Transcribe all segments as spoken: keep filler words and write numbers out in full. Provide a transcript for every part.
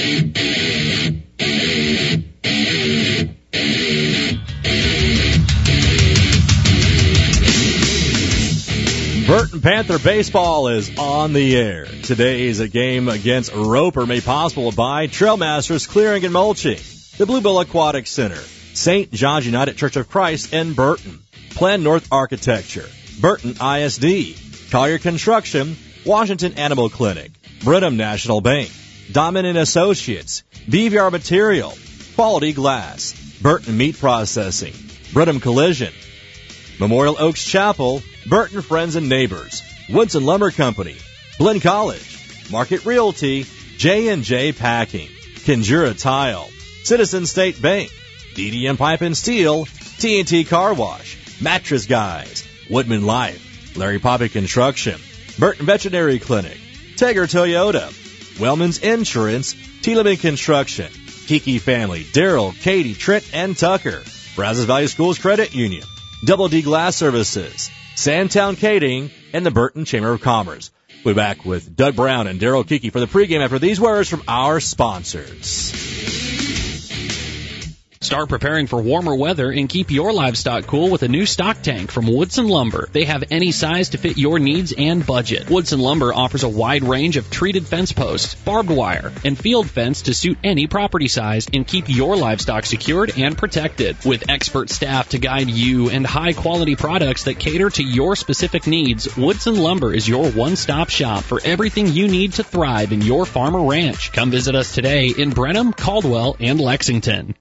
Burton Panther Baseball is on the air. Today's game against Roper made possible by Trailmasters Clearing and Mulching, the Bluebell Aquatic Center, Saint John's United Church of Christ in Burton, Plan North Architecture, Burton I S D, Collier Construction, Washington Animal Clinic, Brenham National Bank, Diamond and Associates, B V R Material, Quality Glass, Burton Meat Processing, Brenham Collision, Memorial Oaks Chapel, Burton Friends and Neighbors, Woodson Lumber Company, Glenn College, Market Realty, J and J Packing, Kinjura Tile, Citizen State Bank, D D M Pipe and Steel, T N T Car Wash, Mattress Guys, Woodman Life, Larry Poppy Construction, Burton Veterinary Clinic, Teger Toyota, Wellman's Insurance, Tiedemann Construction, Kiki Family, Darrell, Katie, Trent, and Tucker, Brazos Valley Schools Credit Union, Double D Glass Services, Sandtown Catering, and the Burton Chamber of Commerce. We're back with Doug Brown and Darrell Kiki for the pregame after these words from our sponsors. Start preparing for warmer weather and keep your livestock cool with a new stock tank from Woodson Lumber. They have any size to fit your needs and budget. Woodson Lumber offers a wide range of treated fence posts, barbed wire, and field fence to suit any property size and keep your livestock secured and protected. With expert staff to guide you and high-quality products that cater to your specific needs, Woodson Lumber is your one-stop shop for everything you need to thrive in your farm or ranch. Come visit us today in Brenham, Caldwell, and Lexington.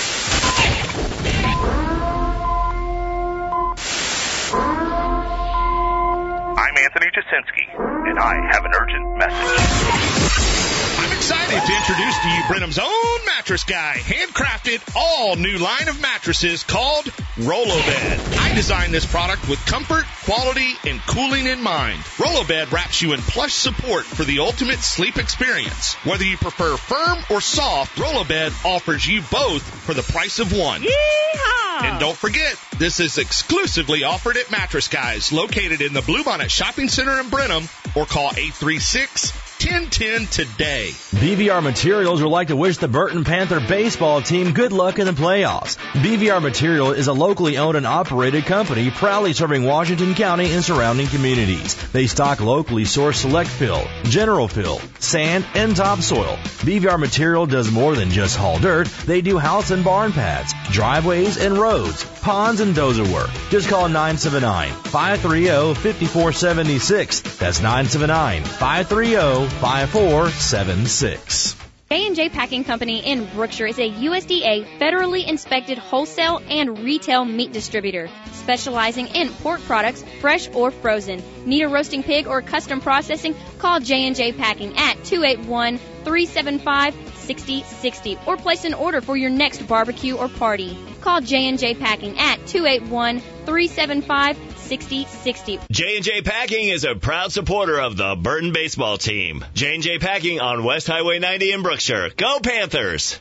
And I have an urgent message. I'm excited to introduce to you Brenham's own mattress guy. Handcrafted, all new line of mattresses called Rollo-Bed. I designed this product with comfort, quality, and cooling in mind. Rollo-Bed wraps you in plush support for the ultimate sleep experience. Whether you prefer firm or soft, Rollo-Bed offers you both for the price of one. Yeehaw! And don't forget, this is exclusively offered at Mattress Guys, located in the Bluebonnet Shopping Center in Brenham, or call eight three six, one zero one zero today. B V R Materials would like to wish the Burton Panther baseball team good luck in the playoffs. B V R Material is a locally owned and operated company proudly serving Washington County and surrounding communities. They stock locally sourced select fill, general fill, sand, and topsoil. B V R Material does more than just haul dirt. They do house and barn pads, driveways and roads, ponds and dozer work. Just call nine seven nine, five three zero, five four seven six. That's nine seven nine, five three zero, five four seven six. J and J Packing Company in Brookshire is a U S D A federally inspected wholesale and retail meat distributor, specializing in pork products, fresh or frozen. Need a roasting pig or custom processing? Call J and J Packing at two eight one, three seven five, six zero six zero or place an order for your next barbecue or party. Call J and J Packing at two eight one, three seven five, six zero six zero. J and J Packing is a proud supporter of the Burton baseball team. J and J Packing on West Highway ninety in Brookshire. Go Panthers!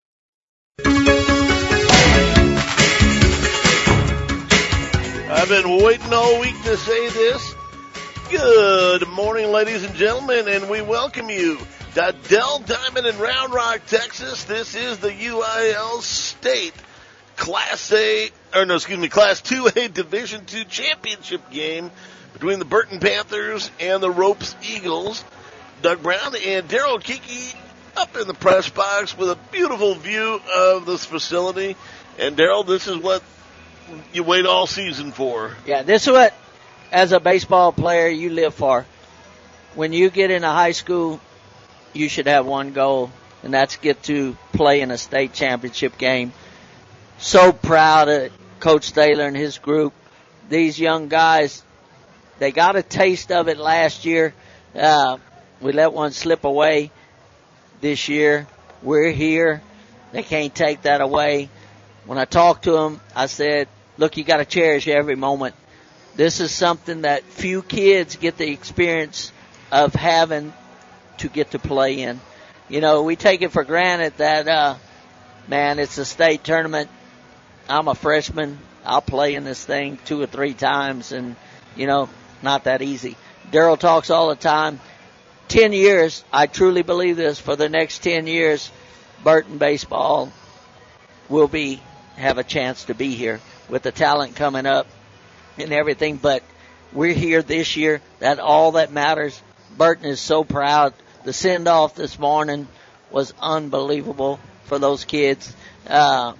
I've been waiting all week to say this. Good morning, ladies and gentlemen, and we welcome you to Dell Diamond in Round Rock, Texas. This is the U I L State Class A, or no, excuse me, Class two A Division two championship game between the Burton Panthers and the Ropes Eagles. Doug Brown and Darrell Kiki up in the press box with a beautiful view of this facility. And Darrell, this is what you wait all season for. Yeah, this is what, as a baseball player, you live for. When you get into high school, you should have one goal, and that's get to play in a state championship game. So proud of Coach Thaler and his group. These young guys, they got a taste of it last year. Uh, we let one slip away this year. We're here. They can't take that away. When I talked to them, I said, look, you got to cherish every moment. This is something that few kids get the experience of having to get to play in. You know, we take it for granted that, uh, man, it's a state tournament. I'm a freshman. I'll play in this thing two or three times, and, you know, not that easy. Darrell talks all the time. ten years, I truly believe this, for the next ten years, Burton baseball will be have a chance to be here with the talent coming up and everything. But we're here this year. That all that matters. Burton is so proud. The send-off this morning was unbelievable for those kids. Uh,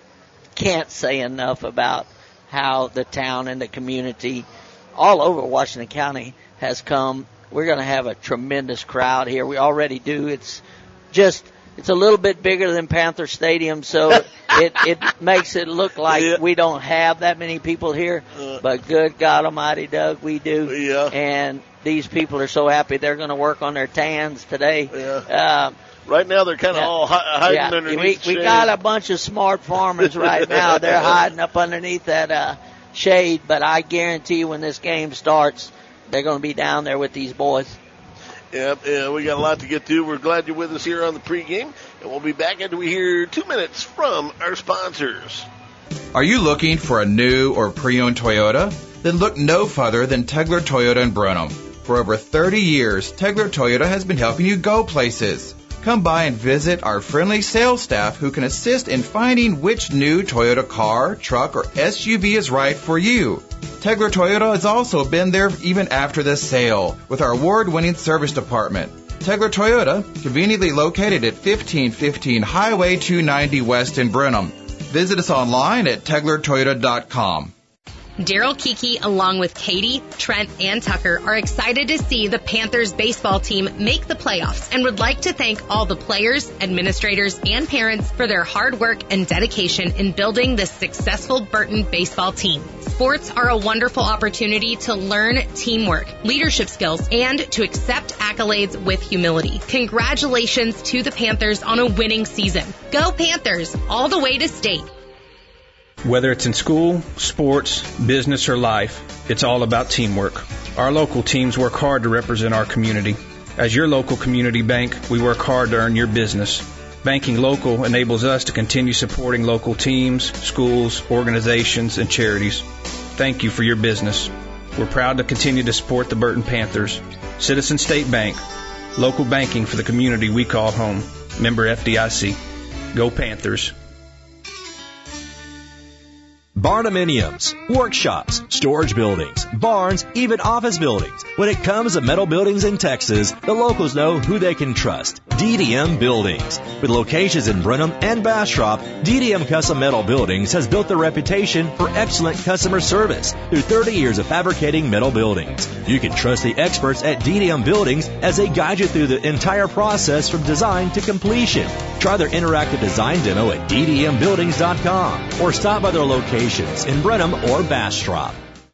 can't say enough about how the town and the community all over Washington County has come. We're going to have a tremendous crowd here. We already do. It's just, it's a little bit bigger than Panther Stadium, so it, it makes it look like yeah. we don't have that many people here. Uh, but good God Almighty, Doug, we do. Yeah. And these people are so happy. They're going to work on their tans today. Yeah. Uh, right now they're kind of yeah. all hi- hiding yeah. underneath we, we got a bunch of smart farmers right now. They're hiding up underneath that uh, shade, but I guarantee you when this game starts, they're going to be down there with these boys. Yep, yeah, we got a lot to get to. We're glad you're with us here on the pregame, and we'll be back after we hear two minutes from our sponsors. Are you looking for a new or pre-owned Toyota? Then look no further than Tegler Toyota in Brenham. For over thirty years, Tegler Toyota has been helping you go places. Come by and visit our friendly sales staff who can assist in finding which new Toyota car, truck, or S U V is right for you. Tegler Toyota has also been there even after the sale with our award-winning service department. Tegler Toyota, conveniently located at fifteen fifteen Highway two ninety West in Brenham. Visit us online at tegler toyota dot com. Daryl Kiki, along with Katie, Trent, and Tucker, are excited to see the Panthers baseball team make the playoffs and would like to thank all the players, administrators, and parents for their hard work and dedication in building this successful Burton baseball team. Sports are a wonderful opportunity to learn teamwork, leadership skills, and to accept accolades with humility. Congratulations to the Panthers on a winning season. Go Panthers, all the way to state. Whether it's in school, sports, business, or life, it's all about teamwork. Our local teams work hard to represent our community. As your local community bank, we work hard to earn your business. Banking local enables us to continue supporting local teams, schools, organizations, and charities. Thank you for your business. We're proud to continue to support the Burton Panthers. Citizen State Bank, local banking for the community we call home. Member F D I C. Go Panthers. Barnuminiums, workshops, storage buildings, barns, even office buildings. When it comes to metal buildings in Texas, the locals know who they can trust. D D M Buildings. With locations in Brenham and Bastrop, D D M Custom Metal Buildings has built their reputation for excellent customer service through thirty years of fabricating metal buildings. You can trust the experts at D D M Buildings as they guide you through the entire process from design to completion. Try their interactive design demo at d d m buildings dot com or stop by their locations in Brenham or Bastrop.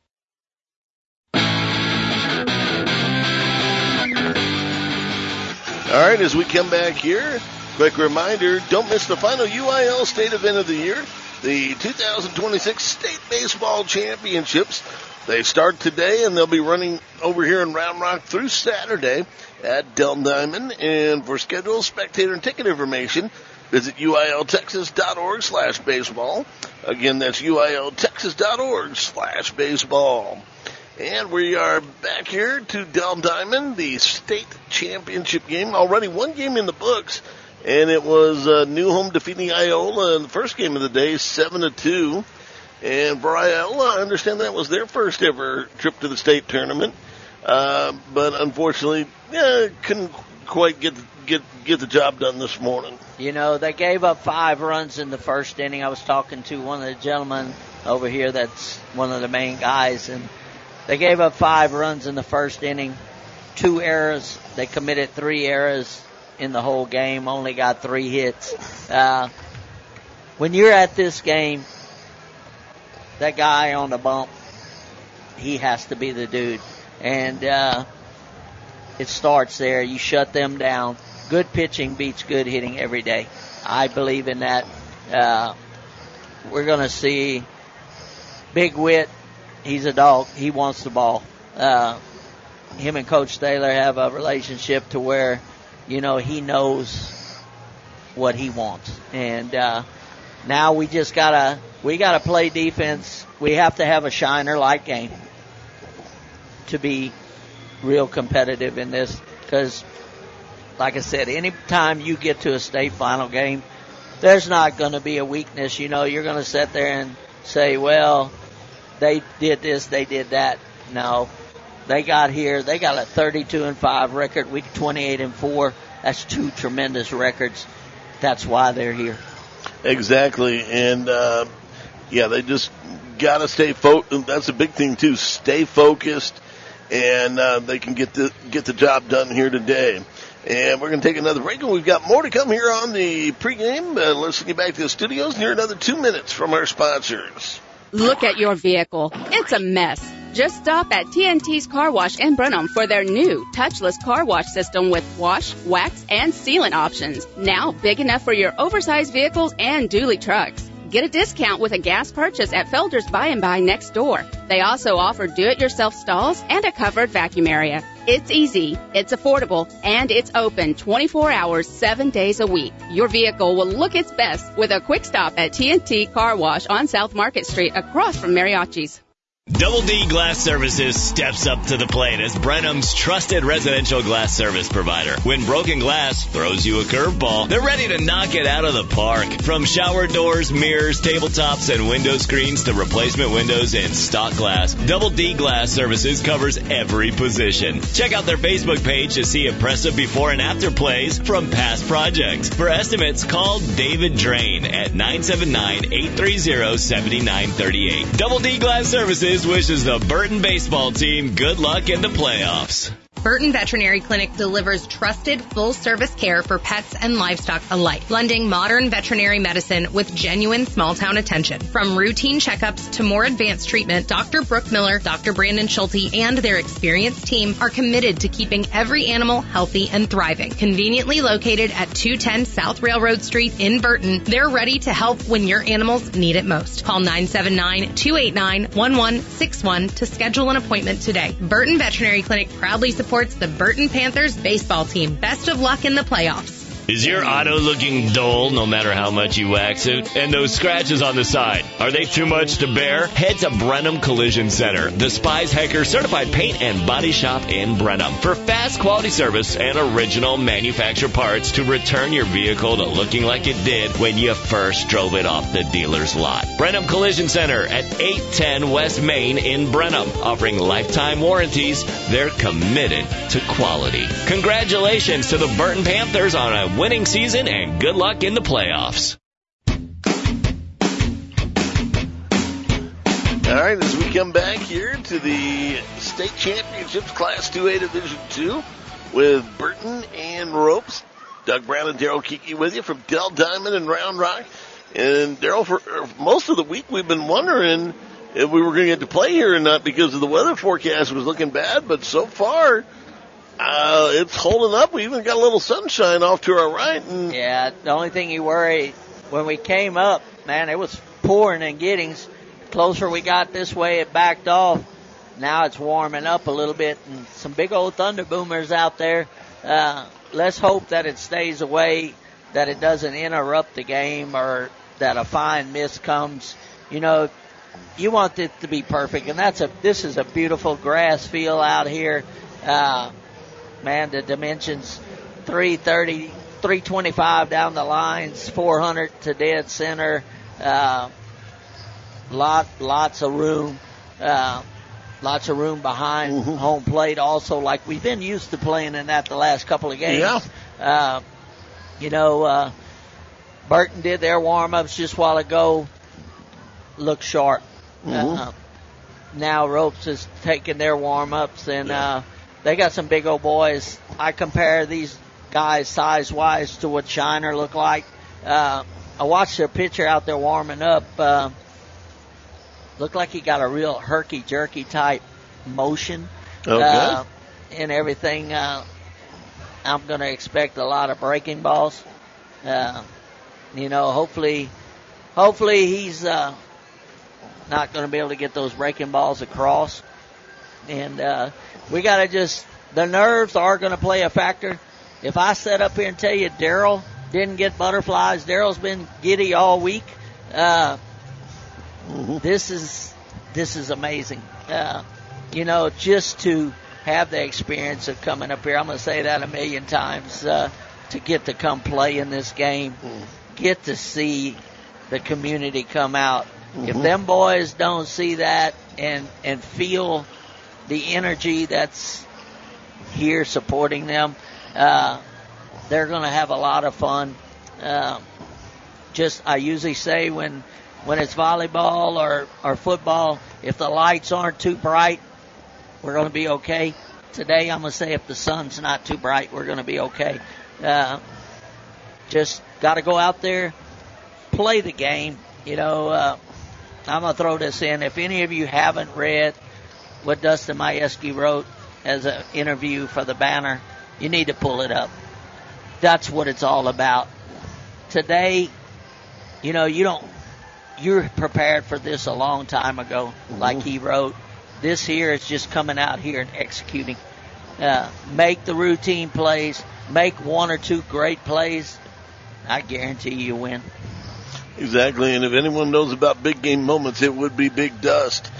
All right, as we come back here, quick reminder, don't miss the final U I L state event of the year, the two thousand twenty-six State Baseball Championships. They start today, and they'll be running over here in Round Rock through Saturday at Del Diamond. And for schedule, spectator, and ticket information, visit U I L Texas dot org slash baseball. Again, that's U I L Texas dot org slash baseball. And we are back here to Del Diamond, the state championship game. Already one game in the books, and it was uh, New Home defeating Iola in the first game of the day, seven to two. And for Iola, I understand that was their first ever trip to the state tournament. Uh, but unfortunately, yeah, couldn't quite get get get the job done this morning. You know, they gave up five runs in the first inning. I was talking to one of the gentlemen over here that's one of the main guys, and they gave up five runs in the first inning, two errors. They committed three errors in the whole game, only got three hits. Uh, when you're at this game, that guy on the bump, he has to be the dude. And uh, it starts there. You shut them down. Good pitching beats good hitting every day. I believe in that. Uh, we're going to see Big Wit. He's a dog. He wants the ball. Uh, him and Coach Thaler have a relationship to where, you know, he knows what he wants. And uh, now we just got to we got to play defense. We have to have a shiner-like game to be real competitive in this. Because, like I said, any time you get to a state final game, there's not going to be a weakness. You know, you're going to sit there and say, well, they did this, they did that. No, they got here. They got a thirty-two and five record. We twenty-eight and four. That's two tremendous records. That's why they're here. Exactly, and uh, yeah, they just got to stay focused. That's a big thing too. Stay focused, and uh, they can get the get the job done here today. And we're going to take another break, and we've got more to come here on the pregame. Uh, let's get back to the studios in here another two minutes from our sponsors. Look at your vehicle. It's a mess. Just stop at T N T's Car Wash in Brenham for their new touchless car wash system with wash, wax, and sealant options. Now big enough for your oversized vehicles and dually trucks. Get a discount with a gas purchase at Felder's Buy and Buy next door. They also offer do-it-yourself stalls and a covered vacuum area. It's easy, it's affordable, and it's open twenty-four hours, seven days a week. Your vehicle will look its best with a quick stop at T N T Car Wash on South Market Street across from Mariachi's. Double D Glass Services steps up to the plate as Brenham's trusted residential glass service provider. When broken glass throws you a curveball, they're ready to knock it out of the park. From shower doors, mirrors, tabletops, and window screens to replacement windows and stock glass, Double D Glass Services covers every position. Check out their Facebook page to see impressive before and after plays from past projects. For estimates, call David Drain at nine seven nine, eight three zero, seven nine three eight. Double D Glass Services wishes the Burton baseball team good luck in the playoffs. Burton Veterinary Clinic delivers trusted, full-service care for pets and livestock alike, blending modern veterinary medicine with genuine small-town attention. From routine checkups to more advanced treatment, Doctor Brooke Miller, Doctor Brandon Schulte, and their experienced team are committed to keeping every animal healthy and thriving. Conveniently located at two ten South Railroad Street in Burton, they're ready to help when your animals need it most. Call nine seven nine, two eight nine, one one six one to schedule an appointment today. Burton Veterinary Clinic proudly supports the Burton Panthers baseball team. Best of luck in the playoffs. Is your auto looking dull no matter how much you wax it? And those scratches on the side, are they too much to bear? Head to Brenham Collision Center, the Spies Hecker certified paint and body shop in Brenham, for fast quality service and original manufacturer parts to return your vehicle to looking like it did when you first drove it off the dealer's lot. Brenham Collision Center at eight ten West Main in Brenham, offering lifetime warranties. They're committed to quality. Congratulations to the Burton Panthers on a winning season and good luck in the playoffs. All right, as we come back here to the state championships, Class two A Division two, with Burton and Ropes. Doug Brown and Daryl Kiki with you from Dell Diamond and Round Rock. And Daryl, for most of the week we've been wondering if we were going to get to play here or not because of the weather forecast was looking bad, but so far Uh, it's holding up. We even got a little sunshine off to our right. And yeah, the only thing you worry, when we came up, man, it was pouring in Giddings. Closer we got this way, it backed off. Now it's warming up a little bit, and some big old thunder boomers out there. Uh, let's hope that it stays away, that it doesn't interrupt the game, or that a fine mist comes. You know, you want it to be perfect, and that's a. This is a beautiful grass field out here. Uh, Man, the dimensions, three thirty, three twenty-five down the lines, four hundred to dead center. Uh, lot, lots of room, uh, lots of room behind mm-hmm. home plate. Also, like we've been used to playing in that the last couple of games. Yeah. Uh, you know, uh, Burton did their warm-ups just a while ago. Look sharp. Mm-hmm. Uh, now Ropes is taking their warm-ups, and yeah. uh, they got some big old boys. I compare these guys size-wise to what Shiner looked like. Uh, I watched their pitcher out there warming up. Uh, looked like he got a real herky-jerky type motion. Okay. Uh, and everything. Uh, I'm going to expect a lot of breaking balls. Uh, you know, hopefully, hopefully he's uh, not going to be able to get those breaking balls across. And uh, we got to just, the nerves are going to play a factor. If I sit up here and tell you Daryl didn't get butterflies, Daryl's been giddy all week. Uh, mm-hmm. This is this is amazing. Uh, you know, just to have the experience of coming up here. I'm going to say that a million times, uh, to get to come play in this game, mm. get to see the community come out. Mm-hmm. If them boys don't see that and, and feel the energy that's here supporting them, uh, they're going to have a lot of fun. Uh, just, I usually say when, when it's volleyball or, or football, if the lights aren't too bright, we're going to be okay. Today, I'm going to say if the sun's not too bright, we're going to be okay. Uh, just got to go out there, play the game. You know, uh, I'm going to throw this in. If any of you haven't read what Dustin Majewski wrote as an interview for the Banner, you need to pull it up. That's what it's all about. Today, you know, you don't, you're prepared for this a long time ago, mm-hmm. like he wrote. This here is just coming out here and executing. Uh, make the routine plays, make one or two great plays. I guarantee you win. Exactly, and if anyone knows about big game moments, it would be Big Dust.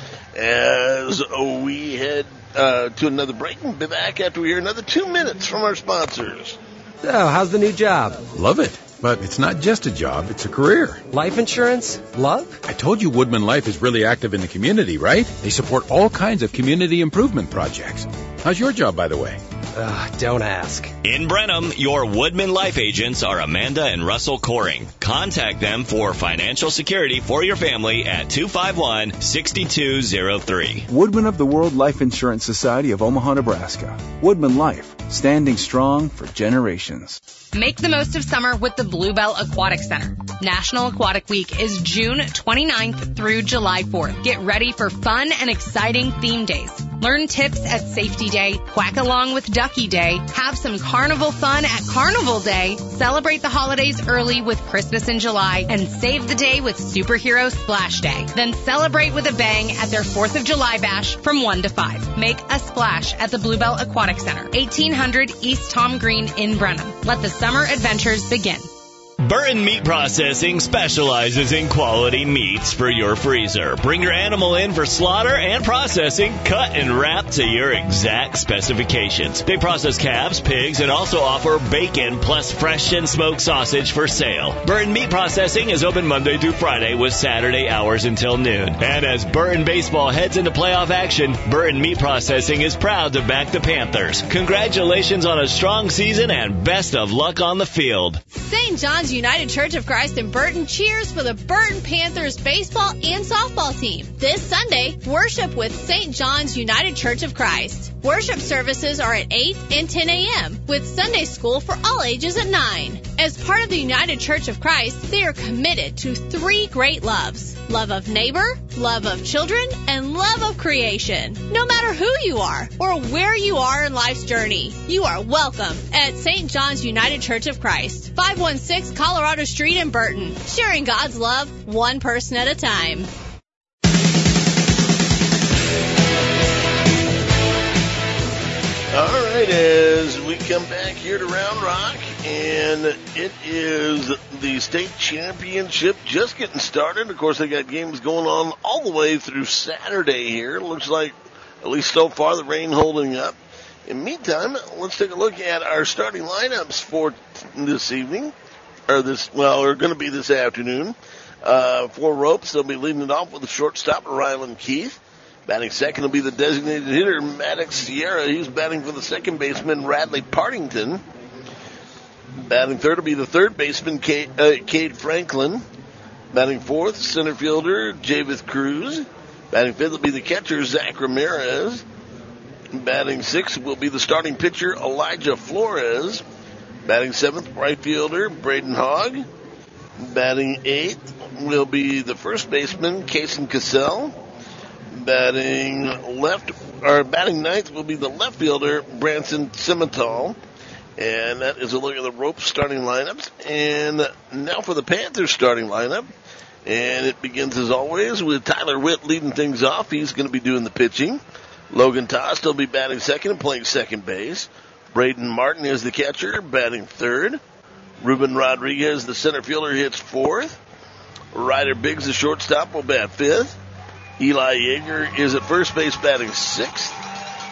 As we head uh, to another break, we'll be back after we hear another two minutes from our sponsors. So, how's the new job? Love it. But it's not just a job, it's a career. Life insurance? Love? I told you Woodman Life is really active in the community, right? They support all kinds of community improvement projects. How's your job, by the way? Ugh, don't ask. In Brenham, your Woodman Life agents are Amanda and Russell Coring. Contact them for financial security for your family at two five one, six two zero three. Woodman of the World Life Insurance Society of Omaha, Nebraska. Woodman Life, standing strong for generations. Make the most of summer with the Bluebell Aquatic Center. National Aquatic Week is June twenty-ninth through July fourth. Get ready for fun and exciting theme days. Learn tips at Safety Day, quack along with Ducky Day, have some carnival fun at Carnival Day, celebrate the holidays early with Christmas in July, and save the day with Superhero Splash Day. Then celebrate with a bang at their fourth of July bash from one to five. Make a splash at the Bluebell Aquatic Center, eighteen hundred East Tom Green in Brenham. Let the summer adventures begin. Burton Meat Processing specializes in quality meats for your freezer. Bring your animal in for slaughter and processing, cut and wrap to your exact specifications. They process calves, pigs, and also offer bacon plus fresh and smoked sausage for sale. Burton Meat Processing is open Monday through Friday with Saturday hours until noon. And as Burton Baseball heads into playoff action, Burton Meat Processing is proud to back the Panthers. Congratulations on a strong season and best of luck on the field. Saint John's United Church of Christ in Burton cheers for the Burton Panthers baseball and softball team. This Sunday, worship with Saint John's United Church of Christ. Worship services are at eight and ten a.m. with Sunday school for all ages at nine. As part of the United Church of Christ, they are committed to three great loves: love of neighbor, love of children, and love of creation. No matter who you are or where you are in life's journey, you are welcome at Saint John's United Church of Christ, five one six Colorado Street in Burton, sharing God's love one person at a time. All right, as we come back here to Round Rock, and it is the state championship just getting started. Of course, they got games going on all the way through Saturday here. Looks like, at least so far, the rain holding up. In the meantime, let's take a look at our starting lineups for this evening, or this, well, are going to be this afternoon. Uh, for Ropes, they'll be leading it off with the shortstop, Rylan Keith. Batting second will be the designated hitter, Maddox Sierra. He's batting for the second baseman, Radley Partington. Batting third will be the third baseman, Cade, uh, Cade Franklin. Batting fourth, center fielder, Javith Cruz. Batting fifth will be the catcher, Zach Ramirez. Batting sixth will be the starting pitcher, Elijah Flores. Batting seventh, right fielder, Braden Hogg. Batting eighth will be the first baseman, Kason Cassell. Batting left, or batting ninth will be the left fielder, Branson Simmental. And that is a look at the Ropes starting lineups. And now for the Panthers starting lineup. And it begins as always with Tyler Witt leading things off. He's going to be doing the pitching. Logan Tost will be batting second and playing second base. Braden Martin is the catcher, batting third. Ruben Rodriguez, the center fielder, hits fourth. Ryder Biggs, the shortstop, will bat fifth. Eli Yeager is at first base, batting sixth.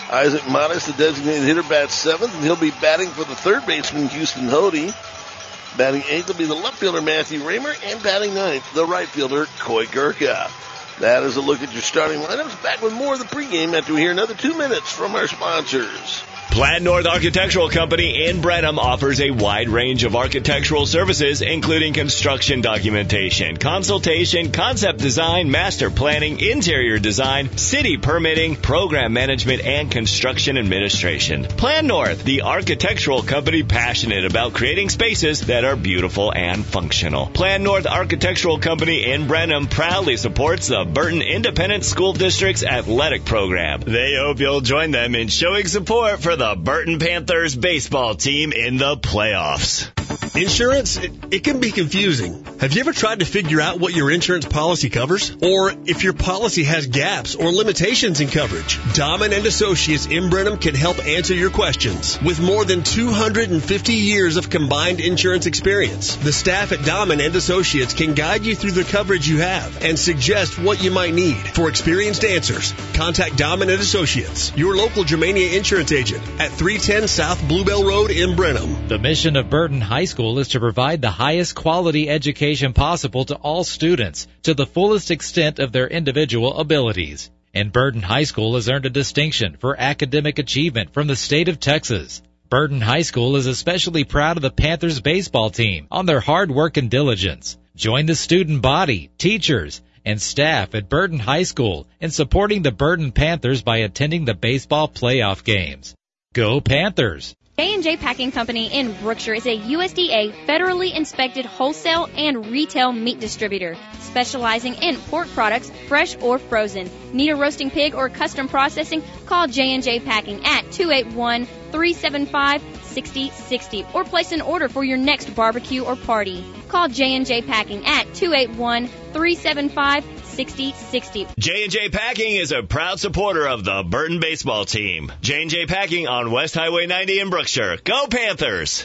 Isaac Modest, the designated hitter, bats seventh, and he'll be batting for the third baseman, Houston Hody. Batting eighth will be the left fielder, Matthew Raymer, and batting ninth, the right fielder, Coy Gurka. That is a look at your starting lineups. Back with more of the pregame after we hear another two minutes from our sponsors. Plan North Architectural Company in Brenham offers a wide range of architectural services, including construction documentation, consultation, concept design, master planning, interior design, city permitting, program management, and construction administration. Plan North, the architectural company passionate about creating spaces that are beautiful and functional. Plan North Architectural Company in Brenham proudly supports the Burton Independent School District's athletic program. They hope you'll join them in showing support for the Burton Panthers baseball team in the playoffs. Insurance, it, it can be confusing. Have you ever tried to figure out what your insurance policy covers? Or if your policy has gaps or limitations in coverage? Dahman and Associates in Brenham can help answer your questions. With more than two hundred fifty years of combined insurance experience, the staff at Dahman and Associates can guide you through the coverage you have and suggest what you might need. For experienced answers, contact Dahman and Associates, your local Germania insurance agent at three ten South Bluebell Road in Brenham. The mission of Burton High School is to provide the highest quality education possible to all students to the fullest extent of their individual abilities. And Burton High School has earned a distinction for academic achievement from the state of Texas. Burton High School is especially proud of the Panthers baseball team on their hard work and diligence. Join the student body, teachers, and staff at Burton High School in supporting the Burton Panthers by attending the baseball playoff games. Go Panthers! J and J Packing Company in Brookshire is a U S D A federally inspected wholesale and retail meat distributor, specializing in pork products, fresh or frozen. Need a roasting pig or custom processing? Call J and J Packing at two eight one, three seven five, six zero six zero or place an order for your next barbecue or party. Call J and J Packing at two eight one, three seven five, six zero six zero. J and J Packing is a proud supporter of the Burton baseball team. J and J Packing on West Highway ninety in Brookshire. Go Panthers!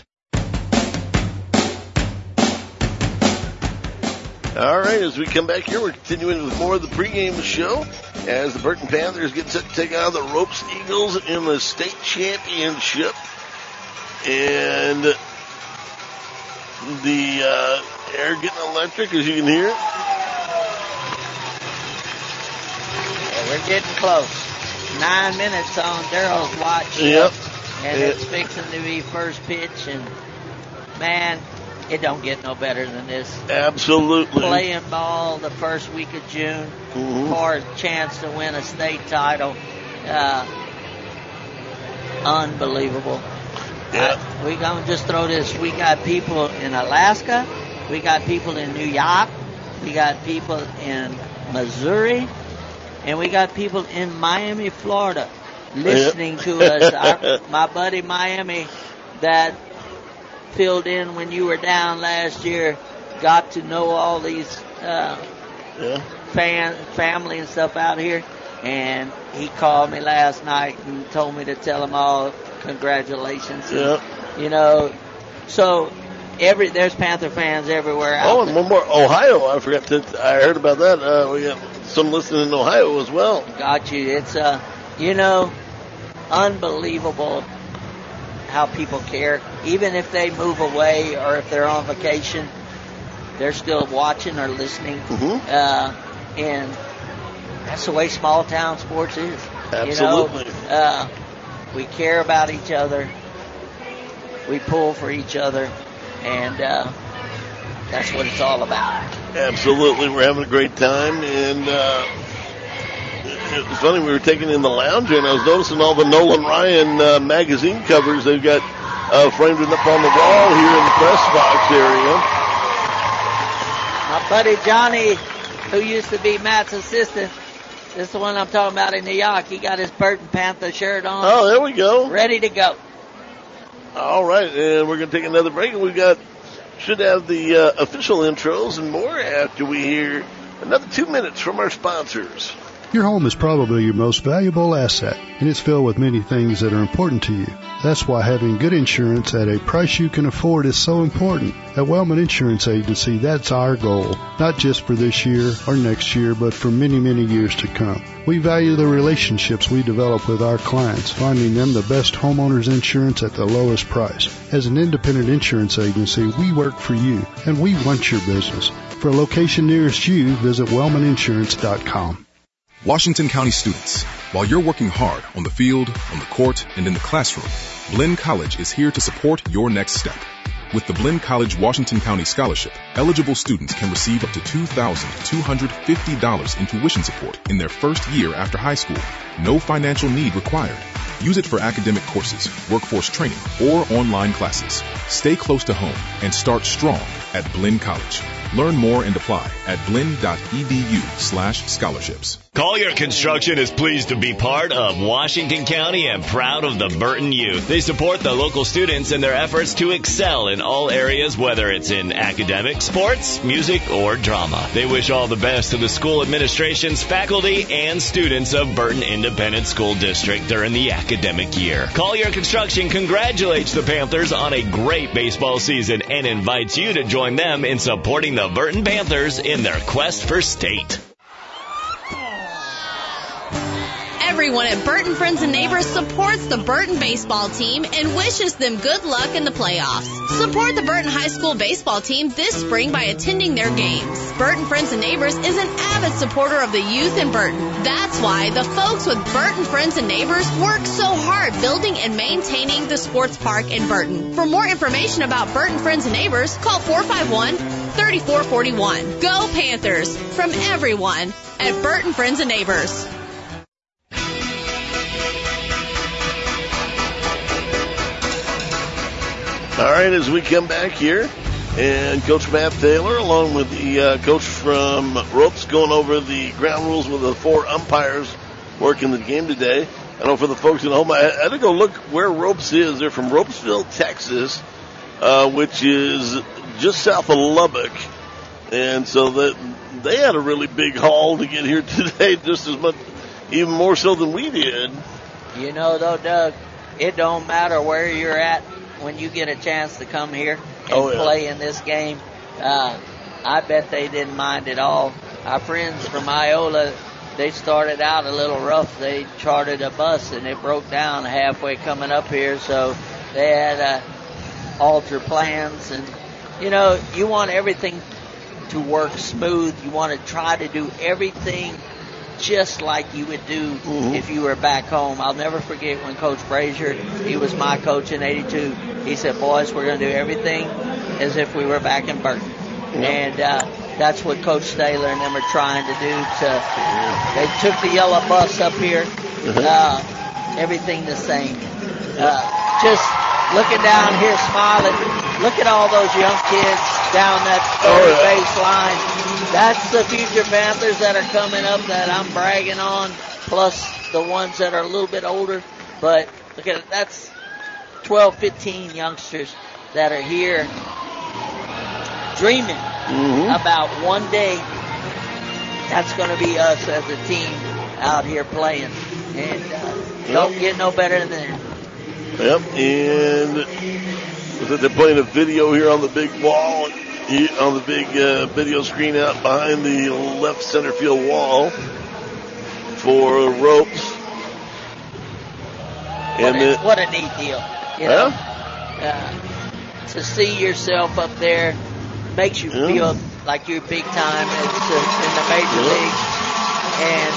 All right, as we come back here, we're continuing with more of the pregame show as the Burton Panthers get set to take on the Ropes Eagles in the state championship. And the uh, air getting electric, as you can hear it. Yeah, we're getting close. Nine minutes on Daryl's watch. Yep. And yep. It's fixing to be first pitch, and man, it don't get no better than this. Absolutely. Playing ball the first week of June mm-hmm. for a chance to win a state title. Uh, unbelievable. Yeah. Uh, we gonna just throw this. We got people in Alaska. We got people in New York. We got people in Missouri. And we got people in Miami, Florida, listening yep. to us. Our, my buddy Miami that filled in when you were down last year got to know all these uh, yeah. fan, family and stuff out here. And he called me last night and told me to tell them all congratulations. Yeah. And, you know, so every there's Panther fans everywhere. Out oh, and there. one more, Ohio. I forgot to. I heard about that. Uh, we got some listening in Ohio as well. Got you. It's uh, you know, unbelievable how people care. Even if they move away or if they're on vacation, they're still watching or listening. Mm-hmm. Uh, and that's the way small town sports is. Absolutely. You know, uh, we care about each other. We pull for each other. And uh, that's what it's all about. Absolutely. We're having a great time. And uh, it was funny, we were taking in the lounge, and I was noticing all the Nolan Ryan uh, magazine covers they've got uh, framed up on the wall here in the press box area. My buddy Johnny, who used to be Matt's assistant, this is the one I'm talking about in New York. He got his Burton Panther shirt on. Oh, there we go. Ready to go. All right, and we're going to take another break, and we've got, should have the uh, official intros and more after we hear another two minutes from our sponsors. Your home is probably your most valuable asset, and it's filled with many things that are important to you. That's why having good insurance at a price you can afford is so important. At Wellman Insurance Agency, that's our goal, not just for this year or next year, but for many, many years to come. We value the relationships we develop with our clients, finding them the best homeowners insurance at the lowest price. As an independent insurance agency, we work for you, and we want your business. For a location nearest you, visit wellman insurance dot com. Washington County students, while you're working hard on the field, on the court, and in the classroom, Blinn College is here to support your next step. With the Blinn College Washington County Scholarship, eligible students can receive up to two thousand two hundred fifty dollars in tuition support in their first year after high school. No financial need required. Use it for academic courses, workforce training, or online classes. Stay close to home and start strong at Blinn College. Learn more and apply at blinn.edu slash scholarships. Collier Construction is pleased to be part of Washington County and proud of the Burton youth. They support the local students in their efforts to excel in all areas, whether it's in academics, sports, music, or drama. They wish all the best to the school administrations, faculty, and students of Burton Independent School District during the academic year. Collier Construction congratulates the Panthers on a great baseball season and invites you to join them in supporting the Burton Panthers in their quest for state. Everyone at Burton Friends and Neighbors supports the Burton baseball team and wishes them good luck in the playoffs. Support the Burton High School baseball team this spring by attending their games. Burton Friends and Neighbors is an avid supporter of the youth in Burton. That's why the folks with Burton Friends and Neighbors work so hard building and maintaining the sports park in Burton. For more information about Burton Friends and Neighbors, call four five one, three four four one. Go Panthers! From everyone at Burton Friends and Neighbors. All right, as we come back here, and Coach Matt Taylor, along with the uh, coach from Ropes, going over the ground rules with the four umpires working the game today. I know for the folks at home, I had to go look where Ropes is. They're from Ropesville, Texas, uh, which is just south of Lubbock. And so that they had a really big haul to get here today, just as much, even more so than we did. You know, though, Doug, it don't matter where you're at when you get a chance to come here and oh, yeah. play in this game. Uh, I bet they didn't mind at all. Our friends from Iola, they started out a little rough. They chartered a bus and it broke down halfway coming up here, so they had to alter plans. And, you know, you want everything to work smooth. You want to try to do everything just like you would do mm-hmm. if you were back home. I'll never forget when Coach Frazier, he was my coach in eighty-two, he said, boys, we're going to do everything as if we were back in Burton. Mm-hmm. And uh, that's what Coach Taylor and them are trying to do. To, they took the yellow bus up here, mm-hmm. uh, everything the same. Uh, just looking down here, smiling. Look at all those young kids down that third oh, yeah. baseline. That's the future Panthers that are coming up that I'm bragging on, plus the ones that are a little bit older. But look at it, that's twelve, fifteen youngsters that are here dreaming mm-hmm. about one day that's going to be us as a team out here playing. And uh, yep. don't get no better than that. Yep, and they're playing a video here on the big wall, on the big uh, video screen out behind the left center field wall for Ropes. And what, a, the, what a neat deal, you know. Yeah. Uh, to see yourself up there makes you yeah. feel like you're big time it's, uh, in the major yeah. leagues. And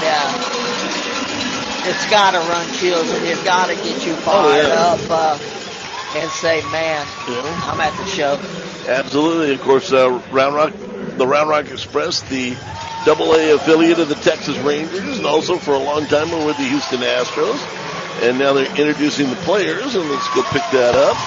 uh, it's got to run chills and it's got to get you fired oh, yeah. up uh, and say, man, yeah. I'm at the show. Absolutely. Of course, uh, Round Rock, the Round Rock Express, the double A affiliate of the Texas Rangers, and also for a long time were with the Houston Astros. And now they're introducing the players, and let's go pick that up.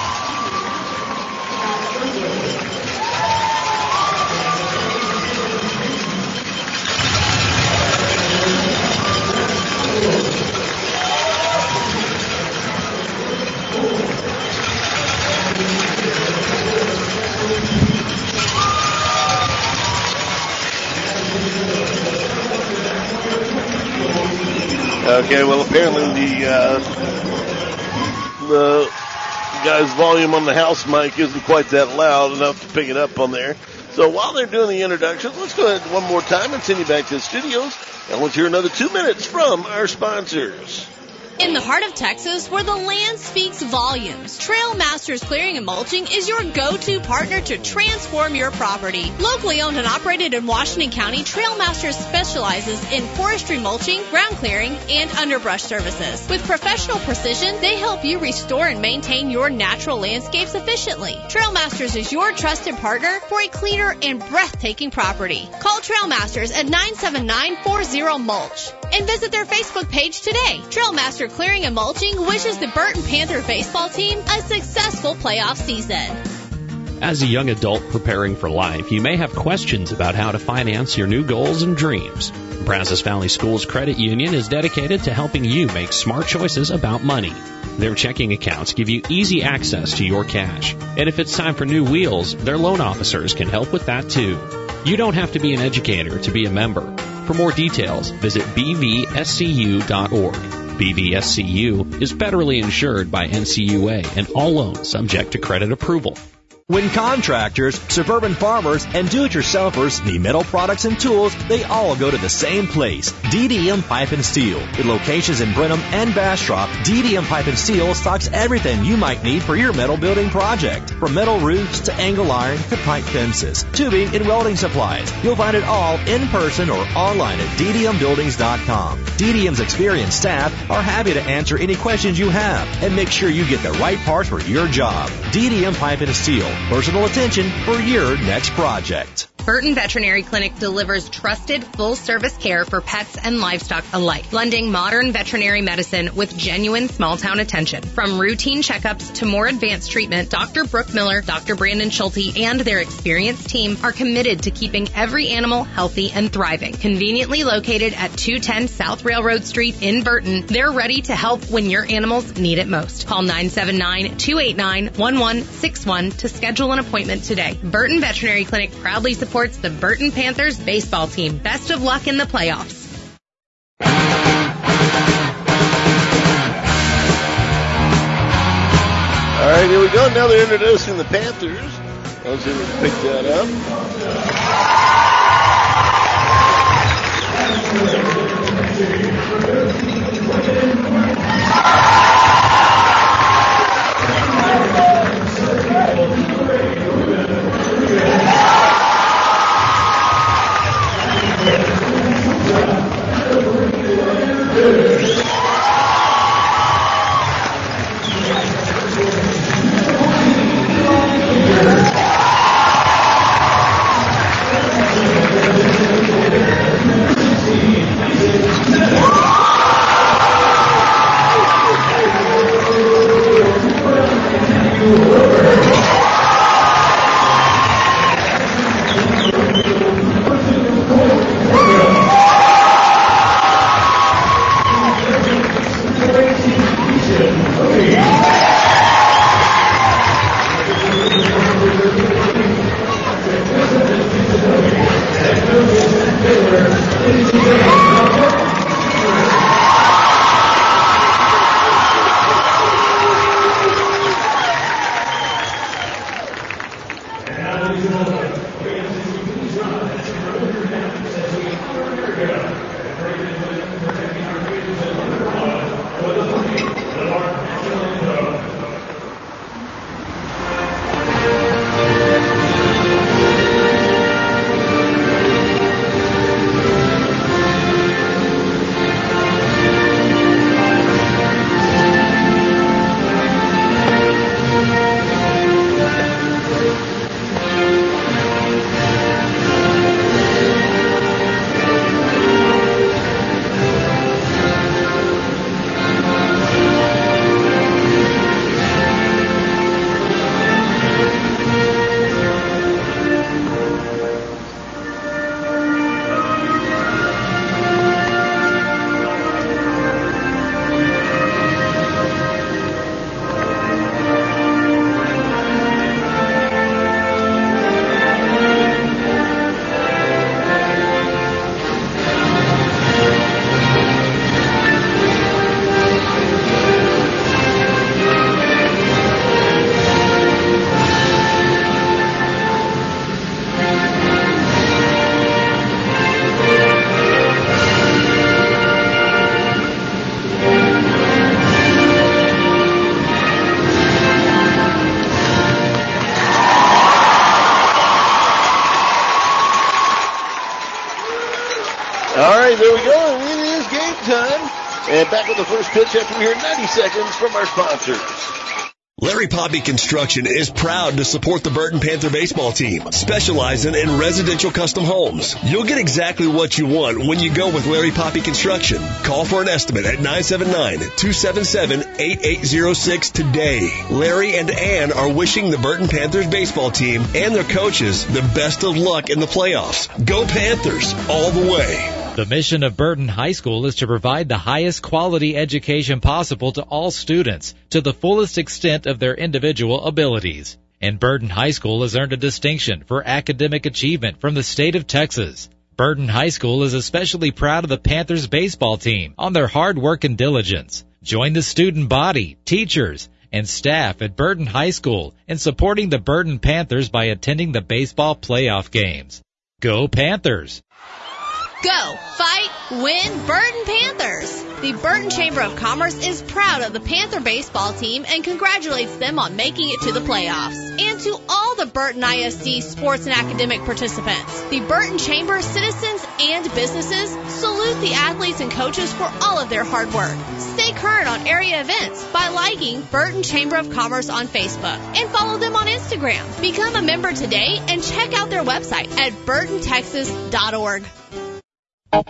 Okay, well, apparently the uh, the guy's volume on the house mic isn't quite that loud enough to pick it up on there. So while they're doing the introductions, let's go ahead one more time and send you back to the studios. And let's hear another two minutes from our sponsors. In the heart of Texas, where the land speaks volumes, Trail Masters Clearing and Mulching is your go-to partner to transform your property. Locally owned and operated in Washington County, Trail Masters specializes in forestry mulching, ground clearing, and underbrush services. With professional precision, they help you restore and maintain your natural landscapes efficiently. Trail Masters is your trusted partner for a cleaner and breathtaking property. Call Trail Masters at nine seven nine, four zero, mulch and visit their Facebook page today. Trail Master Clearing and Mulching wishes the Burton Panthers baseball team a successful playoff season. As a young adult preparing for life, you may have questions about how to finance your new goals and dreams. Brazos Valley Schools Credit Union is dedicated to helping you make smart choices about money. Their checking accounts give you easy access to your cash. And if it's time for new wheels, their loan officers can help with that too. You don't have to be an educator to be a member. For more details, visit b v s c u dot org. B V S C U is federally insured by N C U A and all loans subject to credit approval. When contractors, suburban farmers, and do-it-yourselfers need metal products and tools, they all go to the same place, D D M Pipe and Steel. With locations in Brenham and Bastrop, D D M Pipe and Steel stocks everything you might need for your metal building project. From metal roofs to angle iron to pipe fences, tubing and welding supplies. You'll find it all in person or online at d d m buildings dot com. D D M's experienced staff are happy to answer any questions you have and make sure you get the right parts for your job. D D M Pipe and Steel. Personal attention for your next project. Burton Veterinary Clinic delivers trusted, full-service care for pets and livestock alike, blending modern veterinary medicine with genuine small-town attention. From routine checkups to more advanced treatment, Doctor Brooke Miller, Doctor Brandon Schulte, and their experienced team are committed to keeping every animal healthy and thriving. Conveniently located at two ten South Railroad Street in Burton, they're ready to help when your animals need it most. Call nine seven nine, two eight nine, one one six one to schedule an appointment today. Burton Veterinary Clinic proudly supports supports the Burton Panthers baseball team. Best of luck in the playoffs. All right, here we go. Now they're introducing the Panthers. Let's see if we can pick that up. All right, there we go. It is game time. And back with the first pitch after we hear ninety seconds from our sponsors. Larry Poppy Construction is proud to support the Burton Panther baseball team, specializing in residential custom homes. You'll get exactly what you want when you go with Larry Poppy Construction. Call for an estimate at nine seven nine, two seven seven, eight eight zero six today. Larry and Ann are wishing the Burton Panthers baseball team and their coaches the best of luck in the playoffs. Go Panthers all the way. The mission of Burton High School is to provide the highest quality education possible to all students to the fullest extent of their individual abilities. And Burton High School has earned a distinction for academic achievement from the state of Texas. Burton High School is especially proud of the Panthers baseball team on their hard work and diligence. Join the student body, teachers, and staff at Burton High School in supporting the Burton Panthers by attending the baseball playoff games. Go Panthers! Go, fight, win, Burton Panthers! The Burton Chamber of Commerce is proud of the Panther baseball team and congratulates them on making it to the playoffs. And to all the Burton I S D sports and academic participants, the Burton Chamber, citizens, and businesses salute the athletes and coaches for all of their hard work. Stay current on area events by liking Burton Chamber of Commerce on Facebook and follow them on Instagram. Become a member today and check out their website at burton texas dot org. All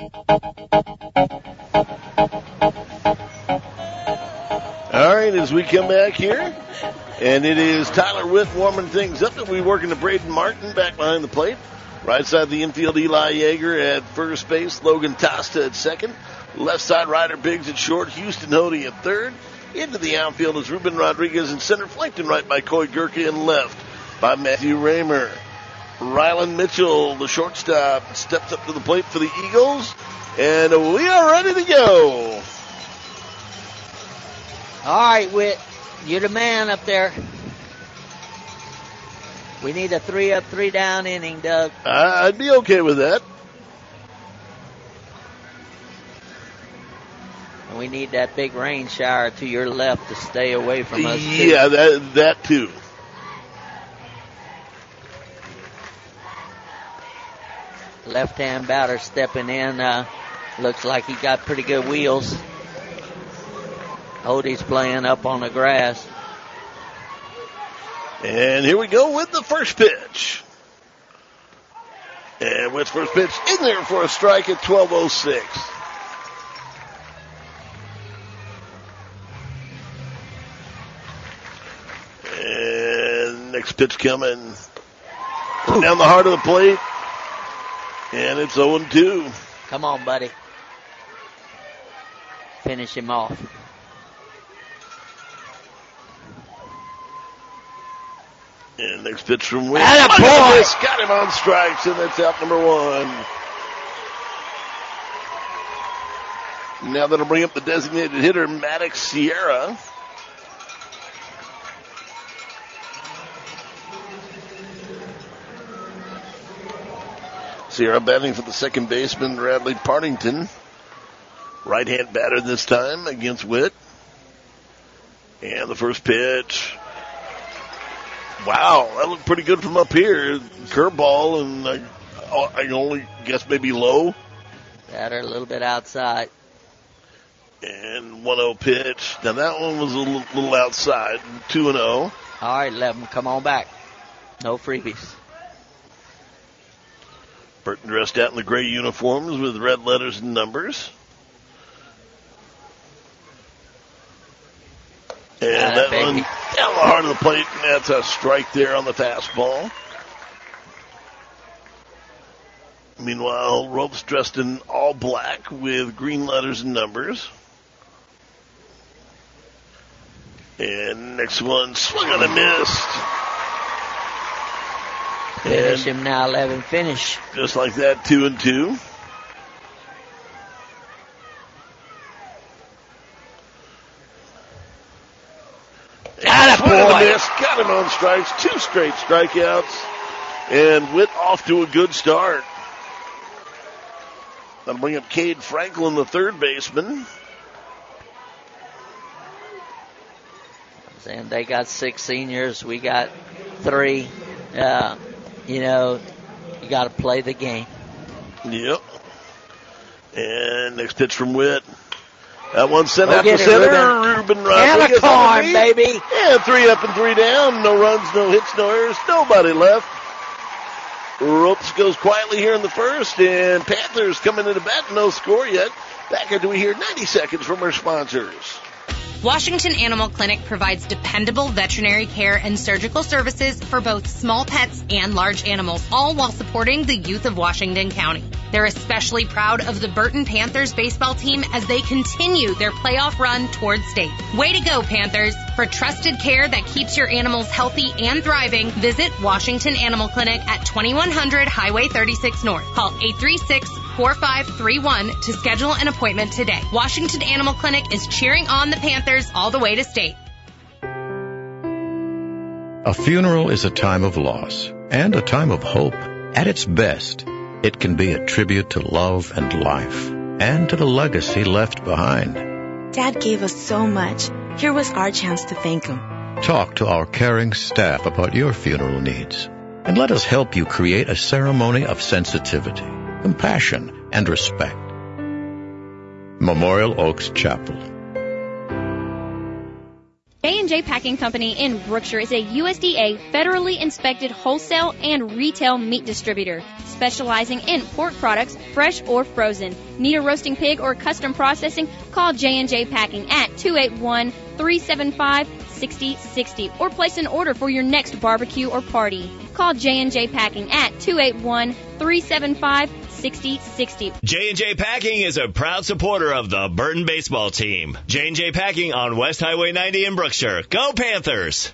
right, as we come back here, and it is Tyler Witt warming things up, and we working to Braden Martin back behind the plate. Right side of the infield, Eli Yeager at first base, Logan Tosta at second. Left side, Ryder Biggs at short, Houston Hody at third. Into the outfield is Ruben Rodriguez in center, flanked in right by Coy Gurke, and left by Matthew Raymer. Rylan Mitchell, the shortstop, steps up to the plate for the Eagles, and we are ready to go. All right, Whit, you're the man up there. We need a three up, three down inning, Doug. I'd be okay with that. And we need that big rain shower to your left to stay away from us. Yeah, too. that that too. Left-hand batter stepping in. Uh, looks like he got pretty good wheels. Hody's playing up on the grass. And here we go with the first pitch. And Witt's first pitch in there for a strike at twelve oh six. And next pitch coming down the heart of the plate. And it's oh two. Come on, buddy. Finish him off. And next pitch from Witt. Attaboy! Got him on strikes, and that's out number one. Now that'll bring up the designated hitter, Maddox Sierra. Sierra batting for the second baseman, Radley Partington. Right-hand batter this time against Witt. And the first pitch. Wow, that looked pretty good from up here. Curveball, and I, I can only guess maybe low. Batter a little bit outside. And one oh pitch. Now that one was a little, little outside. two and oh. All right, Levin, come on back. No freebies. Burton dressed out in the gray uniforms with red letters and numbers. And yeah, that baby. one down the heart of the plate, and that's a strike there on the fastball. Meanwhile, Ropes dressed in all black with green letters and numbers. And next one, swung on and missed. Finish And him now, Levin. Finish. just like that, two and two. Attaboy! Miss, got him on strikes, two straight strikeouts, and Witt off to a good start. That'll bring up Cade Franklin, the third baseman. And they got six seniors. We got three. Uh, you know, you got to play the game. Yep. And next pitch from Witt. That one sent Go out to get it, center. Ruben. Ruben Rodriguez. Anacorn, baby. And three up and three down. No runs, no hits, no errors. Nobody left. Ropes goes quietly here in the first, and Panthers coming into bat. No score yet. Back after we hear ninety seconds from our sponsors. Washington Animal Clinic provides dependable veterinary care and surgical services for both small pets and large animals, all while supporting the youth of Washington County. They're especially proud of the Burton Panthers baseball team as they continue their playoff run towards state. Way to go, Panthers! For trusted care that keeps your animals healthy and thriving, visit Washington Animal Clinic at twenty-one hundred Highway thirty-six North. Call eight three six, four five three one to schedule an appointment today. Washington Animal Clinic is cheering on the Panthers all the way to state. A funeral is a time of loss and a time of hope. At its best, it can be a tribute to love and life and to the legacy left behind. Dad gave us so much. Here was our chance to thank him. Talk to our caring staff about your funeral needs and let us help you create a ceremony of sensitivity, compassion, and respect. Memorial Oaks Chapel. J and J Packing Company in Brookshire is a U S D A federally inspected wholesale and retail meat distributor, specializing in pork products, fresh or frozen. Need a roasting pig or custom processing? Call J and J Packing at two eight one, three seven five, six zero six zero or place an order for your next barbecue or party. Call J and J Packing at two eight one, three seven five, six zero six zero. J and J Packing is a proud supporter of the Burton baseball team. J and J Packing on West Highway ninety in Brookshire. Go Panthers!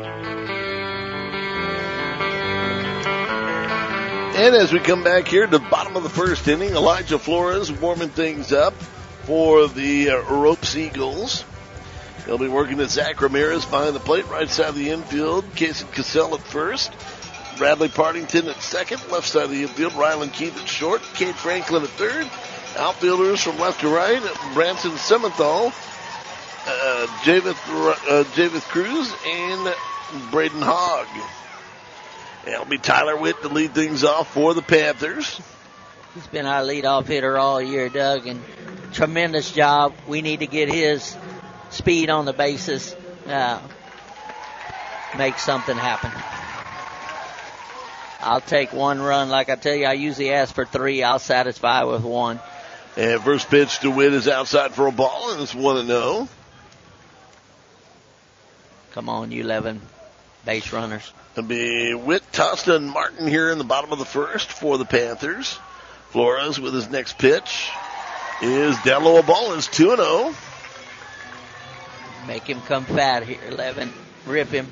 And as we come back here to the bottom of the first inning, Elijah Flores warming things up for the uh, Ropes Eagles. He'll be working at Zach Ramirez behind the plate, right side of the infield. Casey Cassell at first. Bradley Partington at second, left side of the infield. Rylan Keith at short. Kate Franklin at third. Outfielders from left to right. Branson Sementhal, uh, Javith, uh, Javith Cruz, and Braden Hogg. It'll be Tyler Witt to lead things off for the Panthers. He's been our leadoff hitter all year, Doug, and tremendous job. We need to get his speed on the bases, uh, make something happen. I'll take one run. Like I tell you, I usually ask for three. I'll satisfy with one. And first pitch to Witt is outside for a ball, and it's one and oh. Come on, you eleven base runners. It'll be Witt, Tosta, and Martin here in the bottom of the first for the Panthers. Flores with his next pitch is down low a ball. It's two and oh. Make him come fat here, eleven. Rip him.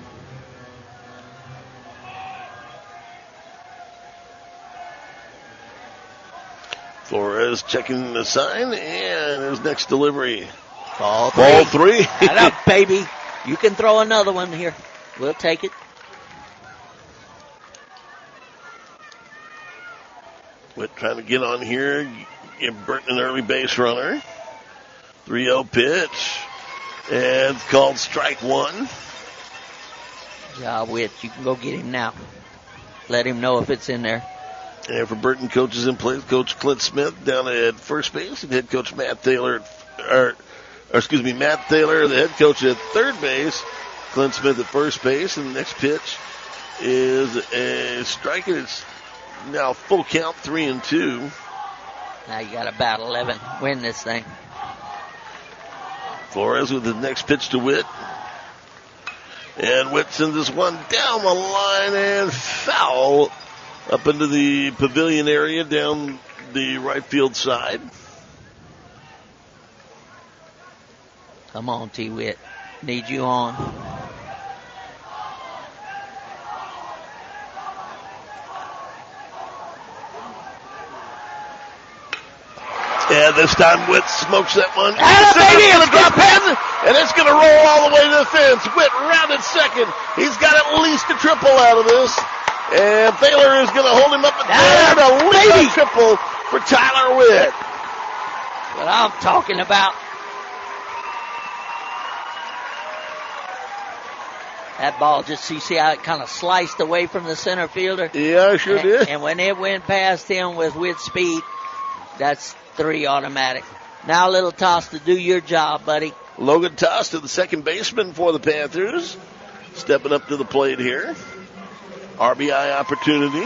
Flores checking the sign, and his next delivery. Ball three. Ball three. Get up, baby. You can throw another one here. We'll take it. Witt trying to get on here, give Burton an early base runner. three oh pitch. And it's called strike one. Job, Witt. You can go get him now. Let him know if it's in there. And for Burton coaches in place, Coach Clint Smith down at first base, and head coach Matt Thaler, or, or excuse me, Matt Thaler, the head coach at third base, Clint Smith at first base, and the next pitch is a strike. It's now full count, three and two. Now you got to bat eleven, win this thing. Flores with the next pitch to Witt. And Witt sends this one down the line and foul up into the pavilion area down the right field side. Come on, T. Witt. Need you on. And this time Witt smokes that one. And a baby, it's going to pen, and it's going to roll all the way to the fence. Witt rounded second. He's got at least a triple out of this. And Thaler is going to hold him up at third. A lead triple for Tyler Witt. What I'm talking about. That ball just, you see how it kind of sliced away from the center fielder? Yeah, I sure and, did. And when it went past him with Witt's speed, that's three automatic. Now little Tosta, do your job, buddy. Logan Tosta, the second baseman for the Panthers, stepping up to the plate here. R B I opportunity.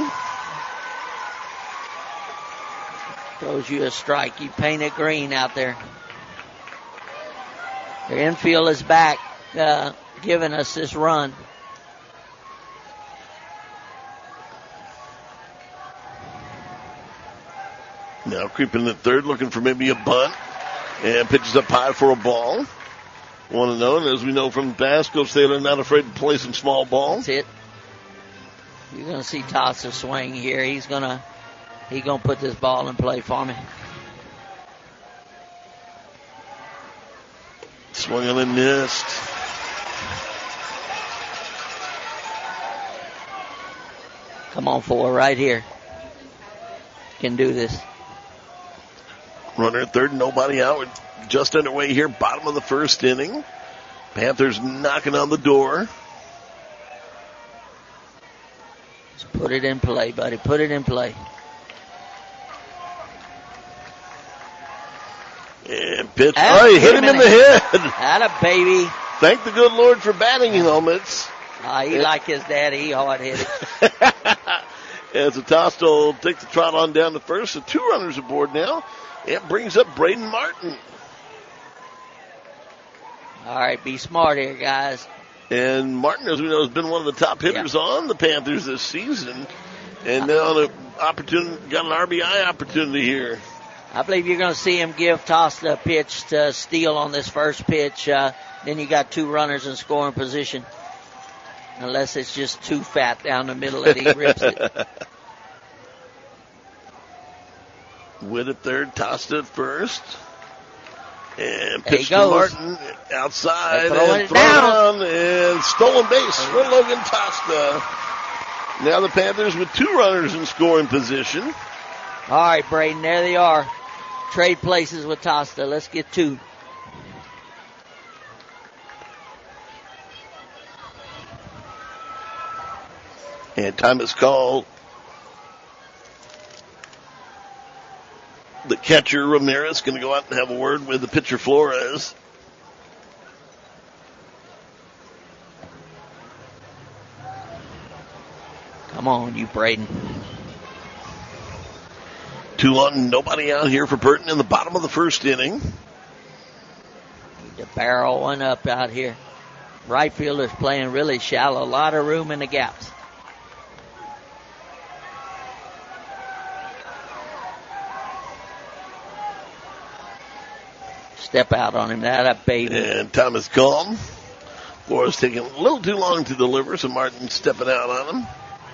Throws you a strike. You paint it green out there. Their infield is back, uh, giving us this run. Now creeping at third, looking for maybe a bunt. And pitches up high for a ball. One and oh, and as we know from the past, Coach Thaler not afraid to play some small ball. That's it. You're going to see Tossa swing here. He's going to he's gonna put this ball in play for me. Swung on and missed. Come on, four, right here. Can do this. Runner at third, nobody out. We're just underway here, bottom of the first inning. Panthers knocking on the door. Just put it in play, buddy. Put it in play. And pitch. Oh, he hit him in the head. Atta baby. Thank the good Lord for batting helmets. Uh, he like his daddy. He hard hit it. As Tosta will take the trot on down to first. So two runners aboard now. It brings up Braden Martin. All right, be smart here, guys. And Martin, as we know, has been one of the top hitters yeah. on the Panthers this season. And now an opportunity, got an R B I opportunity here. I believe you're going to see him give Tosta a pitch to steal on this first pitch. Uh, then you got two runners in scoring position. Unless it's just too fat down the middle and he rips it. Witt at third, Tosta at first. And pitch to Martin outside throwing and thrown down and stolen base for Logan Tosta. Now the Panthers with two runners in scoring position. All right, Braden, there they are. Trade places with Tosta. Let's get two. And time is called. The catcher, Ramirez, going to go out and have a word with the pitcher, Flores. Come on, you Braden. Two on, nobody out here for Burton in the bottom of the first inning. Need to barrel one up out here. Right fielder's playing really shallow. A lot of room in the gaps. Step out on him. That a baby. And time is calm. Flores taking a little too long to deliver, so Martin stepping out on him.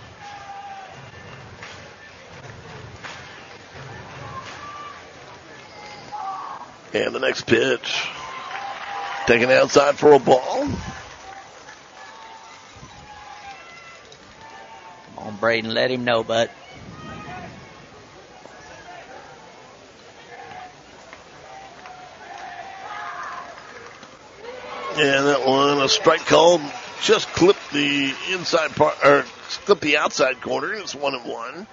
And the next pitch. Taken outside for a ball. Come on, Braden. Let him know, bud. And that one, a strike call, just clipped the inside part, or clipped the outside corner. It's one and one.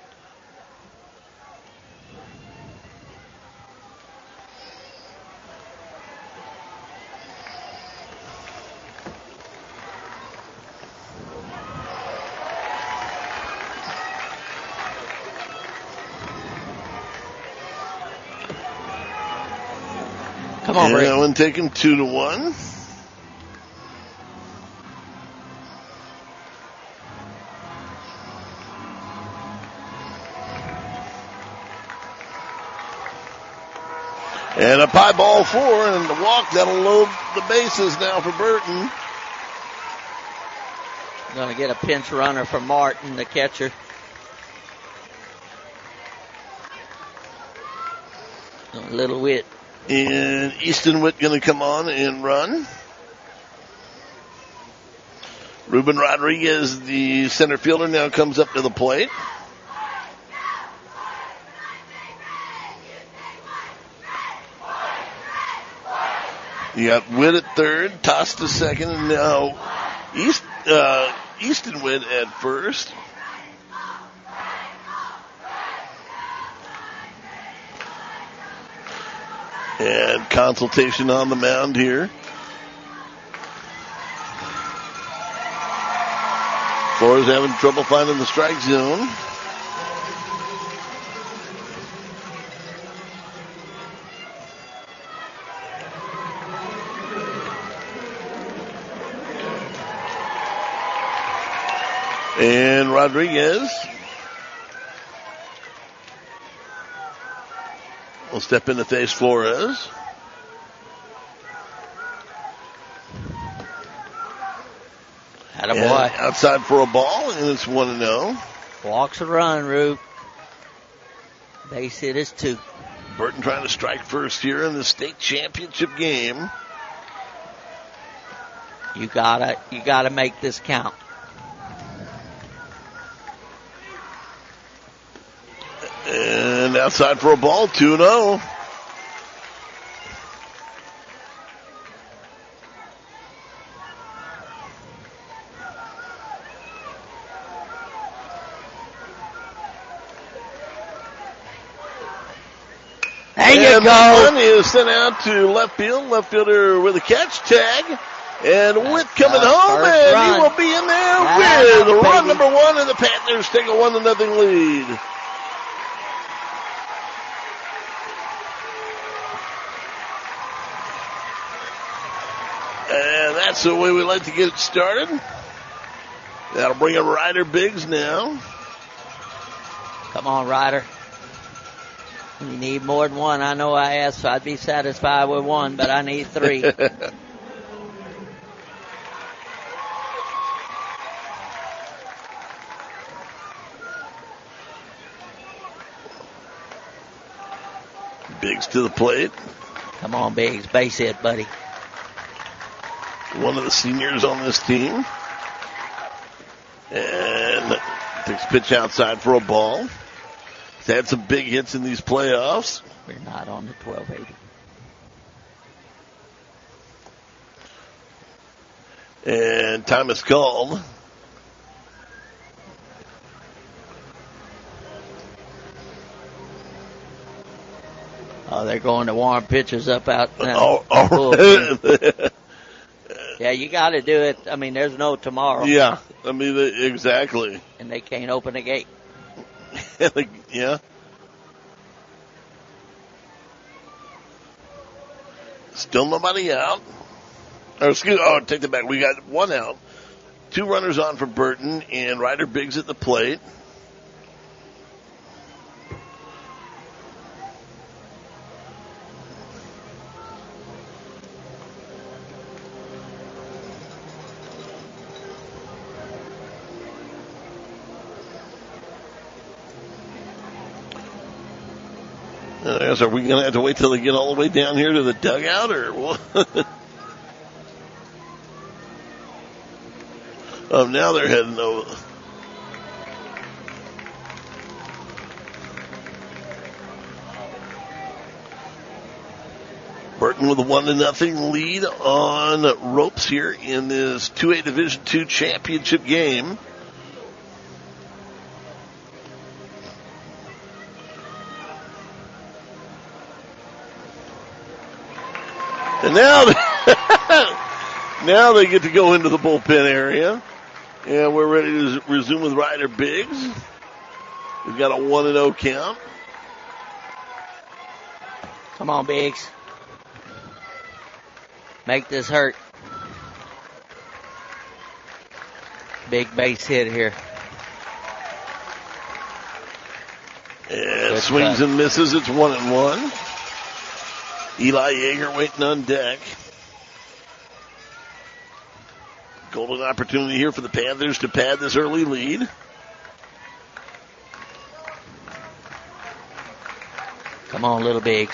Come on, Braden. And that one taken two to one. And a pie ball four, and the walk, that'll load the bases now for Burton. Going to get a pinch runner for Martin, the catcher. A little Witt. And Easton Witt going to come on and run. Ruben Rodriguez, the center fielder, now comes up to the plate. You got Witt at third, Tosta second, and now East, uh, Easton Witt at first. And consultation on the mound here. Flores having trouble finding the strike zone. And Rodriguez will step in to face Flores. Attaboy. Outside for a ball, and it's one and oh. Walks a run, Rube. Base hit is two. Burton trying to strike first here in the state championship game. You gotta, you gotta make this count. And outside for a ball, two and oh. There you and go. That one is sent out to left field. Left fielder with a catch tag. And Witt coming home, and run. he will be in there That's with run baby. number one, and the Panthers take a one to nothing lead. And that's the way we like to get it started. That'll bring up Ryder Biggs now. Come on, Ryder. You need more than one. I know I asked, so I'd be satisfied with one, but I need three. Biggs to the plate. Come on, Biggs. Base hit, buddy. One of the seniors on this team. And takes pitch outside for a ball. He's had some big hits in these playoffs. We're not on the twelve eighty. And time is called. Oh, they're going to warm pitchers up out now. Oh, oh. Yeah, you got to do it. I mean, there's no tomorrow. Yeah, I mean, exactly. And they can't open a gate. Yeah. Still nobody out. Or excuse oh, take that back. We got one out. Two runners on for Burton, and Ryder Biggs at the plate. I guess, are we going to have to wait till they get all the way down here to the dugout, or what? Oh, now they're heading over. Burton with a one to nothing lead on ropes here in this two A Division two championship game. And now, now they get to go into the bullpen area. And we're ready to resume with Ryder Biggs. We've got a one and oh count. Come on, Biggs. Make this hurt. Big base hit here. And Good swings cut. and misses. It's one and one. Eli Yeager waiting on deck. Golden opportunity here for the Panthers to pad this early lead. Come on, little Biggs.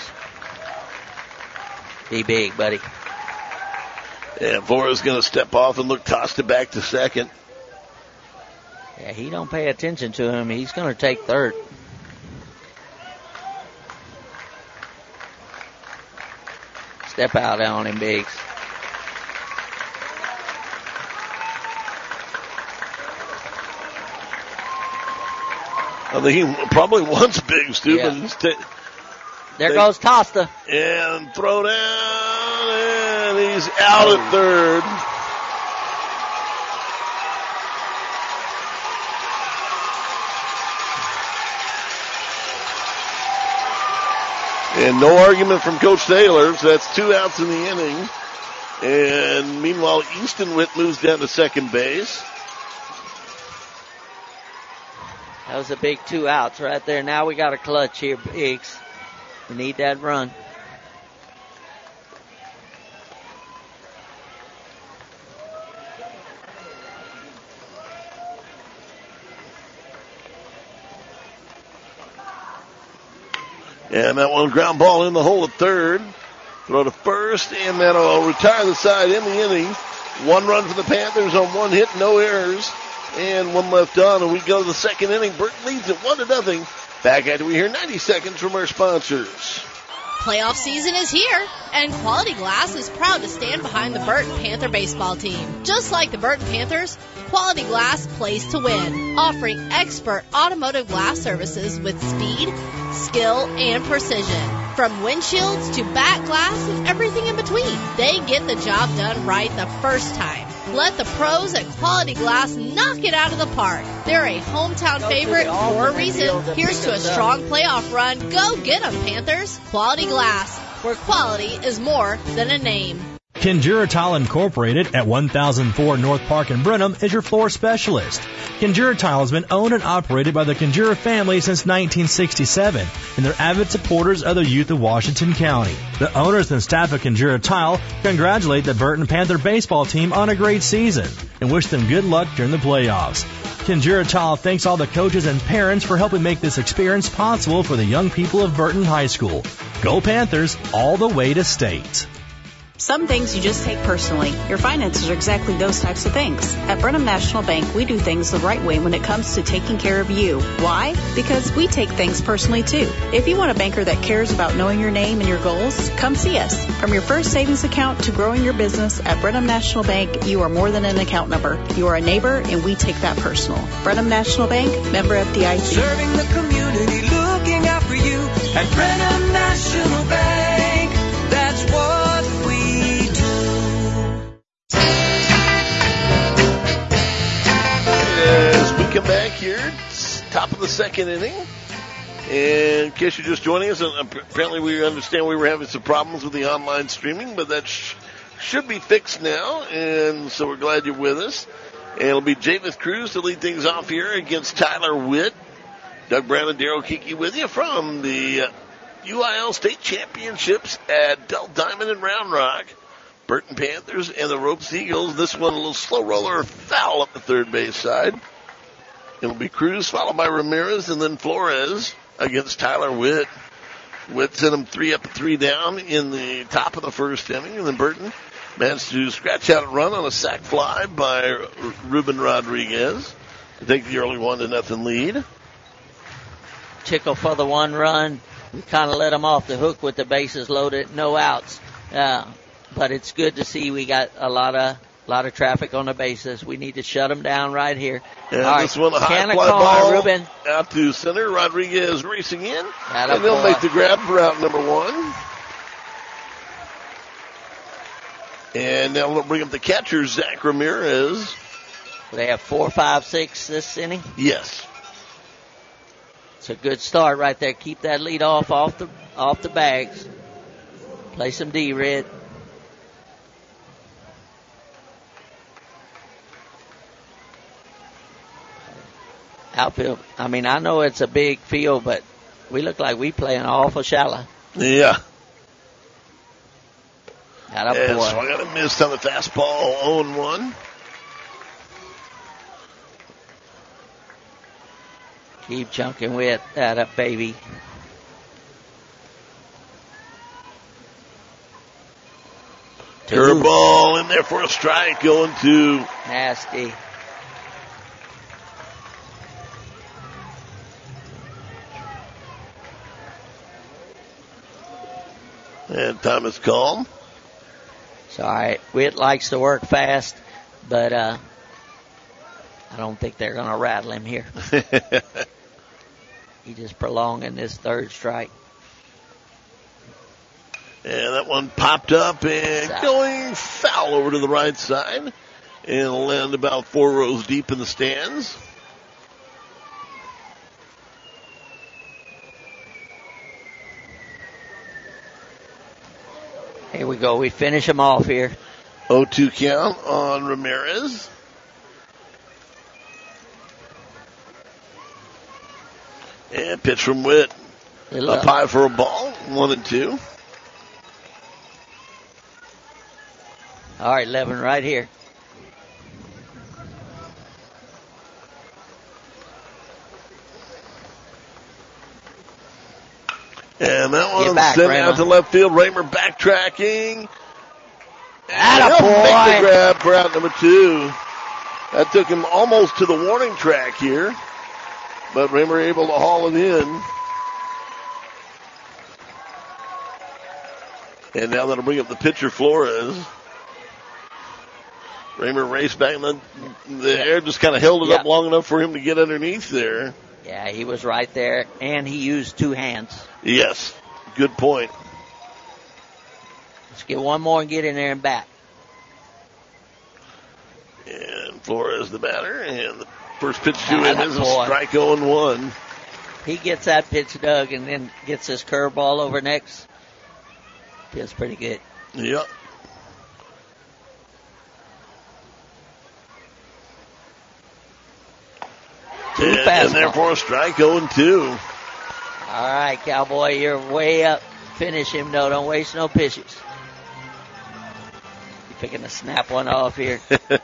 Be big, buddy. And Flores going to step off and look Costa back to second. Yeah, he don't pay attention to him. He's going to take third. Step out on him, Biggs. I think he probably wants Biggs too, Yeah. but he's ta- There goes Tosta. And throw down, and he's out at third. And no argument from Coach Taylor, so that's two outs in the inning. And meanwhile, Easton Witt moves down to second base. That was a big two outs right there. Now we got a clutch here, Biggs. We need that run. And that one ground ball in the hole at third. Throw to first, and that'll retire the side in the inning. One run for the Panthers on one hit, no errors, and one left on. And we go to the second inning. Burton leads it one to nothing. Back after we hear ninety seconds from our sponsors. Playoff season is here, and Quality Glass is proud to stand behind the Burton Panther baseball team. Just like the Burton Panthers, Quality Glass plays to win, offering expert automotive glass services with speed, skill, and precision. From windshields to back glass and everything in between, they get the job done right the first time. Let the pros at Quality Glass knock it out of the park. They're a hometown favorite for a reason. Here's to a strong playoff run. Go get 'em, Panthers. Quality Glass, where quality is more than a name. Kinjura Tile Incorporated at one thousand four North Park in Brenham is your floor specialist. Kinjura Tile has been owned and operated by the Kinjura family since nineteen sixty-seven, and they're avid supporters of the youth of Washington County. The owners and staff of Kinjura Tile congratulate the Burton Panther baseball team on a great season and wish them good luck during the playoffs. Kinjura Tile thanks all the coaches and parents for helping make this experience possible for the young people of Burton High School. Go Panthers all the way to state. Some things you just take personally. Your finances are exactly those types of things. At Brenham National Bank, we do things the right way when it comes to taking care of you. Why? Because we take things personally too. If you want a banker that cares about knowing your name and your goals, come see us. From your first savings account to growing your business, at Brenham National Bank, you are more than an account number. You are a neighbor, and we take that personal. Brenham National Bank, member F D I C. Serving the community, looking out for you at Brenham National Bank. That's what as we come back here, it's top of the second inning. And in case you're just joining us, apparently we understand we were having some problems with the online streaming, but that sh- should be fixed now, and so we're glad you're with us. And it'll be Javis Cruz to lead things off here against Tyler Witt. Doug Brown and Daryl Kiki with you from the uh, U I L State Championships at Dell Diamond and Round Rock. Burton Panthers and the Ropes Eagles. This one a little slow roller foul up the third base side. It'll be Cruz followed by Ramirez and then Flores against Tyler Witt. Witt sent him three up and three down in the top of the first inning, and then Burton managed to scratch out a run on a sac fly by Ruben Rodriguez to take the early one to nothing lead. Tickle for the one run. We kind of let them off the hook with the bases loaded, no outs. Uh, But it's good to see we got a lot of lot of traffic on the bases. We need to shut them down right here. And All this right. one, a high Can fly call, ball Ruben. out to center. Rodriguez racing in. Atta and they'll boy. make the grab for out number one. And now we'll bring up the catcher, Zach Ramirez. They have four, five, six this inning. Yes. It's a good start right there. Keep that lead off off the off the bags. Play some D-Red. Outfield. I mean, I know it's a big field, but we look like we playing awful shallow. Yeah. Atta And boy. swung out and missed on the fastball, oh and one. Keep chunking with that up, baby. Curveball in there for a strike going to Nasty. and Thomas Calm. It's all right. Witt likes to work fast, but uh, I don't think they're going to rattle him here. He just prolonging this third strike. And that one popped up and going foul over to the right side. And land about four rows deep in the stands. Here we go. We finish them off here. oh two count on Ramirez. And pitch from Witt. Up high for a ball. One and two. All right, eleven right here. And that one back, sent Raymond. out to left field. Raymer backtracking. And Atta he'll make boy. the grab for out number two. That took him almost to the warning track here. But Raymer able to haul it in. And now that'll bring up the pitcher, Flores. Raymer raced back in the, the air, just kind of held it Yeah. up long enough for him to get underneath there. Yeah, he was right there, and he used two hands. Yes, good point. Let's get one more and get in there and bat. And Flores the batter, and the first pitch to Ah, him that is a boy. strike oh and one. He gets that pitch dug and then gets his curveball over next. Feels pretty good. Yep. Two And, fastballs. and therefore a strike oh and two. All right, Cowboy, you're way up. Finish him, though. Don't waste no pitches. You're picking to snap one off here.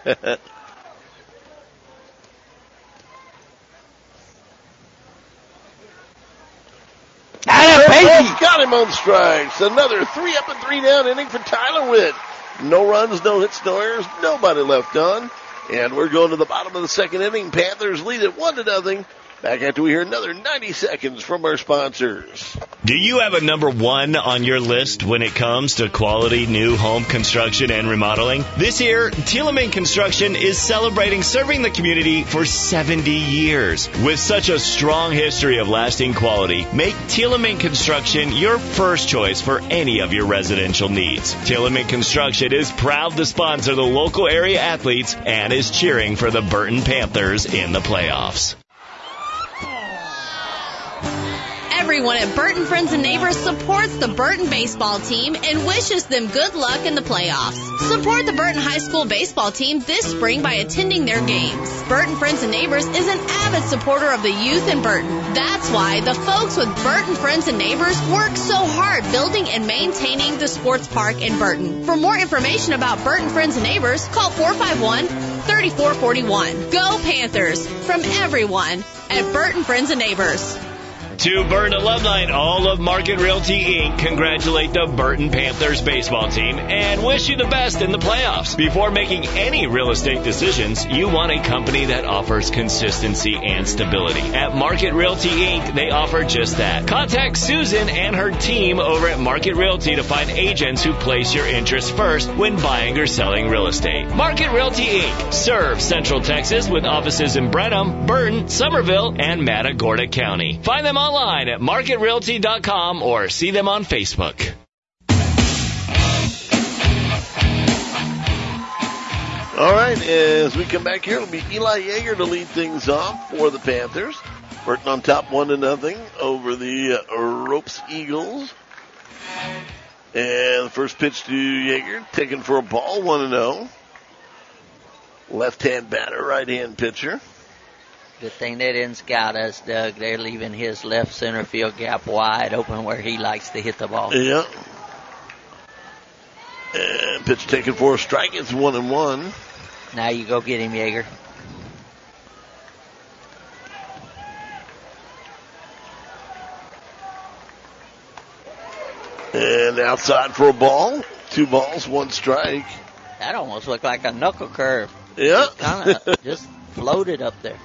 Curveball got him on strikes. Another three up and three down inning for Tyler Witt. No runs, no hits, no errors, nobody left on. And we're going to the bottom of the second inning. Panthers lead it one to nothing. Back after we hear another ninety seconds from our sponsors. Do you have a number one on your list when it comes to quality new home construction and remodeling? This year, Thielemann Construction is celebrating serving the community for seventy years. With such a strong history of lasting quality, make Thielemann Construction your first choice for any of your residential needs. Thielemann Construction is proud to sponsor the local area athletes and is cheering for the Burton Panthers in the playoffs. Everyone at Burton Friends and Neighbors supports the Burton baseball team and wishes them good luck in the playoffs. Support the Burton High School baseball team this spring by attending their games. Burton Friends and Neighbors is an avid supporter of the youth in Burton. That's why the folks with Burton Friends and Neighbors work so hard building and maintaining the sports park in Burton. For more information about Burton Friends and Neighbors, call four five one, three four four one. Go Panthers! From everyone at Burton Friends and Neighbors. To Burton alumni and all of Market Realty Incorporated, congratulate the Burton Panthers baseball team and wish you the best in the playoffs. Before making any real estate decisions, you want a company that offers consistency and stability. At Market Realty Incorporated, they offer just that. Contact Susan and her team over at Market Realty to find agents who place your interests first when buying or selling real estate. Market Realty Incorporated serves Central Texas with offices in Brenham, Burton, Somerville, and Matagorda County. Find them online at market realty dot com or see them on Facebook. All right, as we come back here, it'll be Eli Yeager to lead things off for the Panthers. Burton on top one to nothing over the uh, Ropes Eagles. And the first pitch to Yeager, taken for a ball, one and oh. Left-hand batter, right-hand pitcher. Good thing they didn't scout us, Doug. They're leaving his left center field gap wide open where he likes to hit the ball. Yeah. And pitch taken for a strike. It's one and one. Now you go get him, Yeager. And outside for a ball. Two balls, one strike. That almost looked like a knuckle curve. Yeah. Kind of just floated up there.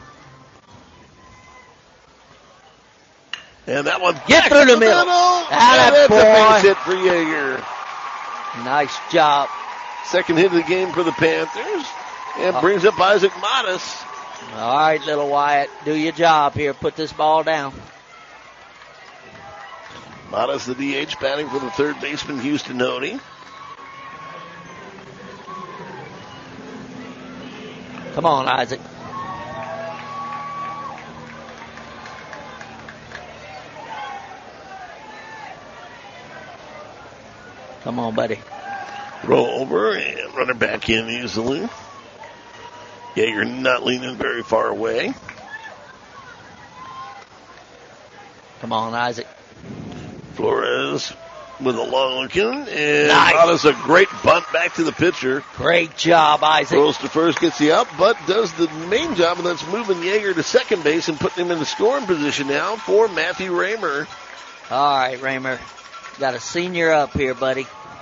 And that one Get back through the to middle. middle. Atta And that's boy. a base hit for Yeager. Nice job. Second hit of the game for the Panthers. And Oh. brings up Isaac Modest. All right, little Wyatt, do your job here. Put this ball down. Matas, the D H, batting for the third baseman, Houston Honey. Come on, Isaac. Come on, buddy. Roll over and run it back in easily. Yeager not leaning very far away. Come on, Isaac. Flores with a long look in, and Nice. Matas a great bunt back to the pitcher. Great job, Isaac. Rolls to first, gets the up, but does the main job, and that's moving Yeager to second base and putting him in the scoring position now for Matthew Raymer. All right, Raymer. Got a senior up here, buddy.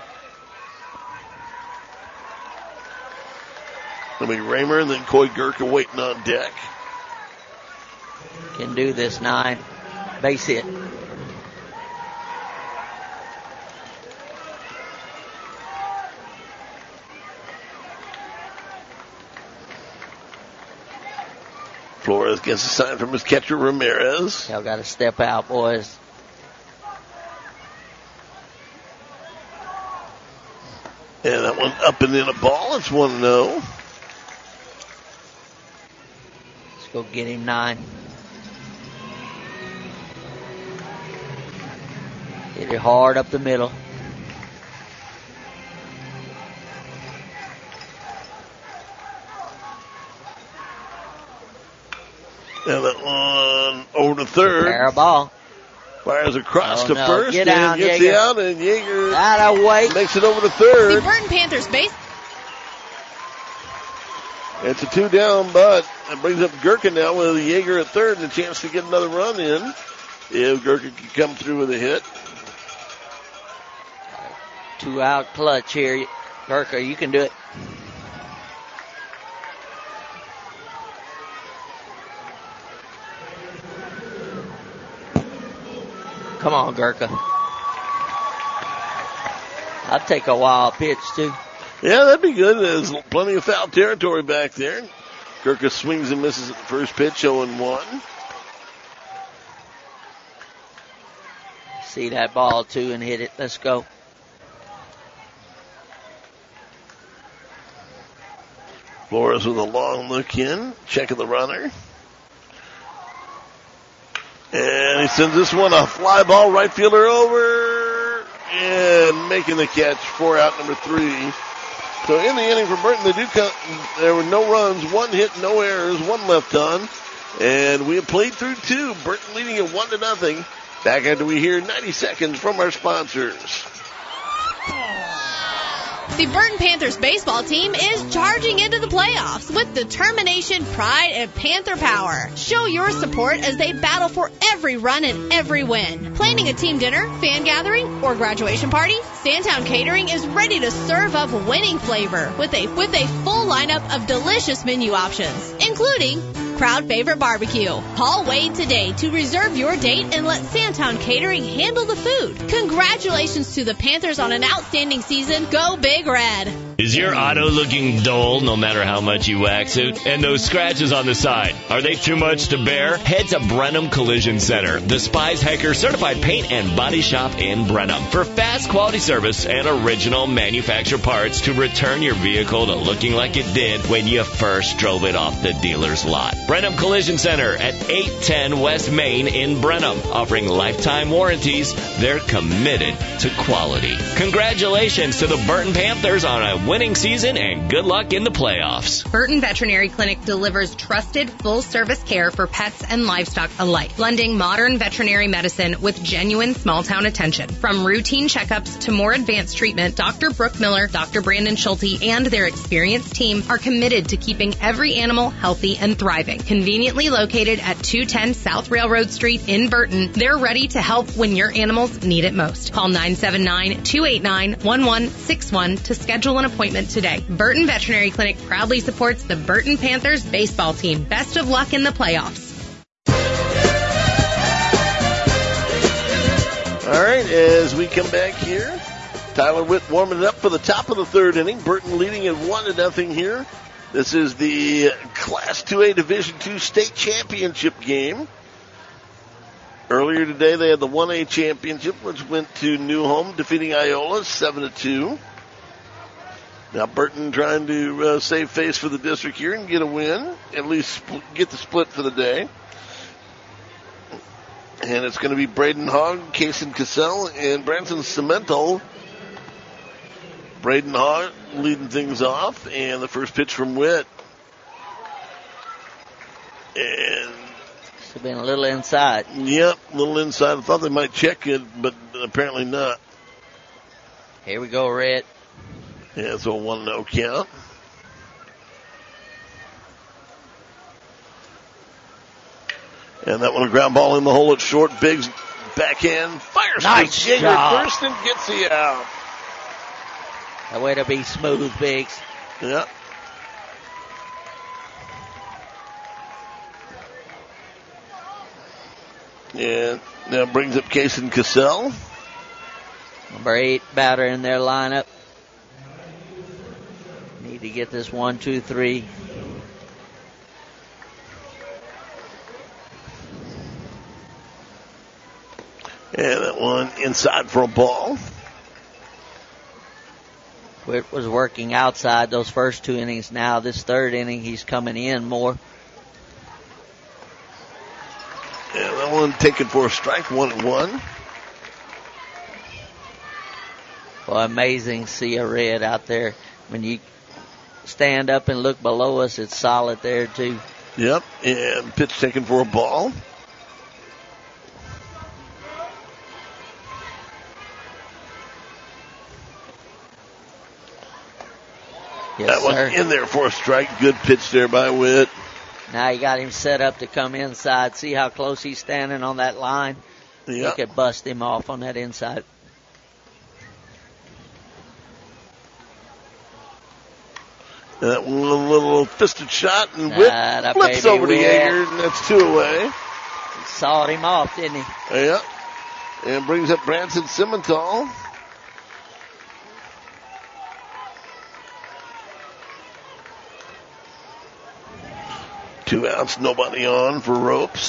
It'll be Raymer and then Coy Gurka waiting on deck. Can do this, nine. Base hit. Flores gets a sign from his catcher, Ramirez. Y'all got to step out, boys. And that one up and in a ball. It's one oh. Let's go get him, nine. Hit it hard up the middle. And that one over to third. Fair ball. Fires across Oh, to no. first Get and out, gets Yeager. the out, and Yeager Out of way. makes it over to The third. Burton Panthers base. It's a two down, but it brings up Gurka now with Yeager at third and a chance to get another run in. If Gurka can come through with a hit. Two out clutch here. Gurka, you can do it. Come on, Gurka. I'd take a wild pitch, too. Yeah, that'd be good. There's plenty of foul territory back there. Gurka swings and misses at the first pitch, oh and one. See that ball, too, and hit it. Let's go. Flores with a long look in, checking the runner. And he sends this one a fly ball, right fielder over, and making the catch, four out, number three. So in the inning for Burton, they do come, there were no runs, one hit, no errors, one left on. And we have played through two. Burton leading at one to nothing. Back after we hear ninety seconds from our sponsors. The Burton Panthers baseball team is charging into the playoffs with determination, pride, and Panther power. Show your support as they battle for every run and every win. Planning a team dinner, fan gathering, or graduation party? Sandtown Catering is ready to serve up winning flavor with a with a full lineup of delicious menu options, including crowd favorite barbecue. Call Wade today to reserve your date and let Sandtown Catering handle the food. Congratulations to the Panthers on an outstanding season. Go Big Red. Is your auto looking dull no matter how much you wax it? And those scratches on the side, are they too much to bear? Head to Brenham Collision Center, the Spies Hecker certified paint and body shop in Brenham, for fast quality service and original manufacturer parts to return your vehicle to looking like it did when you first drove it off the dealer's lot. Brenham Collision Center at eight ten West Main in Brenham, offering lifetime warranties. They're committed to quality. Congratulations to the Burton Panthers on a winning season and good luck in the playoffs. Burton Veterinary Clinic delivers trusted, full-service care for pets and livestock alike, blending modern veterinary medicine with genuine small-town attention. From routine checkups to more advanced treatment, Doctor Brooke Miller, Doctor Brandon Schulte, and their experienced team are committed to keeping every animal healthy and thriving. Conveniently located at two ten South Railroad Street in Burton, they're ready to help when your animals need it most. Call nine seven nine, two eight nine, one one six one to schedule an appointment today. Burton Veterinary Clinic proudly supports the Burton Panthers baseball team. Best of luck in the playoffs. All right, as we come back here, Tyler Witt warming it up for the top of the third inning. Burton leading at one to nothing here. This is the Class two A Division two State Championship game. Earlier today, they had the one A championship, which went to New Home, defeating Iola seven to two. Now Burton trying to uh, save face for the district here and get a win, at least spl- get the split for the day. And it's going to be Braden Hogg, Kason Cassell, and Branson Cemento. Braden Hogg leading things off, and the first pitch from Witt. And it's been a little inside. Yep, a little inside. I thought they might check it, but apparently not. Here we go, Red. Yeah, it's a one oh count. And that one a ground ball in the hole at short. Biggs backhand fires. Nice Jaeger job. first and gets the out. That way to be smooth, Biggs. Yeah. And now brings up Kason Cassell. Number eight batter in their lineup. Need to get this one, two, three. And that one inside for a ball. Witt was working outside those first two innings. Now this third inning, he's coming in more. And that one taken for a strike, one and one. Well, amazing to see a Red out there. When you stand up and look below us, it's solid there too. Yep, and pitch taken for a ball. Yes, that sir. one in there for a strike. Good pitch there by Witt. Now you got him set up to come inside. See how close he's standing on that line? Yep. You could bust him off on that inside. That one a little fisted shot, and Witt Ah, flips baby over to Witt. Yeager, and that's two away. Sawed him off, didn't he? Yeah. And brings up Branson Simmental. Two outs, nobody on for Ropes.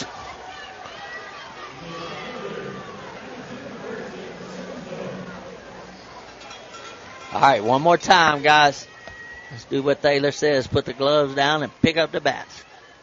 All right, one more time, guys. Let's do what Taylor says. Put the gloves down and pick up the bats.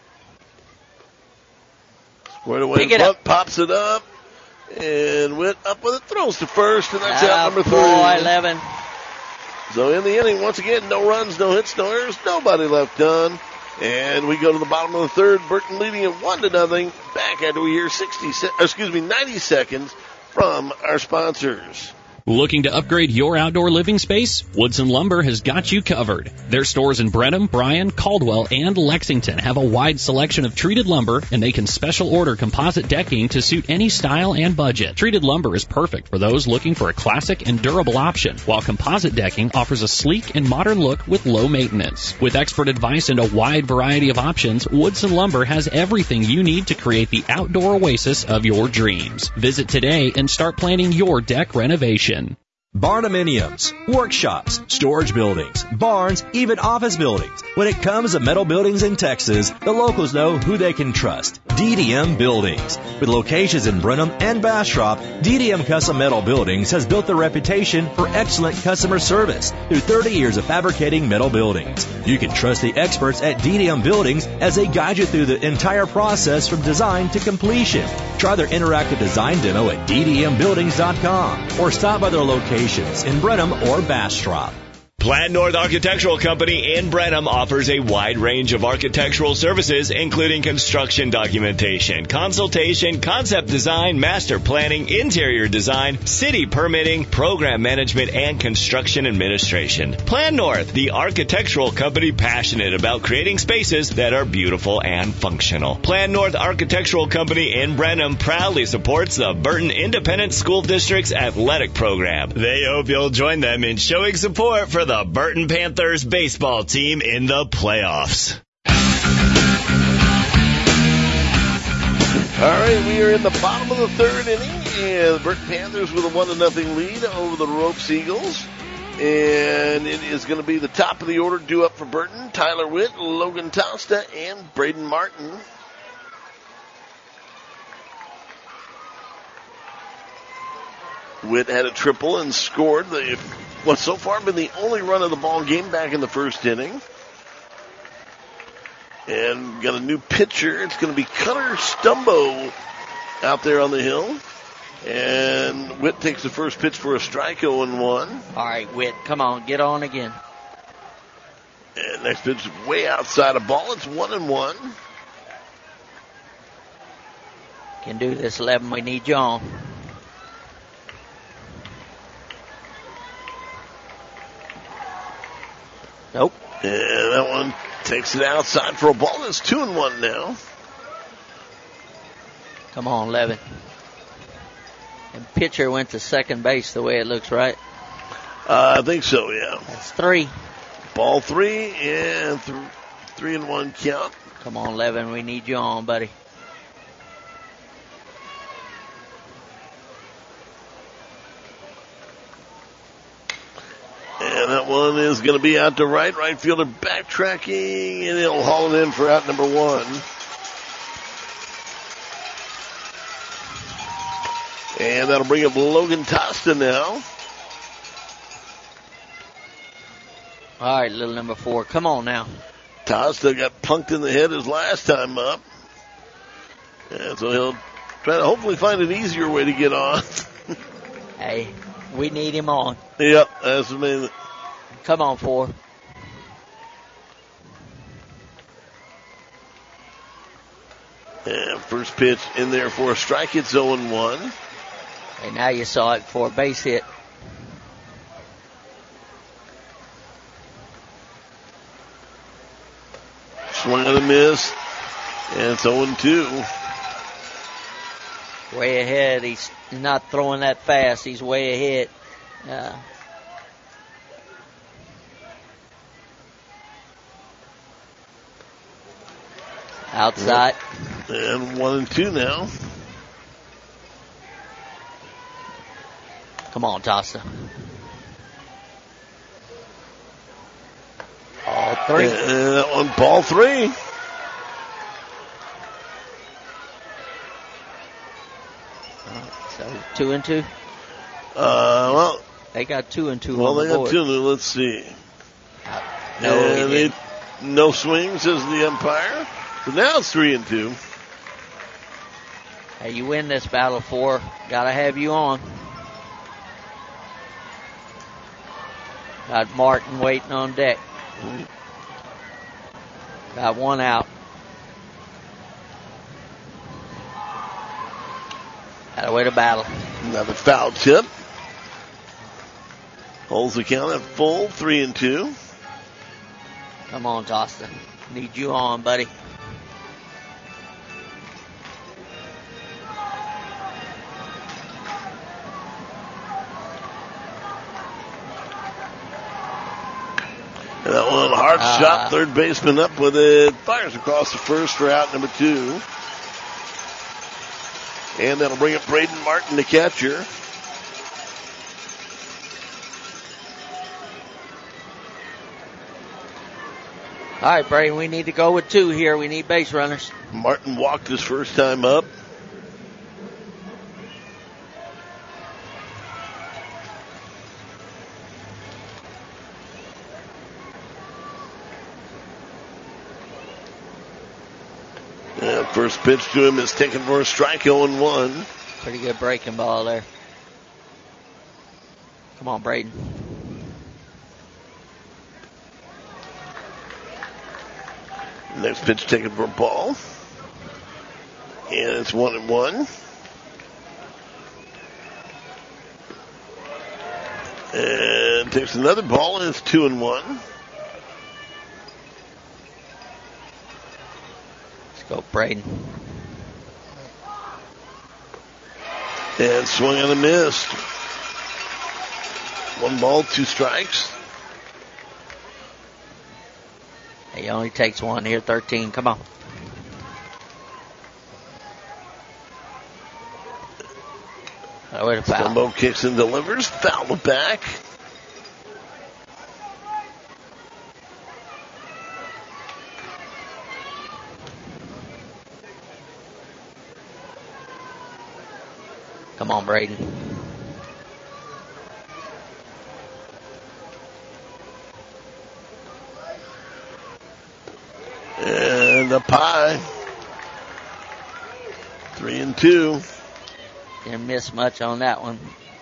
Squared away, Pick it bunt, up. pops it up, and Witt up with it, throws to first, and that's Ah, out number boy, three. eleven. So in the inning, once again, no runs, no hits, no errors, nobody left done. And we go to the bottom of the third. Burton leading at one to nothing. Back after we hear sixty, se- excuse me, ninety seconds from our sponsors. Looking to upgrade your outdoor living space? Woodson Lumber has got you covered. Their stores in Brenham, Bryan, Caldwell, and Lexington have a wide selection of treated lumber, and they can special order composite decking to suit any style and budget. Treated lumber is perfect for those looking for a classic and durable option, while composite decking offers a sleek and modern look with low maintenance. With expert advice and a wide variety of options, Woodson Lumber has everything you need to create the outdoor oasis of your dreams. Visit today and start planning your deck renovation. Barnuminiums, workshops, storage buildings, barns, even office buildings. When it comes to metal buildings in Texas, the locals know who they can trust. D D M Buildings. With locations in Brenham and Bastrop, D D M Custom Metal Buildings has built their reputation for excellent customer service through thirty years of fabricating metal buildings. You can trust the experts at D D M Buildings as they guide you through the entire process from design to completion. Try their interactive design demo at d d m buildings dot com or stop by their locations in Brenham or Bastrop. Plan North Architectural Company in Brenham offers a wide range of architectural services, including construction documentation, consultation, concept design, master planning, interior design, city permitting, program management, and construction administration. Plan North, the architectural company passionate about creating spaces that are beautiful and functional. Plan North Architectural Company in Brenham proudly supports the Burton Independent School District's athletic program. They hope you'll join them in showing support for the Burton Panthers baseball team in the playoffs. All right, we are in the bottom of the third inning, and the Burton Panthers with a one to nothing lead over the Ropes Eagles. And it is going to be the top of the order due up for Burton. Tyler Witt, Logan Tosta, and Braden Martin. Witt had a triple and scored the what's so far been the only run of the ball game back in the first inning. And got a new pitcher. It's going to be Cutter Stumbo out there on the hill. And Witt takes the first pitch for a strike, oh and one. All right, Witt, come on, get on again. And next pitch is way outside of ball. It's one and one. Can do this, eleven. We need you on. Nope. And that one takes it outside for a ball. It's two and one now. Come on, Levin. And pitcher went to second base the way it looks, right? Uh, I think so, yeah. That's three. Ball three and th- three and one count. Come on, Levin. We need you on, buddy. And that one is going to be out to right. Right fielder backtracking, and he'll haul it in for out number one. And that'll bring up Logan Tosta now. All right, little number four. Come on now. Tosta got punked in the head his last time up. And so he'll try to hopefully find an easier way to get on. Hey, we need him on. Yep, that's the main. Come on, four. And first pitch in there for a strike. It's oh and one. And now you saw it for a base hit. Swing and a miss. And it's oh and two. Way ahead. He's not throwing that fast. He's way ahead. Uh, outside. And one and two now. Come on, Tosta. Ball three. And that one, ball three. So two and two. Uh, well, they got two and two. Well, on they the got board. two and two. Let's see. No, and they, no swing, says the umpire. So now it's three and two. Hey, you win this battle, four. Gotta have you on. Got Martin waiting on deck. Got one out. Got to win a battle. Another foul tip. Holds the count at full, three and two. Come on, Tosta. Need you on, buddy. And that one hard uh, shot, third baseman up with it. Fires across the first for out number two. And that'll bring up Braden Martin, the catcher. All right, Braden, we need to go with two here. We need base runners. Martin walked his first time up. And first pitch to him is taken for a strike, oh and one. Pretty good breaking ball there. Come on, Braden. Next pitch taken for a ball. And it's one and one. And takes another ball, and it's two and one. Let's go, Braden. And swung and a miss. One ball, two strikes. He only takes one here, thirteen. Come on. Oh, wait a foul. Stumbo kicks and delivers. Foul the back. Come on, Braden. a pie. Three and two. Didn't miss much on that one.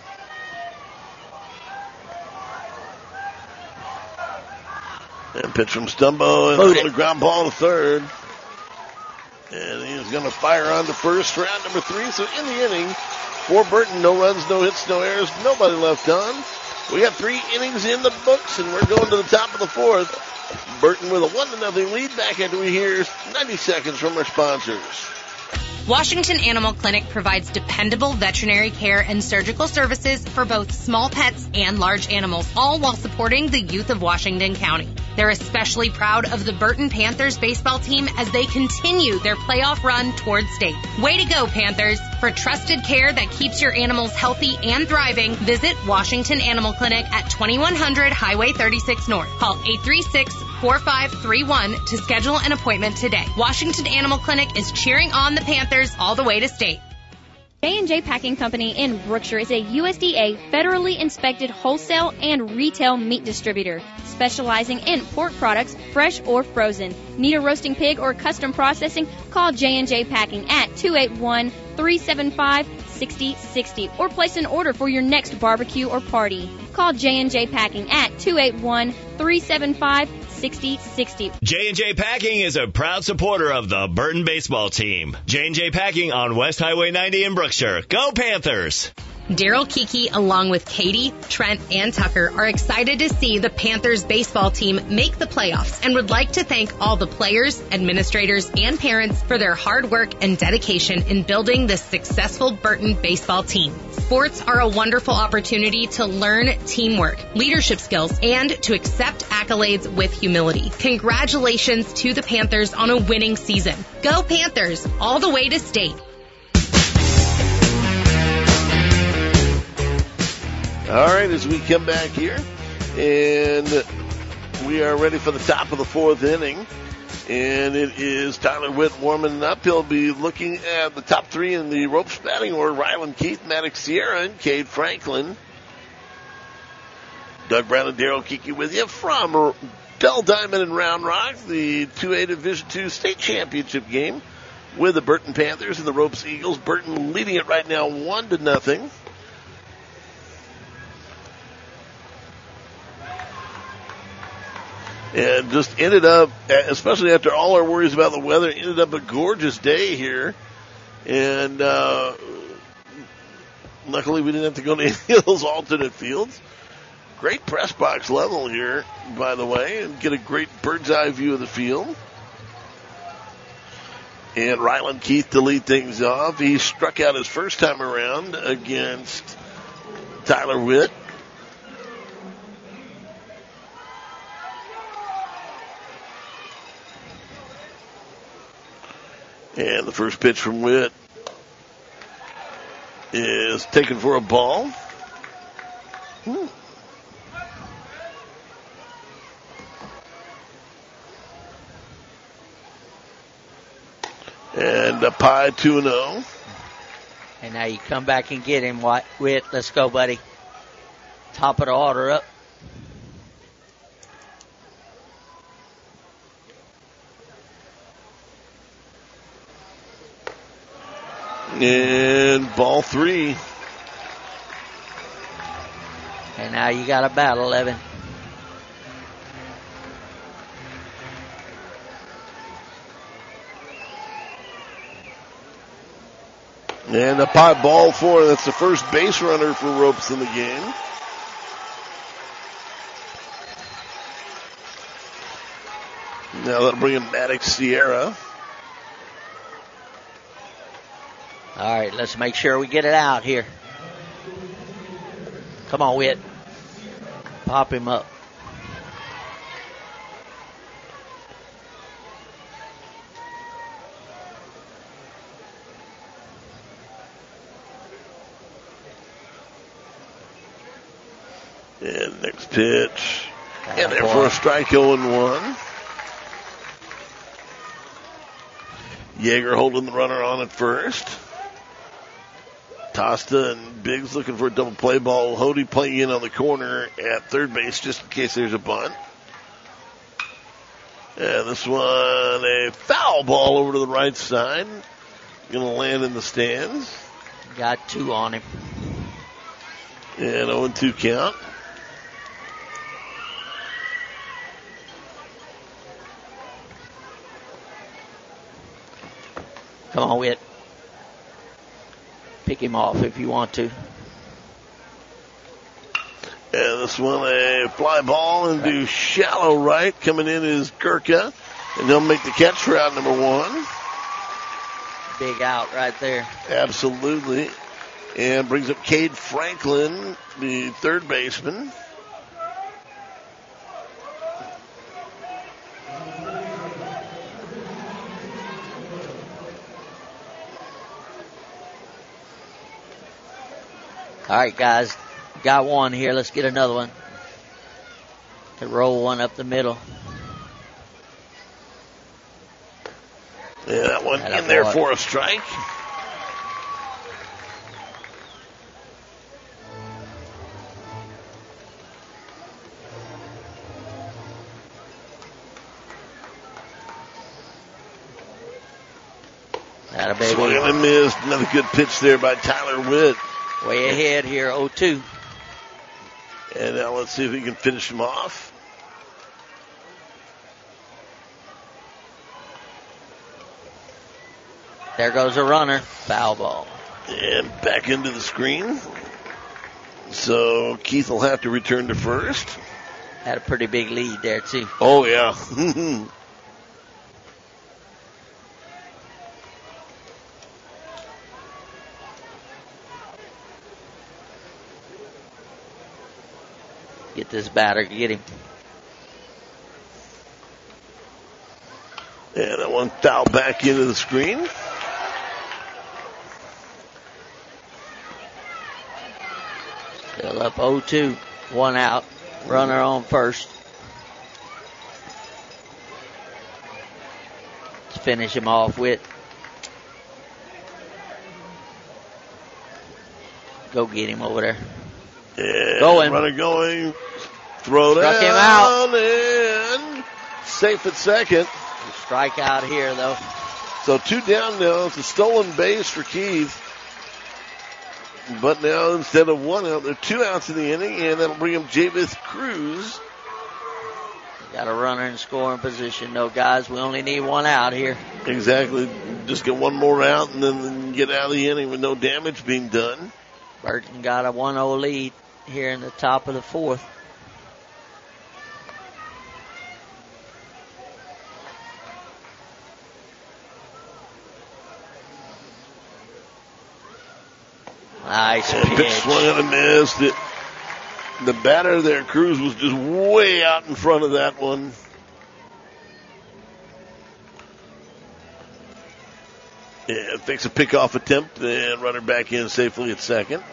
And pitch from Stumbo and on the ground ball to third. And he's going to fire on to first, round number three. So in the inning, for Burton, no runs, no hits, no errors, nobody left on. We got three innings in the books, and we're going to the top of the fourth. Burton with a one to nothing lead back after we hear ninety seconds from our sponsors. Washington Animal Clinic provides dependable veterinary care and surgical services for both small pets and large animals, all while supporting the youth of Washington County. They're especially proud of the Burton Panthers baseball team as they continue their playoff run towards state. Way to go, Panthers! For trusted care that keeps your animals healthy and thriving, visit Washington Animal Clinic at twenty-one hundred Highway thirty-six North. Call eight three six, four five three one to schedule an appointment today. Washington Animal Clinic is cheering on the Panthers all the way to state. J and J Packing Company in Brookshire is a U S D A federally inspected wholesale and retail meat distributor, specializing in pork products, fresh or frozen. Need a roasting pig or custom processing? Call J and J Packing at two eight one, three seven five, six zero six zero or place an order for your next barbecue or party. Call J and J Packing at two eight one, three seven five, six zero six zero. J and J Packing is a proud supporter of the Burton baseball team. J and J Packing on West Highway ninety in Brookshire. Go Panthers! Daryl Kiki, along with Katie, Trent, and Tucker, are excited to see the Panthers baseball team make the playoffs and would like to thank all the players, administrators, and parents for their hard work and dedication in building this successful Burton baseball team. Sports are a wonderful opportunity to learn teamwork, leadership skills, and to accept accolades with humility. Congratulations to the Panthers on a winning season. Go Panthers, all the way to state. All right, as we come back here, and we are ready for the top of the fourth inning, and it is Tyler Witt warming up. He'll be looking at the top three in the ropes batting order: Ryland Keith, Maddox Sierra, and Cade Franklin. Doug Brown and Daryl Kiki with you from Dell Diamond and Round Rock, the two A Division two state championship game with the Burton Panthers and the Ropes Eagles. Burton leading it right now one to nothing. And just ended up, especially after all our worries about the weather, ended up a gorgeous day here. And uh, luckily we didn't have to go to any of those alternate fields. Great press box level here, by the way, and get a great bird's eye view of the field. And Ryland Keith to lead things off. He struck out his first time around against Tyler Witt. And the first pitch from Witt is taken for a ball. Hmm. And a pie two and oh. And now you come back and get him, Witt. Let's go, buddy. Top of the order up. And ball three. And now you got a battle, Evan. And a pie ball four. That's the first base runner for Ropes in the game. Now that'll bring in Maddox Sierra. All right, let's make sure we get it out here. Come on, Witt. Pop him up. And next pitch. And there for a strike, oh and one. Yeager holding the runner on at first. Tosta and Biggs looking for a double play ball. Hody playing in on the corner at third base just in case there's a bunt. And this one, a foul ball over to the right side. Going to land in the stands. Got two on him. And oh and two count. Come on, Witt. Pick him off if you want to. And this one, a fly ball into shallow right. Coming in is Gurka. And they'll make the catch for out number one. Big out right there. Absolutely. And brings up Cade Franklin, the third baseman. All right, guys. Got one here. Let's get another one. To roll one up the middle. Yeah, that one in there for a strike. That a baby. Swung and missed. Another good pitch there by Tyler Witt. Way ahead here, oh two. And now let's see if we can finish him off. There goes a runner. Foul ball. And back into the screen. So Keith will have to return to first. Had a pretty big lead there, too. Oh, yeah. Get this batter, get him. And that one foul back into the screen. Still up oh two. One out. Runner on first. Let's finish him off with. Go get him over there. Yeah, going. Runner going. Throw Struck down. him out. And safe at second. Strike out here, though. So two down now. It's a stolen base for Keith. But now instead of one out, there are two outs in the inning, and that'll bring up Javith Cruz. Got a runner in scoring position. No, guys, we only need one out here. Exactly. Just get one more out and then get out of the inning with no damage being done. Burton got a one oh lead here in the top of the fourth. Nice and pitch. Pitch swung and a missed. It, the batter there, Cruz, was just way out in front of that one. Yeah, takes a pickoff attempt and runner back in safely at second.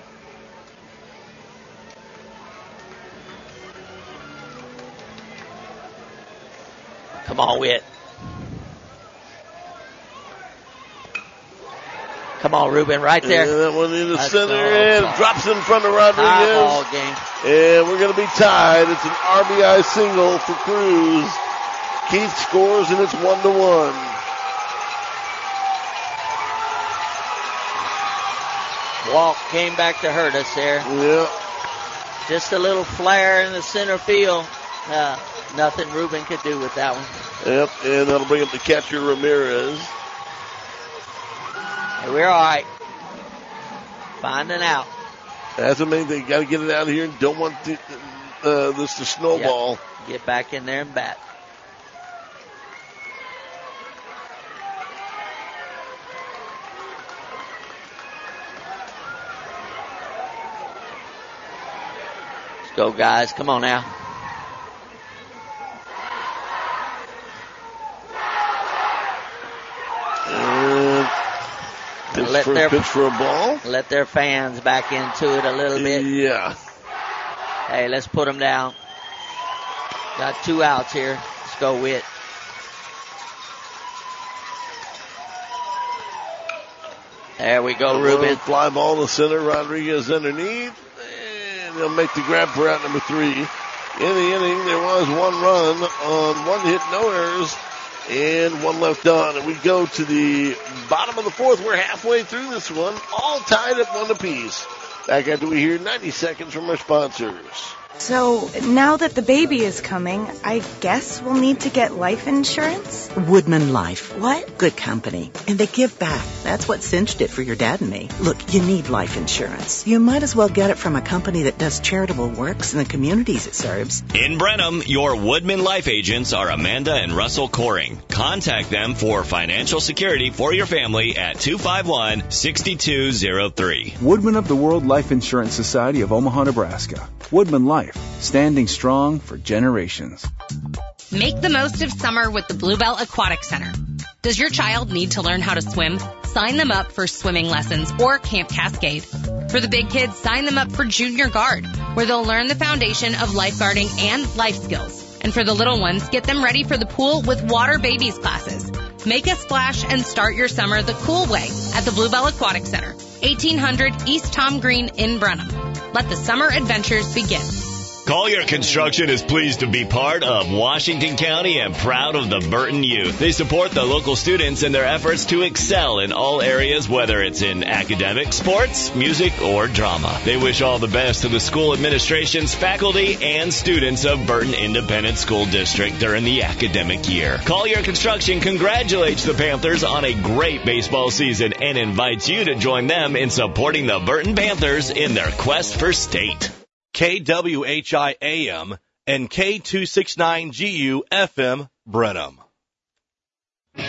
Come on, Witt. Come on, Ruben, right there. And that one in the That's center all and time. drops in front of Tie ball Rodriguez. game. And we're going to be tied. It's an R B I single for Cruz. Keith scores and it's one to one. Walk came back to hurt us there. Yeah. Just a little flare in the center field. Uh, nothing Ruben could do with that one. Yep, and that'll bring up the catcher Ramirez. Hey, we're all right. Finding out. That's the main thing. Got to get it out of here and don't want to, uh, this to snowball. Yep. Get back in there and bat. Let's go, guys. Come on now. And pitch Let for, their, pitch for a ball. Let their fans back into it a little bit. Yeah. Hey, let's put them down. Got two outs here. Let's go with. There we go, Ruben. Fly ball to center. Rodriguez underneath. And they'll make the grab for out number three. In the inning, there was one run on one hit, no errors, and one left on. And we go to the bottom of the fourth. We're halfway through this one, all tied at one apiece. Back after we hear ninety seconds from our sponsors. So, now that the baby is coming, I guess we'll need to get life insurance? Woodman Life. What? Good company. And they give back. That's what cinched it for your dad and me. Look, you need life insurance. You might as well get it from a company that does charitable works in the communities it serves. In Brenham, your Woodman Life agents are Amanda and Russell Coring. Contact them for financial security for your family at two five one, six two zero three. Woodman of the World Life Insurance Society of Omaha, Nebraska. Woodman Life, standing strong for generations. Make the most of summer with the Bluebell Aquatic Center. Does your child need to learn how to swim? Sign them up for swimming lessons or Camp Cascade. For the big kids, sign them up for Junior Guard, where they'll learn the foundation of lifeguarding and life skills. And for the little ones, get them ready for the pool with Water Babies classes. Make a splash and start your summer the cool way at the Bluebell Aquatic Center, eighteen hundred East Tom Green in Brenham. Let the summer adventures begin. Collier Construction is pleased to be part of Washington County and proud of the Burton youth. They support the local students in their efforts to excel in all areas, whether it's in academics, sports, music, or drama. They wish all the best to the school administrations, faculty, and students of Burton Independent School District during the academic year. Collier Construction congratulates the Panthers on a great baseball season and invites you to join them in supporting the Burton Panthers in their quest for state. K W H I A M and K two sixty-nine G U F M Brenham. All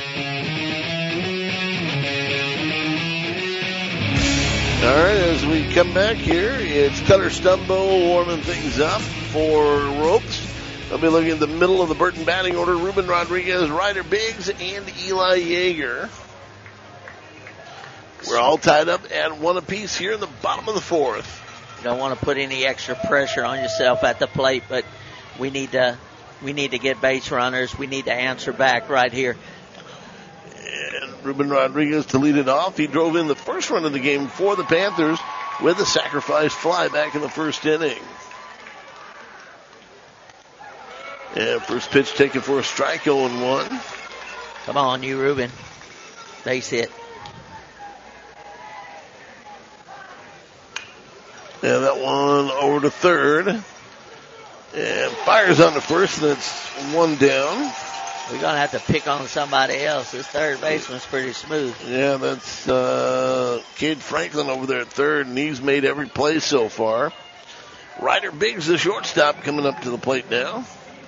right, as we come back here, it's Cutter Stumbo warming things up for Ropes. They'll be looking at the middle of the Burton batting order. Ruben Rodriguez, Ryder Biggs, and Eli Yeager. We're all tied up at one apiece here in the bottom of the fourth. Don't want to put any extra pressure on yourself at the plate, but we need to we need to get base runners. We need to answer back right here. And Ruben Rodriguez to lead it off. He drove in the first run of the game for the Panthers with a sacrifice fly back in the first inning. And first pitch taken for a strike, oh and one. Come on, you Ruben. Base hit. And that one over to third. And fires on the first, and that's one down. We're going to have to pick on somebody else. This third baseman's pretty smooth. Yeah, that's uh, Cade Franklin over there at third, and he's made every play so far. Ryder Biggs, the shortstop, coming up to the plate now.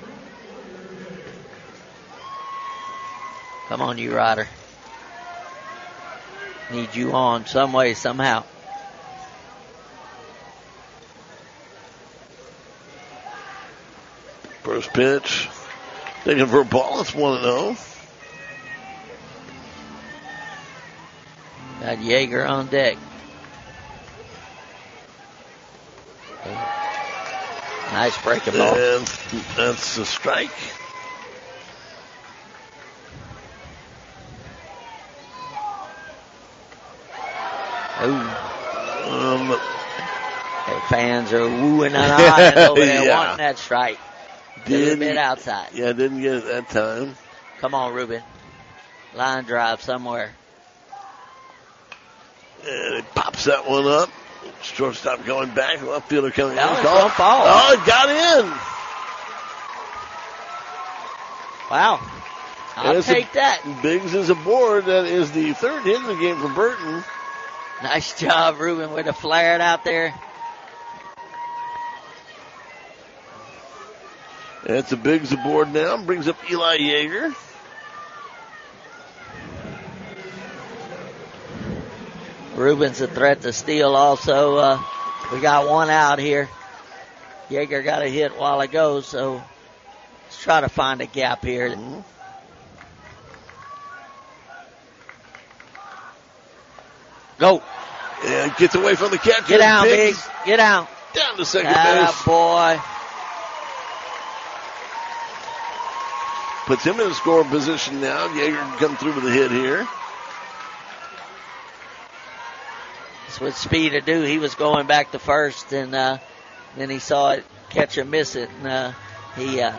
Come on, you Ryder. Need you on some way, somehow. First pitch, taken for a ball. It's one and oh. Got Yeager on deck. Nice breaking ball. And that's a strike. Ooh. Um, the fans are wooing and eyeing over there, yeah. wanting that strike. A little bit outside. Yeah, didn't get it that time. Come on, Ruben. Line drive somewhere. And it pops that one up. Shortstop going back. Left fielder coming that in. Don't fall. Oh, it got in. Wow. I'll take that. Biggs is aboard. That is the third hit of the game for Burton. Nice job, Ruben, with the flare out there. That's a Biggs aboard now. Brings up Eli Yeager. Ruben's a threat to steal also. Uh, we got one out here. Yeager got a hit a while ago, so let's try to find a gap here. Mm-hmm. Go. And gets away from the catcher. Get out, Biggs. Biggs. Get out. Down to second Atta base. boy. Puts him in a scoring position now. Yeager can come through with a hit here. That's what Speed to do. He was going back to first, and uh, then he saw it catch or miss it. And, uh, he uh,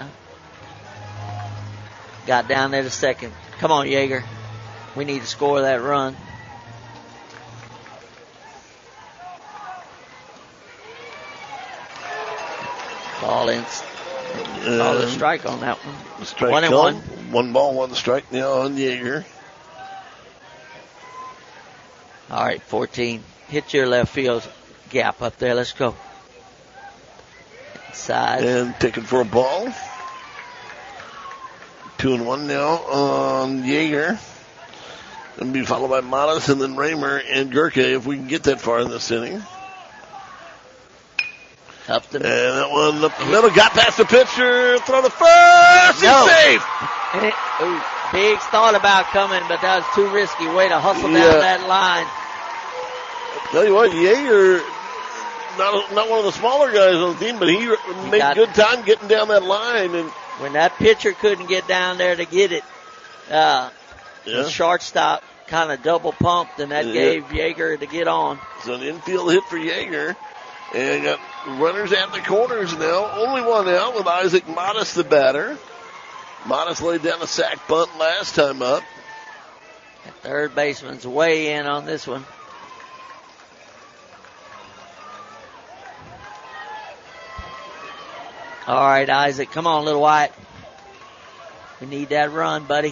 got down there to second. Come on, Yeager. We need to score that run. Ball in. Call a strike on that one. Strike one and call. one. One ball, one strike now on Yeager. All right, fourteen. Hit your left field gap up there. Let's go. Inside. And taking for a ball. Two and one now on Yeager. And be followed by Modest and then Raymer and Gurke if we can get that far in this inning. Up the and that one up the middle, got past the pitcher, throw to first, no. He's safe. And it, ooh, Biggs thought about coming, but that was too risky. Way to hustle yeah. down that line. Tell you what, Yeager, not not one of the smaller guys on the team, but he, he made good time getting down that line. And when that pitcher couldn't get down there to get it, uh, yeah. the shortstop kind of double pumped, and that yeah. gave Yeager to get on. It's an infield hit for Yeager. And got runners at the corners now. Only one out with Isaac Modest, the batter. Modest laid down a sac bunt last time up. The third baseman's way in on this one. All right, Isaac. Come on, little White. We need that run, buddy.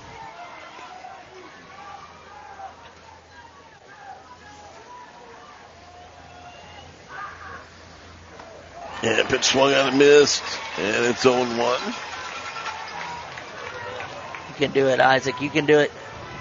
And pitch swung out and missed. And it's oh one. You can do it, Isaac. You can do it.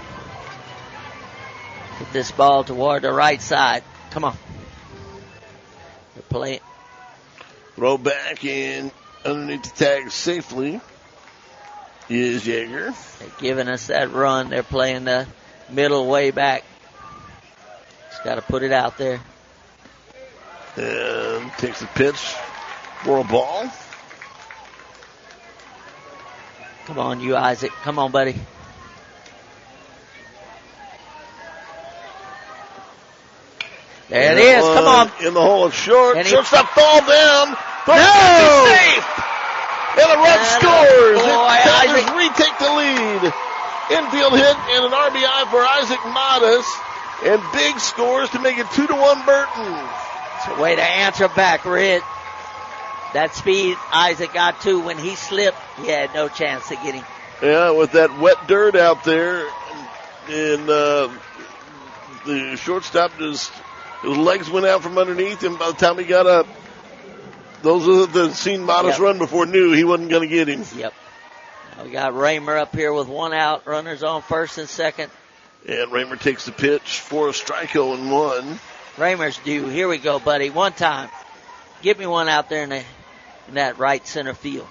Get this ball toward the right side. Come on. We're playing. Throw back in underneath the tag safely is Yeager. They're giving us that run. They're playing the middle way back. Just got to put it out there. And takes the pitch for a ball. Come on, you Isaac. Come on, buddy. There it is. Come on. In the hole of short. And he- Shortstop fall down. Third No! base is safe. And a run And scores. boy, And Panthers Isaac- retake the lead. Infield hit and an R B I for Isaac Modest. And big scores to make it two to one Burton. It's a way to answer back, Red. That speed Isaac got to when he slipped, he had no chance to get him. Yeah, with that wet dirt out there, and uh, the shortstop just his legs went out from underneath him. By the time he got up, those of that had seen Modest Yep. run before knew he wasn't going to get him. Yep. Now we got Raymer up here with one out, runners on first and second. And Raymer takes the pitch for a strike, oh and one. Raymer's due. Here we go, buddy. One time. Give me one out there in, the, in that right center field.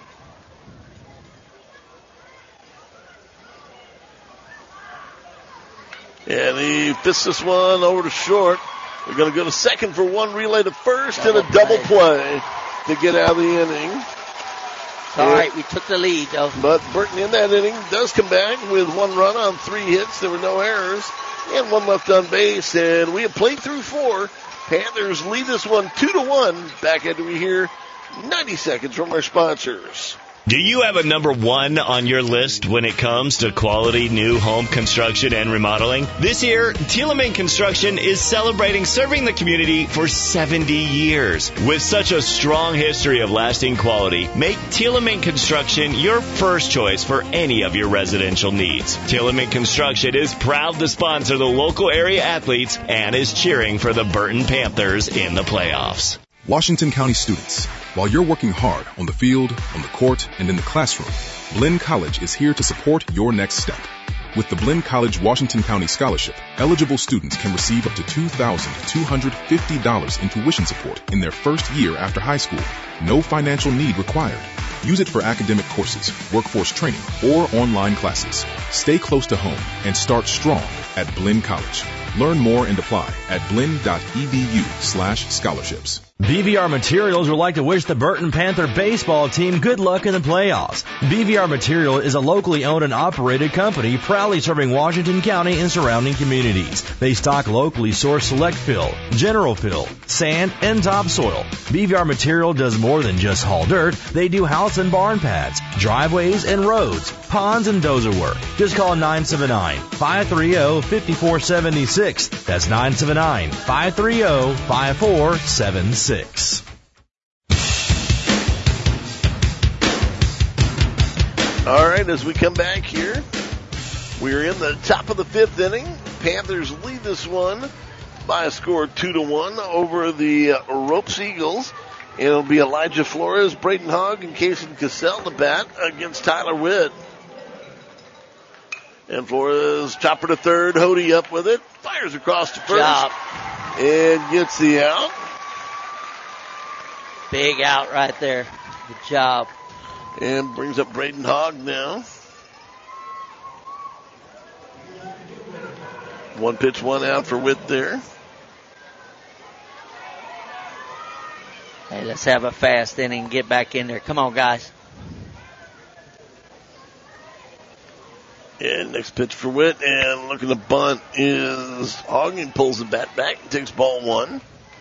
And he fists this one over to short. They're going to go to second for one relay to first Double and a double play. play to get out of the inning. All Yeah. right, we took the lead, though. But Burton in that inning does come back with one run on three hits. There were no errors and one left on base. And we have played through four. Panthers lead this one two to one. Back after we hear ninety seconds from our sponsors. Do you have a number one on your list when it comes to quality new home construction and remodeling? This year, Thielemann Construction is celebrating serving the community for seventy years. With such a strong history of lasting quality, make Thielemann Construction your first choice for any of your residential needs. Thielemann Construction is proud to sponsor the local area athletes and is cheering for the Burton Panthers in the playoffs. Washington County students, while you're working hard on the field, on the court, and in the classroom, Blinn College is here to support your next step. With the Blinn College Washington County Scholarship, eligible students can receive up to two thousand two hundred fifty dollars in tuition support in their first year after high school. No financial need required. Use it for academic courses, workforce training, or online classes. Stay close to home and start strong at Blinn College. Learn more and apply at blinn.edu slash scholarships. B V R Materials would like to wish the Burton Panther baseball team good luck in the playoffs. B V R Material is a locally owned and operated company proudly serving Washington County and surrounding communities. They stock locally sourced select fill, general fill, sand, and topsoil. B V R Material does more than just haul dirt. They do house and barn pads, driveways and roads, ponds and dozer work. Just call nine seven nine, five three zero, five four seven six. That's nine seven nine, five three zero, five four seven six. All right, as we come back here, we're in the top of the fifth inning. Panthers lead this one by a score of two to one over the uh, Ropes Eagles. It'll be Elijah Flores, Braden Hogg, and Kason Cassell to bat against Tyler Witt. And Flores, chopper to third, Hody up with it, fires across to first, Job. and gets the out. Big out right there. Good job. And brings up Braden Hogg now. One pitch, one out for Witt there. Hey, let's have a fast inning and get back in there. Come on, guys. And next pitch for Witt, and looking to bunt is Hogg, and pulls the bat back and takes ball one.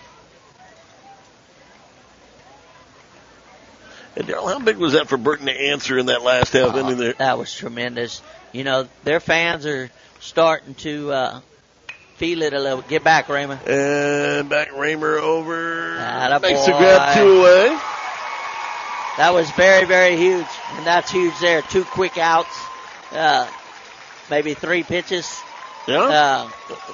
And Darryl, how big was that for Burton to answer in that last half Oh, inning there? That was tremendous. You know, their fans are starting to uh, feel it a little. Get back, Raymer. And back Raymer over. Atta Makes boy. the grab two away. That was very, very huge. And that's huge there. Two quick outs. Uh, maybe three pitches. Yeah. Uh,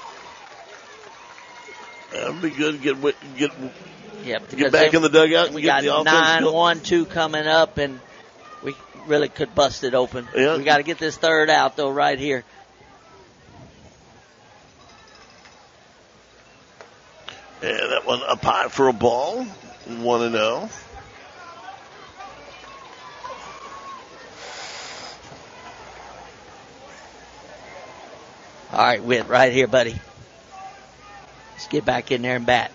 That'd be good to get, Witt- get, Yep, get back in the dugout and we get got the offense nine, going. one, two coming up, and we really could bust it open. Yeah. We got to get this third out though, right here. And that one up high for a ball, one and zero. All right, Witt, right here, buddy. Let's get back in there and bat.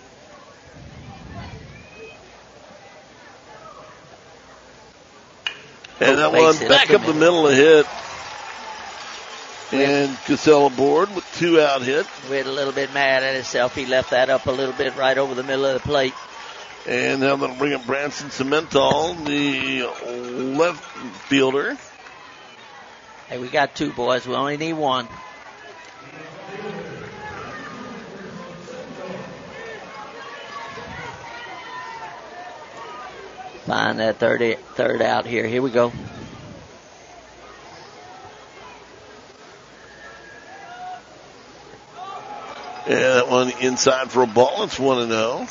And that Makes one it back up up the the middle of hit. And Cassell aboard with two out hit. Witt a little bit mad at himself. He left that up a little bit right over the middle of the plate. And now they'll bring up Branson Cemental, the left fielder. Hey, we got two boys. We only need one. Find that third, third out here. Here we go. And that one inside for a ball. It's one and zero.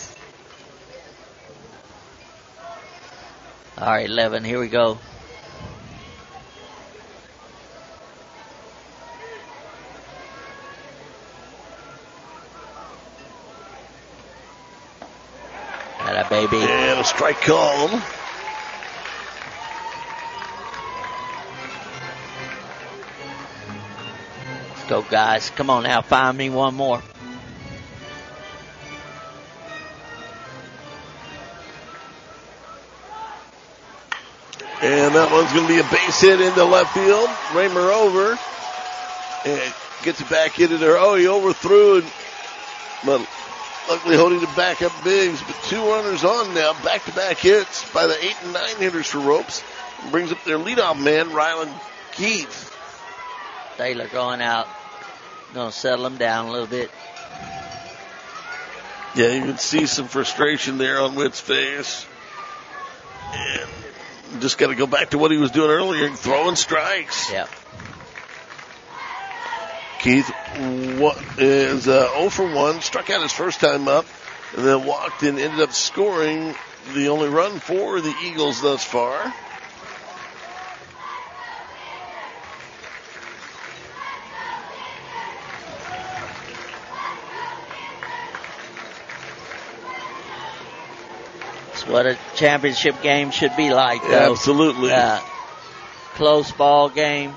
All right, eleven. Here we go. Atta baby. And a strike called. Let's go, guys. Come on now. Find me one more. And that one's going to be a base hit into left field. Raymer over. And gets it back into there. Oh, he overthrew it. But luckily holding to back up Biggs. But two runners on now. Back-to-back hits by the eight and nine hitters for Ropes. And brings up their leadoff man, Rylan Keith. Taylor going out. Going to settle him down a little bit. Yeah, you can see some frustration there on Witt's face. And just got to go back to what he was doing earlier, throwing strikes. Yeah. Keith what, is uh, zero for one, struck out his first time up, and then walked and ended up scoring the only run for the Eagles thus far. What a championship game should be like, though. Absolutely. Uh, close ball game.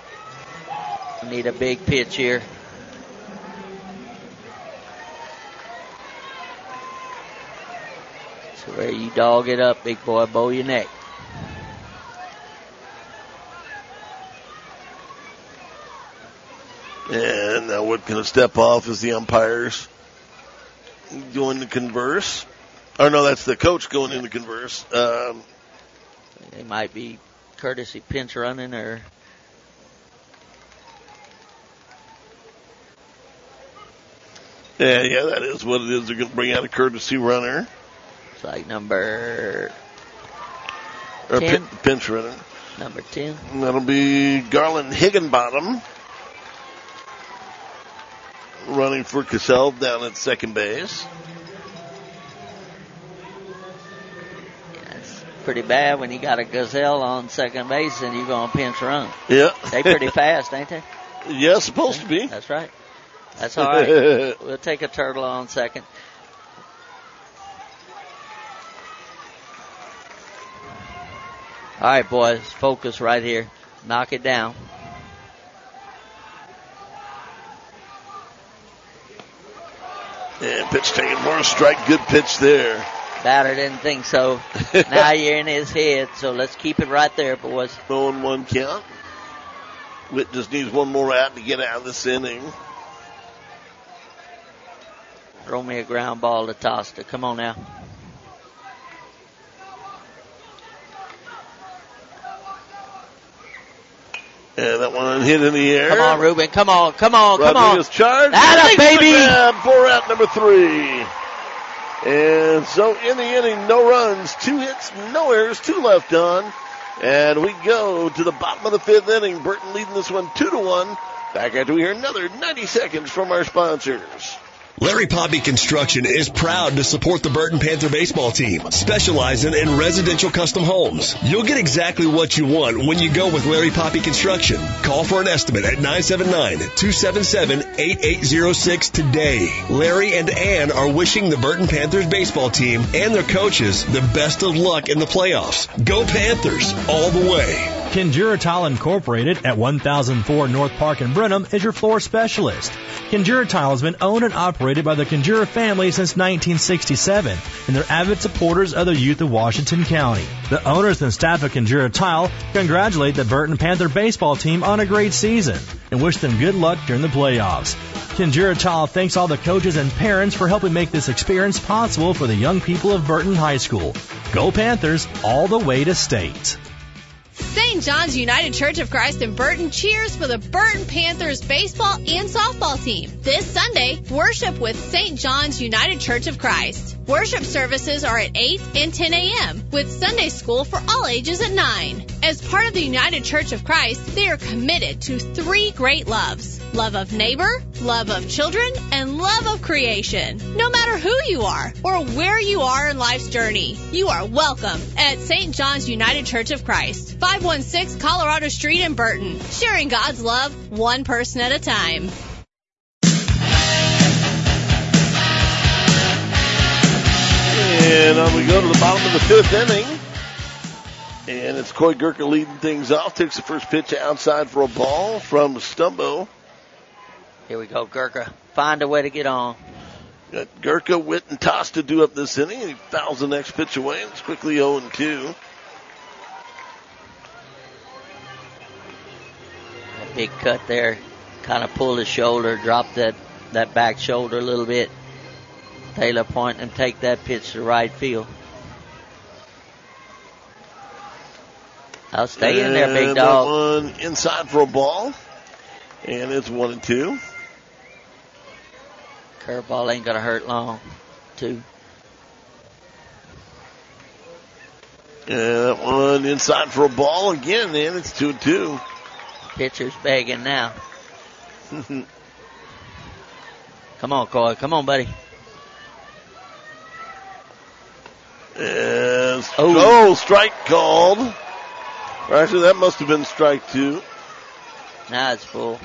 Need a big pitch here. So where you dog it up, big boy, bow your neck. And now what can a step off as the umpires going to converse? Or no, that's the coach going in to converse. Um, it might be courtesy pinch running or... Yeah, yeah, that is what it is. They're going to bring out a courtesy runner. It's like number or ten. Pin, pinch runner. Number ten. And that'll be Garland Higginbottom running for Cassell down at second base. Yeah, it's pretty bad when you got a Gazelle on second base and you're going to pinch run. Yeah. They pretty fast, ain't they? Yeah, supposed to be. That's right. That's all right. We'll take a turtle on second. All right, boys. Focus right here. Knock it down. And pitch taken for a strike. Good pitch there. Batter didn't think so. Now you're in his head, so let's keep it right there, boys. oh and one count. Witt just needs one more out to get out of this inning. Throw me a ground ball to Tosta. Come on now. And that one hit in the air. Come on, Ruben. Come on. Come on. Come Rodriguez on. charged. Atta baby. Grab for out number three. And so in the inning, no runs, two hits, no errors, two left on. And we go to the bottom of the fifth inning. Burton leading this one two to one. Back after we hear another ninety seconds from our sponsors. Larry Poppy Construction is proud to support the Burton Panther baseball team, specializing in residential custom homes. You'll get exactly what you want when you go with Larry Poppy Construction. Call for an estimate at nine seven nine, two seven seven, eight eight zero six today. Larry and Ann are wishing the Burton Panthers baseball team and their coaches the best of luck in the playoffs. Go Panthers all the way. Kinjura Tile Incorporated at one thousand four North Park in Brenham is your floor specialist. Kinjura Tile has been owned and operated by the Kinjura family since nineteen sixty-seven, and they're avid supporters of the youth of Washington County. The owners and staff of Kinjura Tile congratulate the Burton Panther baseball team on a great season and wish them good luck during the playoffs. Kinjura Tile thanks all the coaches and parents for helping make this experience possible for the young people of Burton High School. Go Panthers all the way to state. Saint John's United Church of Christ in Burton cheers for the Burton Panthers baseball and softball team. This Sunday, worship with Saint John's United Church of Christ. Worship services are at eight and ten a.m. with Sunday school for all ages at nine. As part of the United Church of Christ, they are committed to three great loves: love of neighbor, love of children, and love of creation. No matter who you are or where you are in life's journey, you are welcome at Saint John's United Church of Christ, five one six Colorado Street in Burton, sharing God's love one person at a time. And on we go to the bottom of the fifth inning. And it's Coy Gurka leading things off. Takes the first pitch outside for a ball from Stumbo. Here we go, Gurka. Find a way to get on. Got Gurka, Witt, and Toss to do up this inning. He fouls the next pitch away. It's quickly oh and two. A big cut there. Kind of pulled his shoulder, dropped that, that back shoulder a little bit. Taylor point and take that pitch to right field. I'll stay and in there, big dog. That one inside for a ball. And it's one and two. Curveball ain't going to hurt long. Two. And that one inside for a ball again, and it's two and two. Pitcher's begging now. Come on, Coy. Come on, buddy. And oh. oh, strike called. Or actually, that must have been strike two. Now it's full.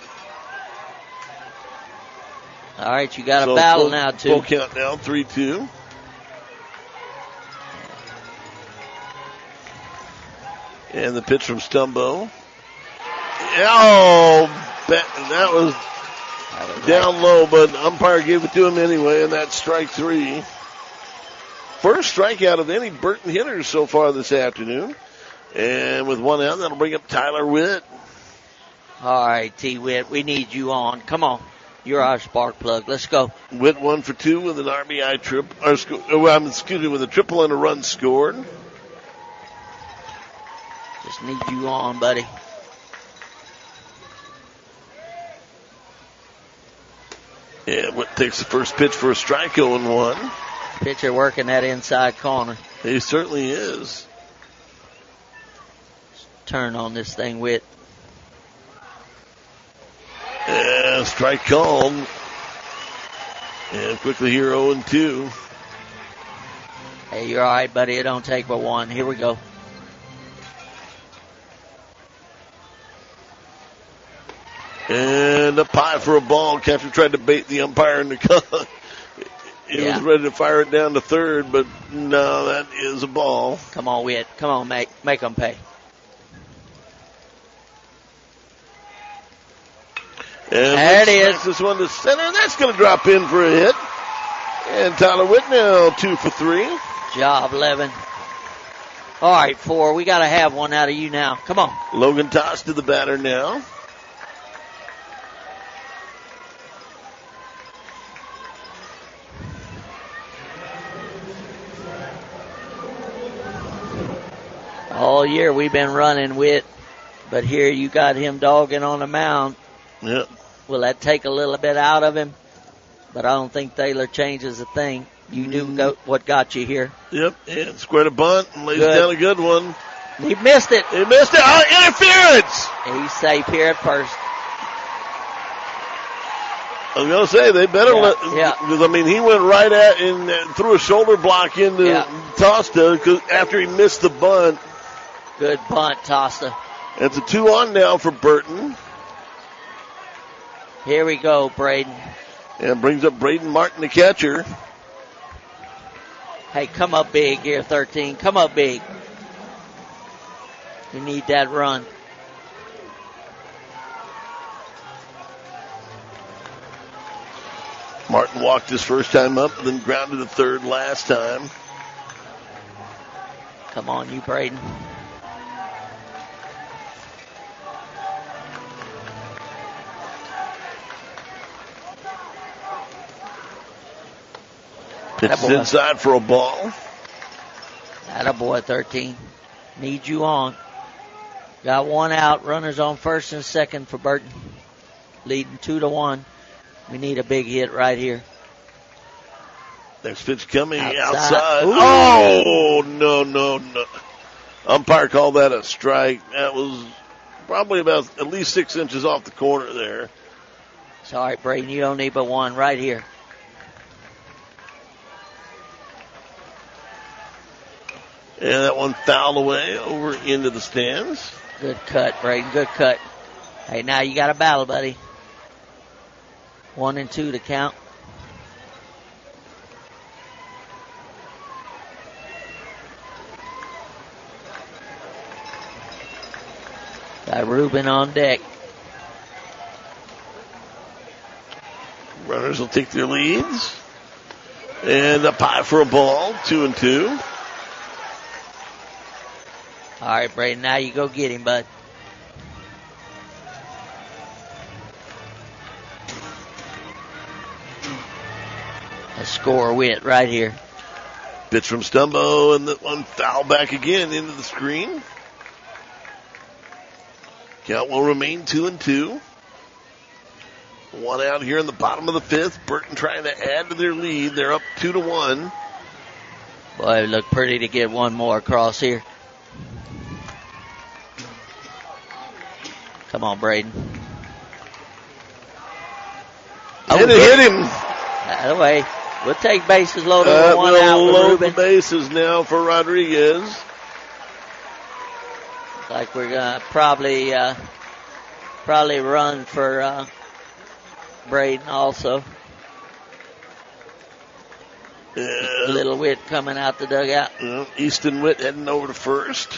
All right, you got so a battle full, now, too. Full count now, three two. And the pitch from Stumbo. Oh, that was, that was down right. low, but umpire gave it to him anyway, and that's strike three. first strikeout of any Burton hitters so far this afternoon. And with one out, that'll bring up Tyler Witt. All right, T. Witt, we need you on. Come on. You're our spark plug. Let's go. Witt one for two with an R B I trip, or well, excuse me, with a triple and a run scored. Just need you on, buddy. Yeah, Witt takes the first pitch for a strike, oh and one. Pitcher working that inside corner. He certainly is. Turn on this thing, Witt. Yeah, strike called. And quickly here, oh and two. Hey, you're all right, buddy. It don't take but one. Here we go. And a pie for a ball. Catcher tried to bait the umpire in the cut. He yeah. was ready to fire it down to third, but no, that is a ball. Come on, Witt. Come on, make make them pay. And there it is. This one to center. That's going to drop in for a hit. And Tyler Witt now two for three. Job, Levin. All right, four. We got to have one out of you now. Come on. Logan Toss to the batter now. All year we've been running Witt, but here you got him dogging on the mound. Yep. Will that take a little bit out of him? But I don't think Thaler changes a thing. You knew Mm. go, what got you here. Yep. And squared a bunt and lays Good. down a good one. He missed it. He missed it. Oh, interference! He's safe here at first. I was going to say, they better Yeah, let, yeah. because I mean, he went right at and uh, threw a shoulder block into Yeah. Tosta cause after he missed the bunt. Good bunt, Tosta. It's a two on now for Burton. Here we go, Braden. And brings up Braden Martin, the catcher. Hey, come up big here, thirteen. Come up big. We need that run. Martin walked his first time up, then grounded to third last time. Come on, you, Braden. Pitches inside for a ball. Attaboy, thirteen. Need you on. Got one out. Runners on first and second for Burton. Leading two to one. We need a big hit right here. Next pitch coming outside. Outside. Oh, no, no, no. Umpire called that a strike. That was probably about at least six inches off the corner there. Sorry, Braden, you don't need but one right here. And that one fouled away over into the stands. Good cut, Braden. Good cut. Hey, now you got a battle, buddy. One and two to count. Got Ruben on deck. Runners will take their leads. And a pie for a ball, two and two. All right, Braden, now you go get him, bud. A score Witt right here. Pitch from Stumbo, and that one foul back again into the screen. Count will remain two and two. One out here in the bottom of the fifth. Burton trying to add to their lead. They're up two to one. Boy, it looked pretty to get one more across here. Come on, Braden. Oh, and it hit him. That way. We'll take bases loaded Uh, with one we'll out with load Ruben. the bases now for Rodriguez. Like we're gonna probably uh, probably run for uh, Braden also. Yeah. Little Witt coming out the dugout. Yeah, Easton Witt heading over to first.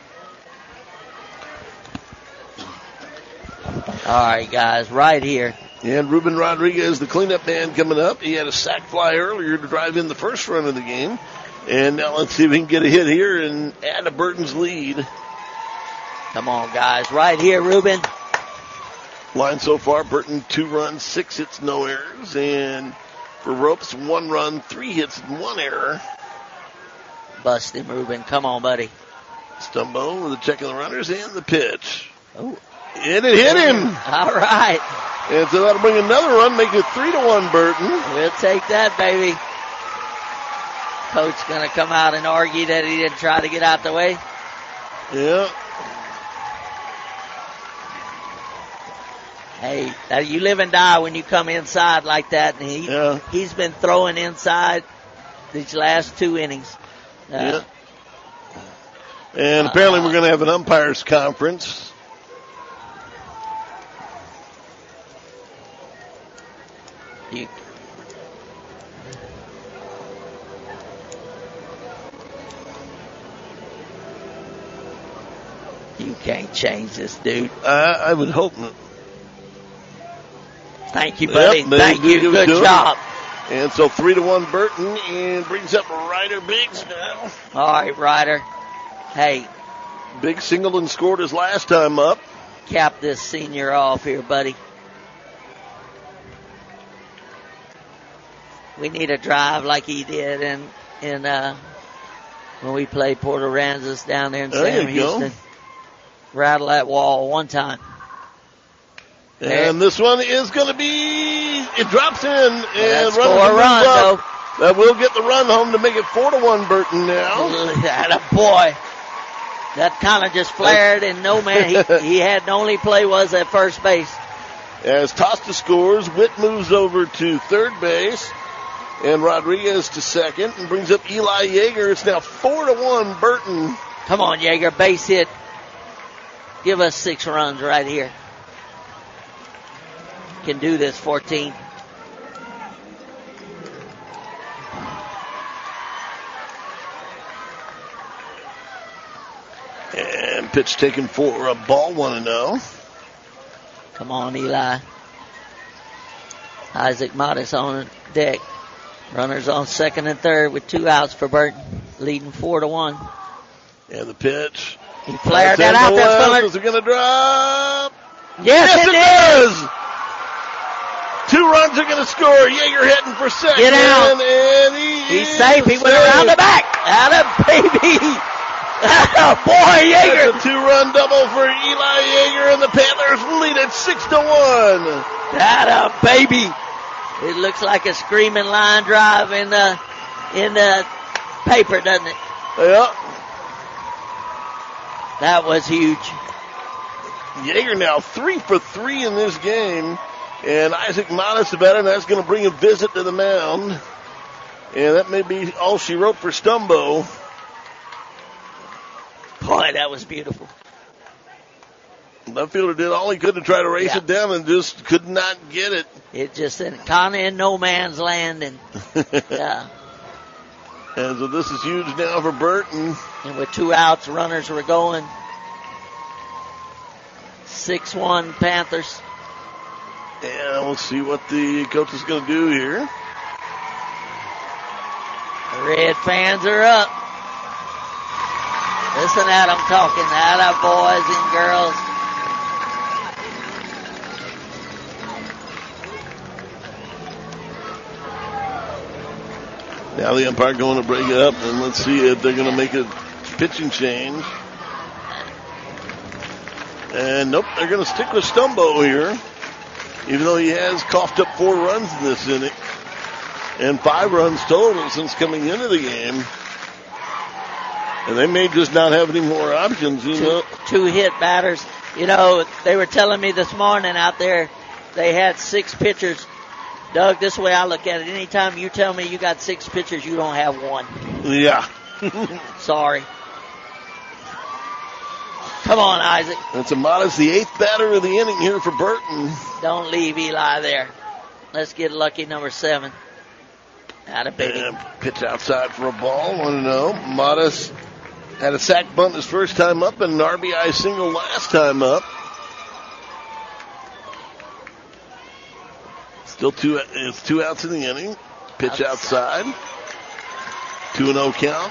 All right, guys, right here. And Ruben Rodriguez, the cleanup man, coming up. He had a sac fly earlier to drive in the first run of the game. And now let's see if we can get a hit here and add to Burton's lead. Come on, guys. Right here, Ruben. Line so far, Burton, two runs, six hits, no errors. And for Ropes, one run, three hits, and one error. Bust him, Ruben. Come on, buddy. Stumbo with a check of the runners and the pitch. Oh. And it hit him. All right. And so that'll bring another run, make it three to one, Burton. We'll take that, baby. Coach going to come out and argue that he didn't try to get out the way. Yeah. Hey, now you live and die when you come inside like that. And he, yeah. he's been throwing inside these last two innings. Uh, yeah. And uh, apparently we're going to have an umpires conference. You, you can't change this, dude. Uh, I would hope not. Thank you, buddy. Yep, Thank you. Good good job. And so three to one Burton, and brings up Ryder Biggs now. All right, Ryder. Hey. Big Singleton scored his last time up. Cap this senior off here, buddy. We need a drive like he did in, in uh, when we played Port Aransas down there in there Sam Houston. Go. Rattle that wall one time. There. And this one is going to be, it drops in and runs a run, up. That will get the run home to make it four to one Burton now. That a boy. That kind of just flared and no man, he, he had the only play was at first base. As Tosta scores, Witt moves over to third base and Rodriguez to second and brings up Eli Yeager. It's now four to one Burton. Come on, Yeager, base hit. Give us six runs right here. Can do this, fourteen. And pitch taken for a ball, one and oh. Come on, Eli. Isaac Modis on deck. Runners on second and third with two outs for Burton, leading four to one. And the pitch. He flared that out. That's Is it going to drop? Yes, yes it, it is. is. Two runs are going to score. Yeager heading for second. Get out. And he He's safe. He went around the back. Atta baby. Atta boy, Yeager. That's a two-run double for Eli Yeager, and the Panthers lead it six to one. Atta baby. It looks like a screaming line drive in the in the paper, doesn't it? Yeah. That was huge. Yeager now three for three in this game. And Isaac Modis about it, and that's going to bring a visit to the mound. And that may be all she wrote for Stumbo. Boy, that was beautiful. Left fielder did all he could to try to race yeah. it down and just could not get it. It just kind of in no man's land. And yeah. And so this is huge now for Burton. And with two outs, runners were going. six one Panthers. And we'll see what the coach is going to do here. The Red fans are up. Listen at them talking. Atta boys and girls. Now the umpire going to break it up, and let's see if they're going to make a pitching change. And nope, they're going to stick with Stumbo here. Even though he has coughed up four runs in this inning. And five runs total since coming into the game. And they may just not have any more options, you two, know. Two hit batters. You know, they were telling me this morning out there they had six pitchers. Doug, this way I look at it. Anytime you tell me you got six pitchers, you don't have one. Yeah. Sorry. Come on, Isaac. That's a Modis, the eighth batter of the inning here for Burton. Don't leave Eli there. Let's get lucky number seven. Atta baby. And pitch outside for a ball. one and oh. Modis had a sac bunt his first time up and an R B I single last time up. Still two, it's two outs in the inning. Pitch outside. Two and oh count.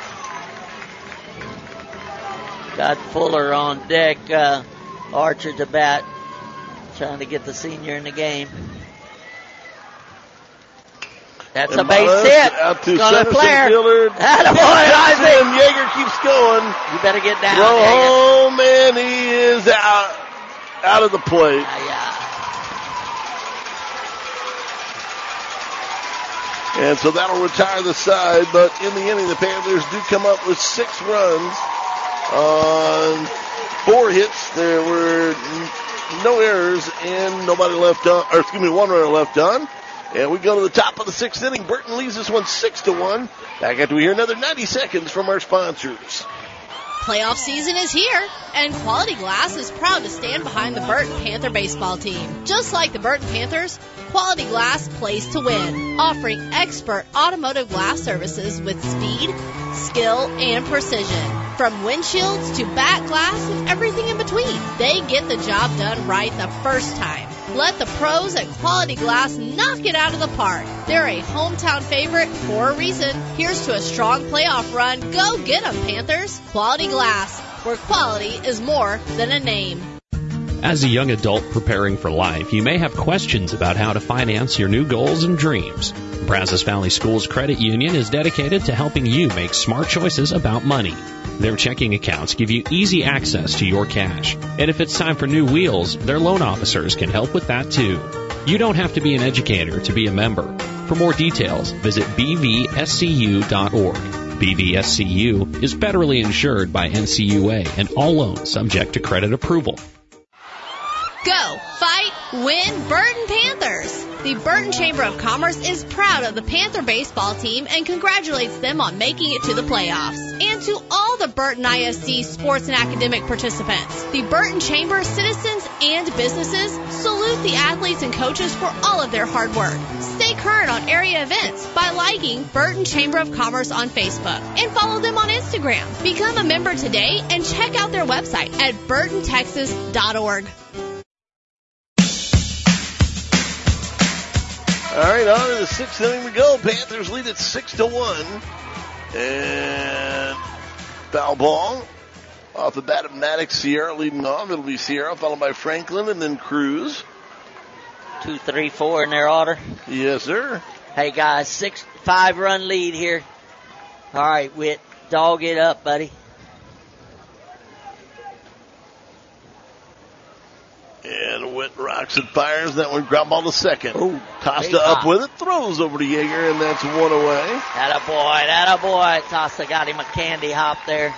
Got Fuller on deck. Uh, Archer to bat. Trying to get the senior in the game. That's and a base Maras hit. Out to Gonna center flare. fielder. Attaboy, Isaac. And Yeager keeps going. You better get down. Throw home, and he is out, out of the plate. Yeah, yeah. And so that'll retire the side, but in the inning, the Panthers do come up with six runs on four hits. There were no errors and nobody left on, or excuse me, one runner left on. And we go to the top of the sixth inning. Burton leads this one six to one. Back after we hear another ninety seconds from our sponsors. Playoff season is here, and Quality Glass is proud to stand behind the Burton Panther baseball team. Just like the Burton Panthers, Quality Glass plays to win, offering expert automotive glass services with speed, skill, and precision. From windshields to back glass and everything in between, they get the job done right the first time. Let the pros at Quality Glass knock it out of the park. They're a hometown favorite for a reason. Here's to a strong playoff run. Go get 'em, Panthers. Quality Glass, where quality is more than a name. As a young adult preparing for life, you may have questions about how to finance your new goals and dreams. Brazos Valley Schools Credit Union is dedicated to helping you make smart choices about money. Their checking accounts give you easy access to your cash. And if it's time for new wheels, their loan officers can help with that too. You don't have to be an educator to be a member. For more details, visit b v s c u dot org. B V S C U is federally insured by N C U A and all loans subject to credit approval. Go, fight, win, Burton Panthers! The Burton Chamber of Commerce is proud of the Panther baseball team and congratulates them on making it to the playoffs. And to all the Burton I S D sports and academic participants, the Burton Chamber, citizens, and businesses salute the athletes and coaches for all of their hard work. Stay current on area events by liking Burton Chamber of Commerce on Facebook and follow them on Instagram. Become a member today and check out their website at burton texas dot org. All right, on to the sixth inning we go. Panthers lead at six to one. And foul ball off the bat of Maddox. Sierra leading off. It'll be Sierra followed by Franklin and then Cruz. Two, three, four in their order. Yes, sir. Hey guys, six, five run lead here. All right, Whit, dog it up, buddy. And Witt rocks and fires. That one ground ball to second. Ooh, Tosta up with it. Throws over to Yeager, and that's one away. Attaboy, attaboy. Tosta got him a candy hop there.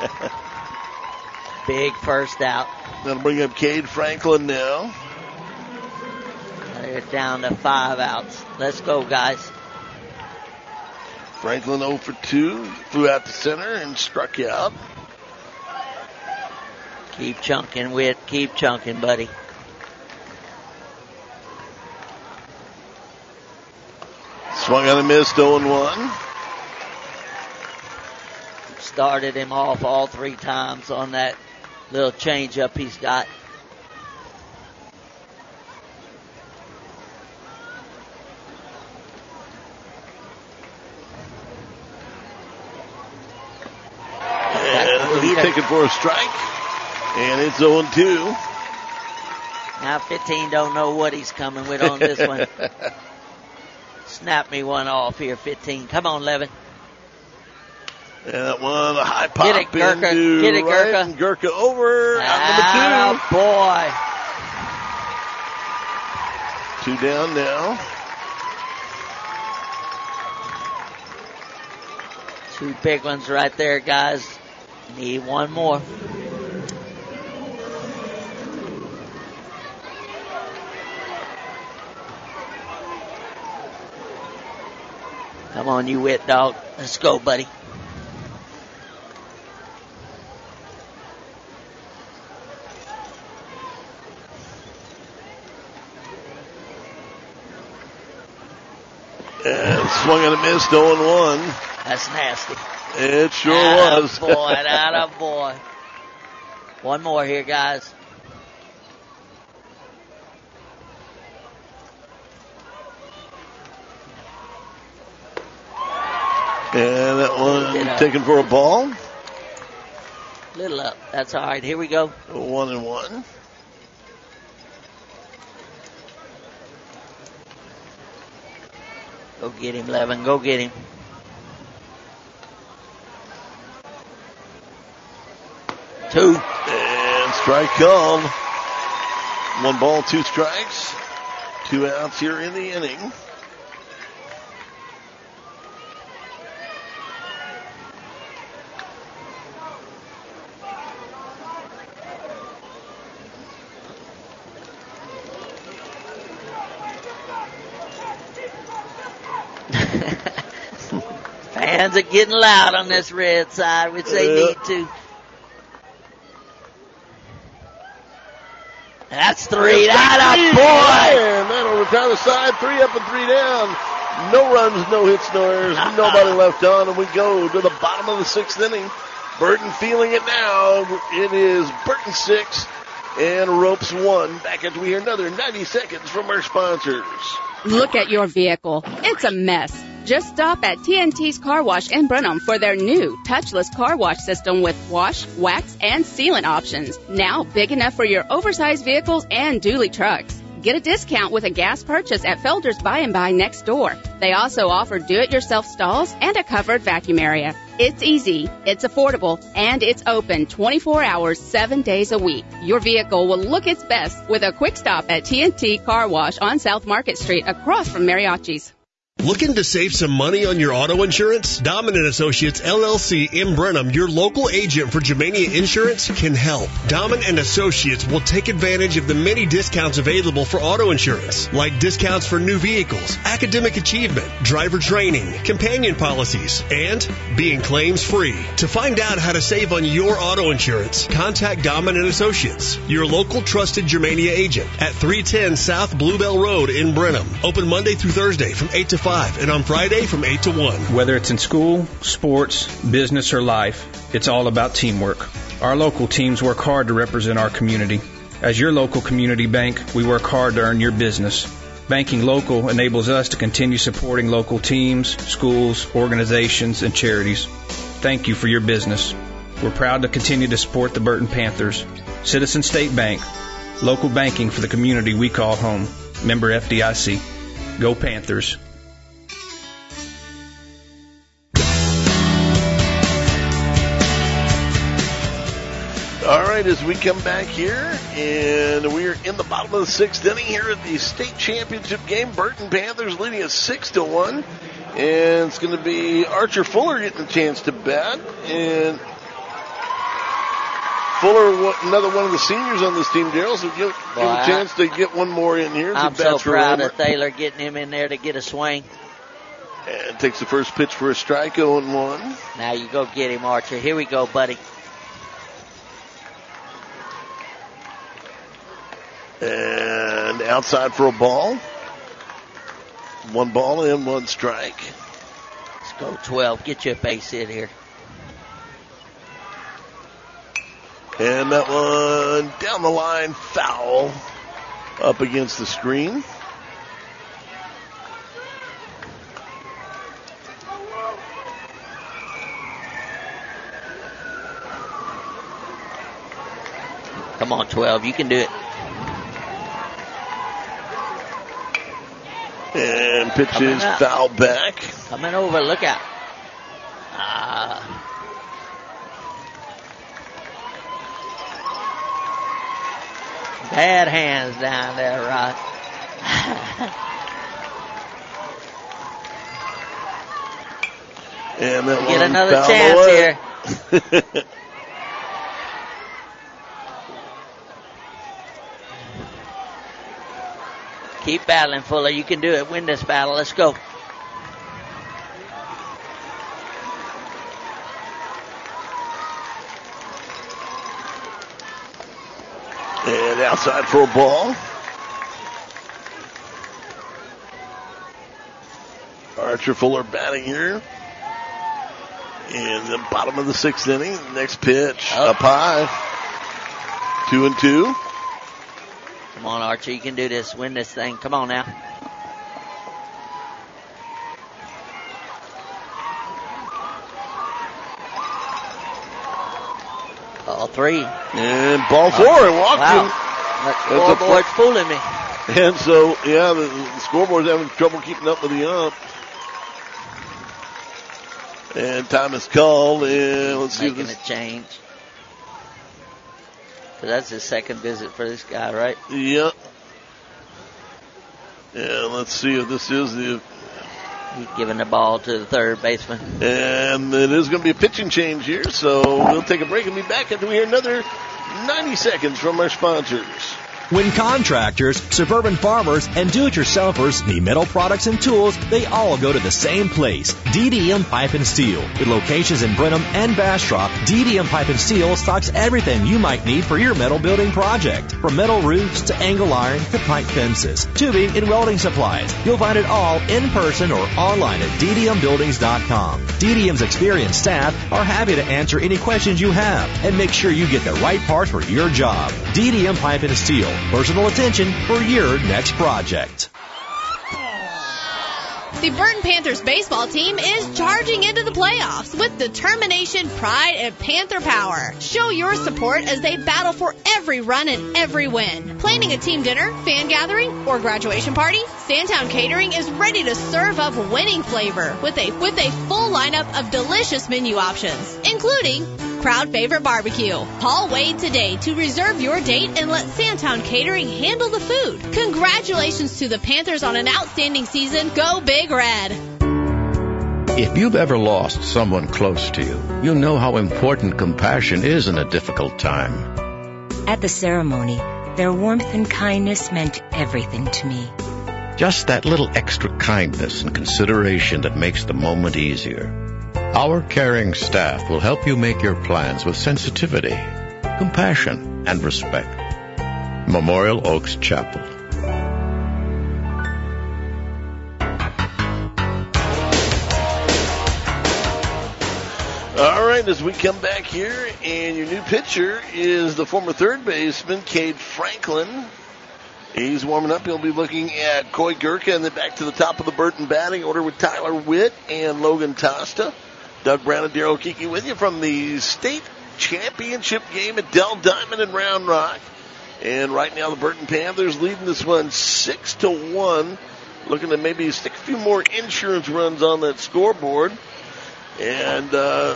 Big first out. That'll bring up Cade Franklin now. They're down to five outs. Let's go, guys. Franklin oh for two. Flew out to center and struck you out. Keep chunking, Whit. Keep chunking, buddy. Swung on a missed, oh and one. Started him off all three times on that little change-up he's got. And he's taken for a strike. And it's oh and two. Now fifteen don't know what he's coming with on this one. Snap me one off here, fifteen. Come on, Levin. And that one, a high pop Get it, Gurkha. into Get it, right, Gurkha. and Gurkha over, out number two. Boy. Two down now. Two big ones right there, guys. Need one more. Come on, you Whit dog. Let's go, buddy. And swung and a missed, oh and one. That's nasty. It sure atta was. Boy, atta boy. One more here, guys. And that one taken for a ball. Little up. That's all right. Here we go. One and one. Go get him, Levin. Go get him. Two. And strike called. One ball, two strikes. Two outs here in the inning. Fans are getting loud on this red side, which they uh, need to. That's three. That a boy. And that'll retire the side. Three up and three down. No runs, no hits, no errors. Nobody left on. And we go to the bottom of the sixth inning. Burton feeling it now. It is Burton six and Ropes one. Back as we hear another ninety seconds from our sponsors. Look at your vehicle. It's a mess. Just stop at T N T's Car Wash in Brenham for their new touchless car wash system with wash, wax, and sealant options. Now big enough for your oversized vehicles and dually trucks. Get a discount with a gas purchase at Felder's By and By next door. They also offer do-it-yourself stalls and a covered vacuum area. It's easy, it's affordable, and it's open twenty-four hours, seven days a week. Your vehicle will look its best with a quick stop at T N T Car Wash on South Market Street across from Mariachi's. Looking to save some money on your auto insurance? Dahman and Associates, L L C in Brenham, your local agent for Germania Insurance, can help. Dahman and Associates will take advantage of the many discounts available for auto insurance, like discounts for new vehicles, academic achievement, driver training, companion policies, and being claims free. To find out how to save on your auto insurance, contact Dahman and Associates, your local trusted Germania agent at three ten South Bluebell Road in Brenham. Open Monday through Thursday from eight to five. And on Friday from eight to one. Whether it's in school, sports, business, or life, it's all about teamwork. Our local teams work hard to represent our community. As your local community bank, we work hard to earn your business. Banking local enables us to continue supporting local teams, schools, organizations, and charities. Thank you for your business. We're proud to continue to support the Burton Panthers. Citizen State Bank, local banking for the community we call home. Member F D I C. Go Panthers. All right, as we come back here, and we're in the bottom of the sixth inning here at the state championship game. Burton Panthers leading us six to one, and it's going to be Archer Fuller getting a chance to bat, and Fuller, another one of the seniors on this team, Daryl, so give, give a chance to get one more in here. I'm so proud of Thaler getting him in there to get a swing. And takes the first pitch for a strike, oh and one. Now you go get him, Archer. Here we go, buddy. And outside for a ball. One ball and one strike. Let's go twelve. Get you a base hit here. And that one down the line, foul up against the screen. Come on, twelve. You can do it. And pitches foul back. Coming over. Look out. Ah. Bad hands down there, Rod. And that Get one another foul chance away. here. Keep battling, Fuller. You can do it. Win this battle. Let's go. And outside for a ball. Archer Fuller batting here. In the bottom of the sixth inning. Next pitch. Oh. Up high. Two and two. Come on, Archer. You can do this. Win this thing. Come on now. Ball three. And ball four, and walked wow. him. That scoreboard's fooling me. And so, yeah, the, the scoreboard's having trouble keeping up with the ump. And time is called, and let's see Making this. a change. So that's his second visit for this guy, right? Yep. And let's see if this is the. He's giving the ball to the third baseman. And it is going to be a pitching change here, so we'll take a break and be back after we hear another ninety seconds from our sponsors. When contractors, suburban farmers, and do-it-yourselfers need metal products and tools, they all go to the same place, D D M Pipe and Steel. With locations in Brenham and Bastrop, D D M Pipe and Steel stocks everything you might need for your metal building project. From metal roofs to angle iron to pipe fences, tubing and welding supplies. You'll find it all in person or online at D D M buildings dot com. D D M's experienced staff are happy to answer any questions you have and make sure you get the right parts for your job. D D M Pipe and Steel. Personal attention for your next project. The Burton Panthers baseball team is charging into the playoffs with determination, pride, and Panther power. Show your support as they battle for every run and every win. Planning a team dinner, fan gathering, or graduation party? Sandtown Catering is ready to serve up winning flavor with a with a full lineup of delicious menu options, including crowd favorite barbecue. Call Wade today to reserve your date and let Sandtown Catering handle the food. Congratulations to the Panthers on an outstanding season. Go Big Red. If you've ever lost someone close to you, you know how important compassion is in a difficult time. At the ceremony, their warmth and kindness meant everything to me. Just that little extra kindness and consideration that makes the moment easier. Our caring staff will help you make your plans with sensitivity, compassion, and respect. Memorial Oaks Chapel. All right, as we come back here, and your new pitcher is the former third baseman, Cade Franklin. He's warming up. He'll be looking at Coy Gurka, and then back to the top of the Burton batting order with Tyler Witt and Logan Tosta. Doug Brown and Daryl Kiki with you from the state championship game at Dell Diamond in Round Rock. And right now the Burton Panthers leading this one six to one. Looking to maybe stick a few more insurance runs on that scoreboard. And uh,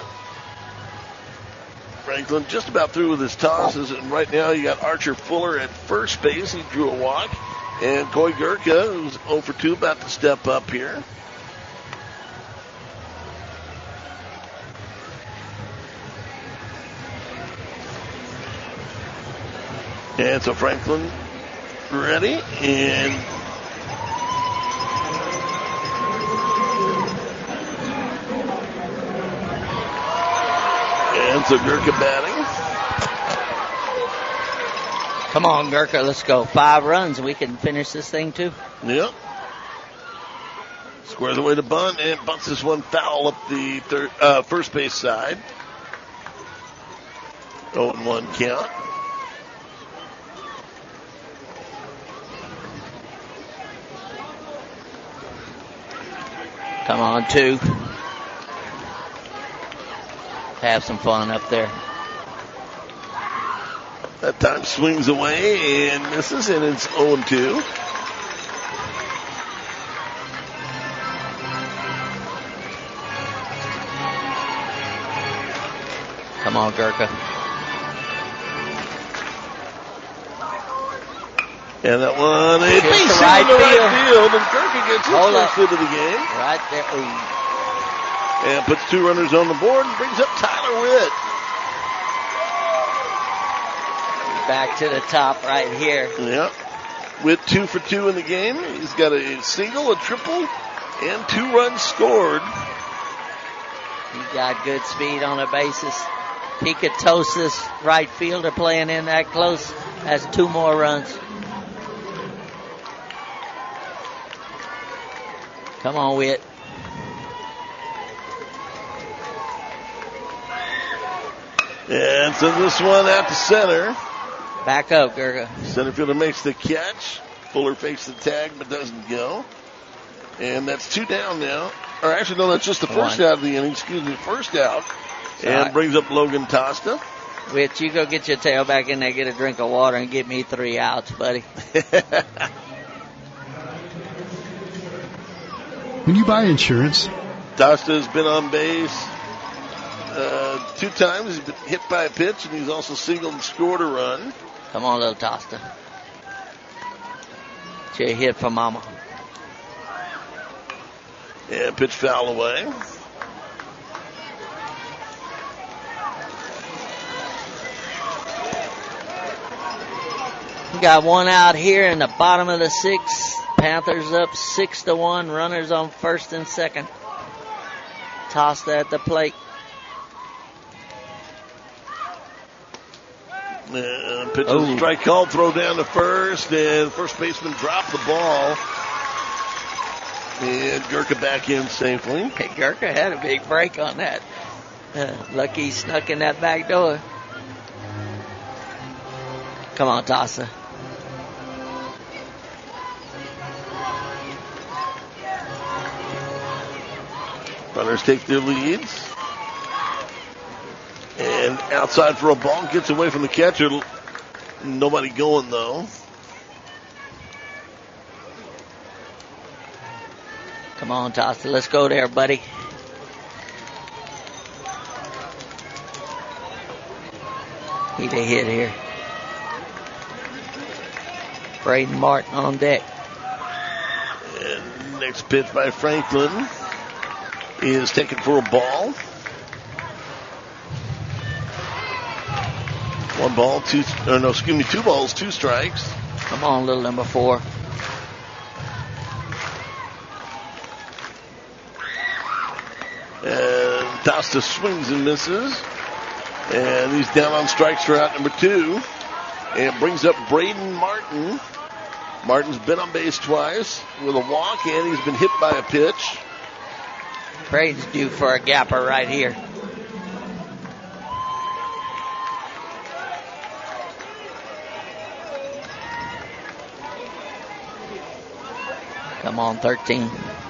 Franklin just about through with his tosses. And right now you got Archer Fuller at first base. He drew a walk. And Coy Gurka, who's oh for two, about to step up here. And so Franklin ready, and and so Gurka batting. Come on, Gurka, let's go. Five runs, we can finish this thing too. Yep. Squares away to bunt and bunts this one foul up the third, uh, first base side. oh and one count. Come on, two. Have some fun up there. That time swings away and misses, and it's oh and two. Come on, Gurka. And that one, a base to hit right into right field. field, and Gurka gets his Hold first up. hit of the game. Right there. Ooh. And puts two runners on the board and brings up Tyler Witt. Back to the top right here. Yep. Witt two for two in the game. He's got a single, a triple, and two runs scored. He got good speed on the bases. He could toast this right fielder playing in that close. Has two more runs. Come on, Witt. And so this one out to center. Back up, Gurka. Center fielder makes the catch. Fuller fakes the tag but doesn't go. And that's two down now. Or actually, no, that's just the first One. out of the inning. Excuse me, first out. Sorry. And brings up Logan Tosta. Which, you go get your tail back in there, get a drink of water, and get me three outs, buddy. When you buy insurance, Tosta's been on base uh, two times. He's been hit by a pitch, and he's also singled and scored a run. Come on, little Tosta. It's your hit for Mama. And pitch foul away. We got one out here in the bottom of the sixth. Panthers up six to one. Runners on first and second. Tosta at the plate. And pitch is strike called. Throw down to first, and first baseman dropped the ball. And Gurka back in safely. Hey, Gurka had a big break on that. Uh, lucky he snuck in that back door. Come on, Tosta. Runners take their leads. And outside for a ball. Gets away from the catcher. Nobody going, though. Come on, Tosta. Let's go there, buddy. Need a hit here. Braden Martin on deck. And next pitch by Franklin is taken for a ball. One ball, two, or no, excuse me, two balls, two strikes. Come on, little number four. And Tosta swings and misses. And he's down on strikes for out number two. And brings up Braden Martin. Martin's been on base twice with a walk, and he's been hit by a pitch. Braden's due for a gapper right here. Come on, thirteen.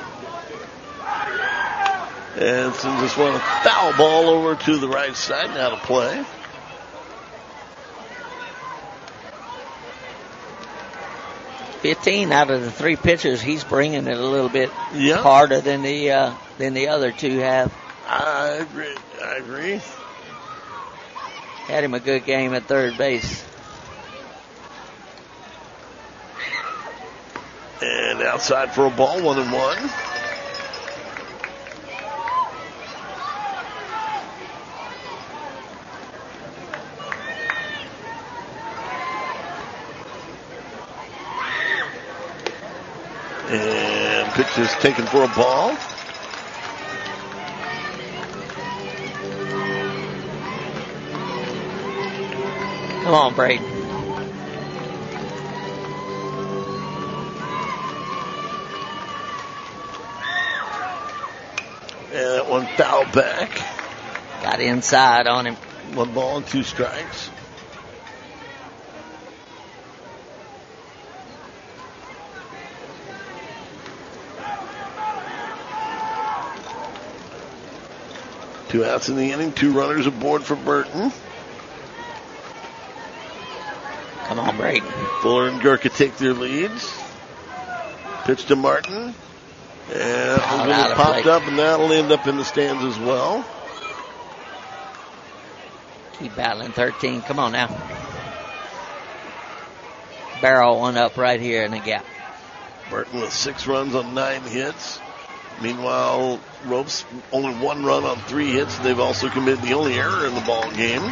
And sends this one a foul ball over to the right side. Now to play. fifteen out of the three pitchers, he's bringing it a little bit yeah. harder than the uh, than the other two have. I agree. I agree. Had him a good game at third base. And outside for a ball, one and one. And pitch is taken for a ball. Come on, Braden. And that one foul back. Got inside on him. One ball and two strikes. Two outs in the inning, two runners aboard for Burton. Come on, Braden. Fuller and Gurka take their leads. Pitch to Martin. And Out, it out popped play. up, and that'll end up in the stands as well. Keep battling, thirteen. Come on now. Barrel one up right here in the gap. Burton with six runs on nine hits. Meanwhile, Ropes only one run on three hits. They've also committed the only error in the ball game.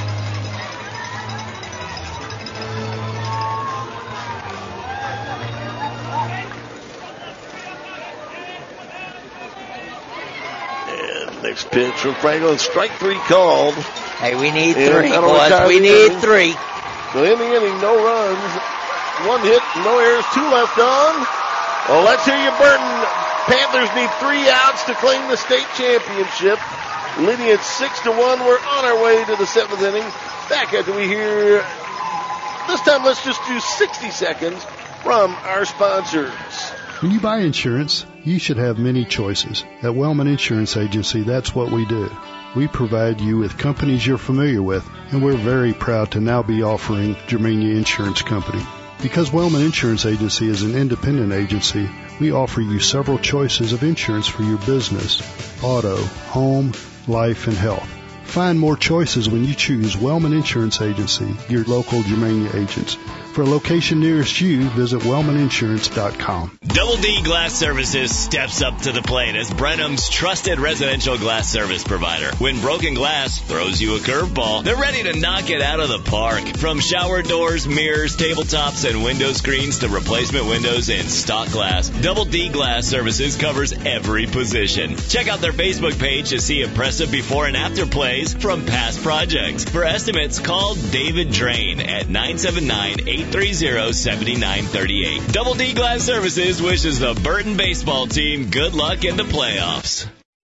And next pitch from Franklin. Strike three called. Hey, we need And three, that'll boys. retire We the need inning. three. So in the inning, no runs, one hit, no errors, two left on. Well, let's hear you, Burton. Panthers need three outs to claim the state championship. Leading at six to one. We're on our way to the seventh inning. Back after we hear. This time, let's just do sixty seconds from our sponsors. When you buy insurance, you should have many choices. At Wellman Insurance Agency, that's what we do. We provide you with companies you're familiar with, and we're very proud to now be offering Germania Insurance Company. Because Wellman Insurance Agency is an independent agency, we offer you several choices of insurance for your business: auto, home, life, and health. Find more choices when you choose Wellman Insurance Agency, your local Germania agents. For a location nearest you, visit wellman insurance dot com. Double D Glass Services steps up to the plate as Brenham's trusted residential glass service provider. When broken glass throws you a curveball, they're ready to knock it out of the park. From shower doors, mirrors, tabletops, and window screens to replacement windows and stock glass, Double D Glass Services covers every position. Check out their Facebook page to see impressive before and after plays from past projects. For estimates, call David Drain at nine seven nine, eight three zero, seven nine three eight. Double D Glass Services wishes the Burton baseball team good luck in the playoffs.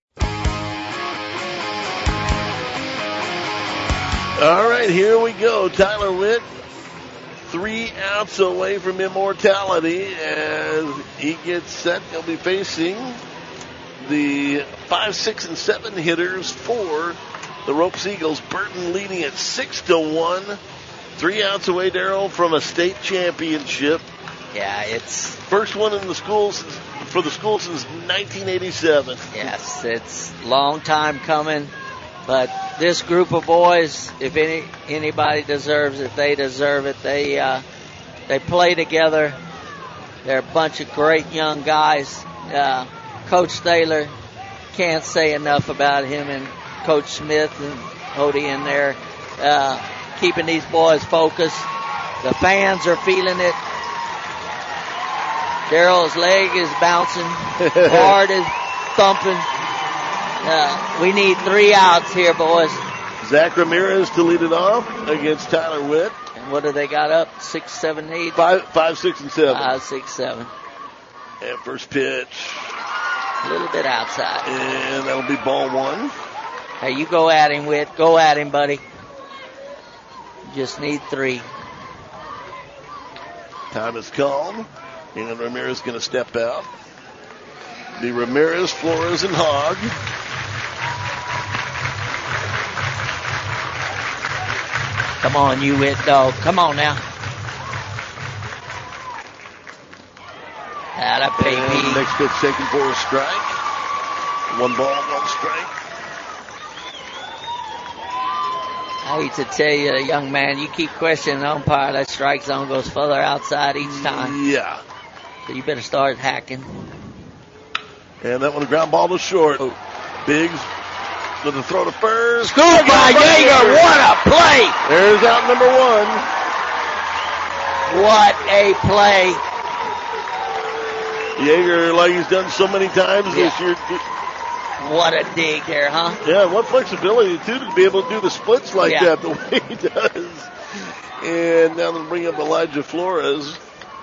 All right, here we go. Tyler Witt, three outs away from immortality as he gets set. He'll be facing the five, six, and seven hitters for the Ropes Eagles. Burton leading at six to one. Three outs away, Darryl, from a state championship. Yeah, it's first one in the school since, for the school since nineteen eighty-seven. Yes, it's a long time coming, but this group of boys, if any anybody deserves it, they deserve it. They uh, they play together. They're a bunch of great young guys. Uh, Coach Thaler, can't say enough about him, and Coach Smith and Odie in there. Uh, keeping these boys focused. The fans are feeling it. Darryl's leg is bouncing. Heart is thumping. Uh, we need three outs here, boys. Zach Ramirez to lead it off against Tyler Witt. And what do they got up? Six, seven, eight? Five, five, six, and seven. Five, six, seven. And first pitch. A little bit outside. And that'll be ball one. Hey, you go at him, Witt. Go at him, buddy. Just need three. Time is called. And Ramirez going to step out. The Ramirez, Flores, and Hogg. Come on, you Witt dog. Come on now. Atta baby. Next pitch taken for a strike. One ball, one strike. I hate to tell you, young man, you keep questioning the umpire. That strike zone goes further outside each time. Yeah. So you better start hacking. And that one, a ground ball to short. Oh. Biggs with the throw to first. School by Yeager, what a play! There's out number one. What a play. Yeager, like he's done so many times yeah. this year. What a dig there, huh? Yeah, what flexibility, too, to be able to do the splits like yeah. that the way he does. And now they'll bring up Elijah Flores.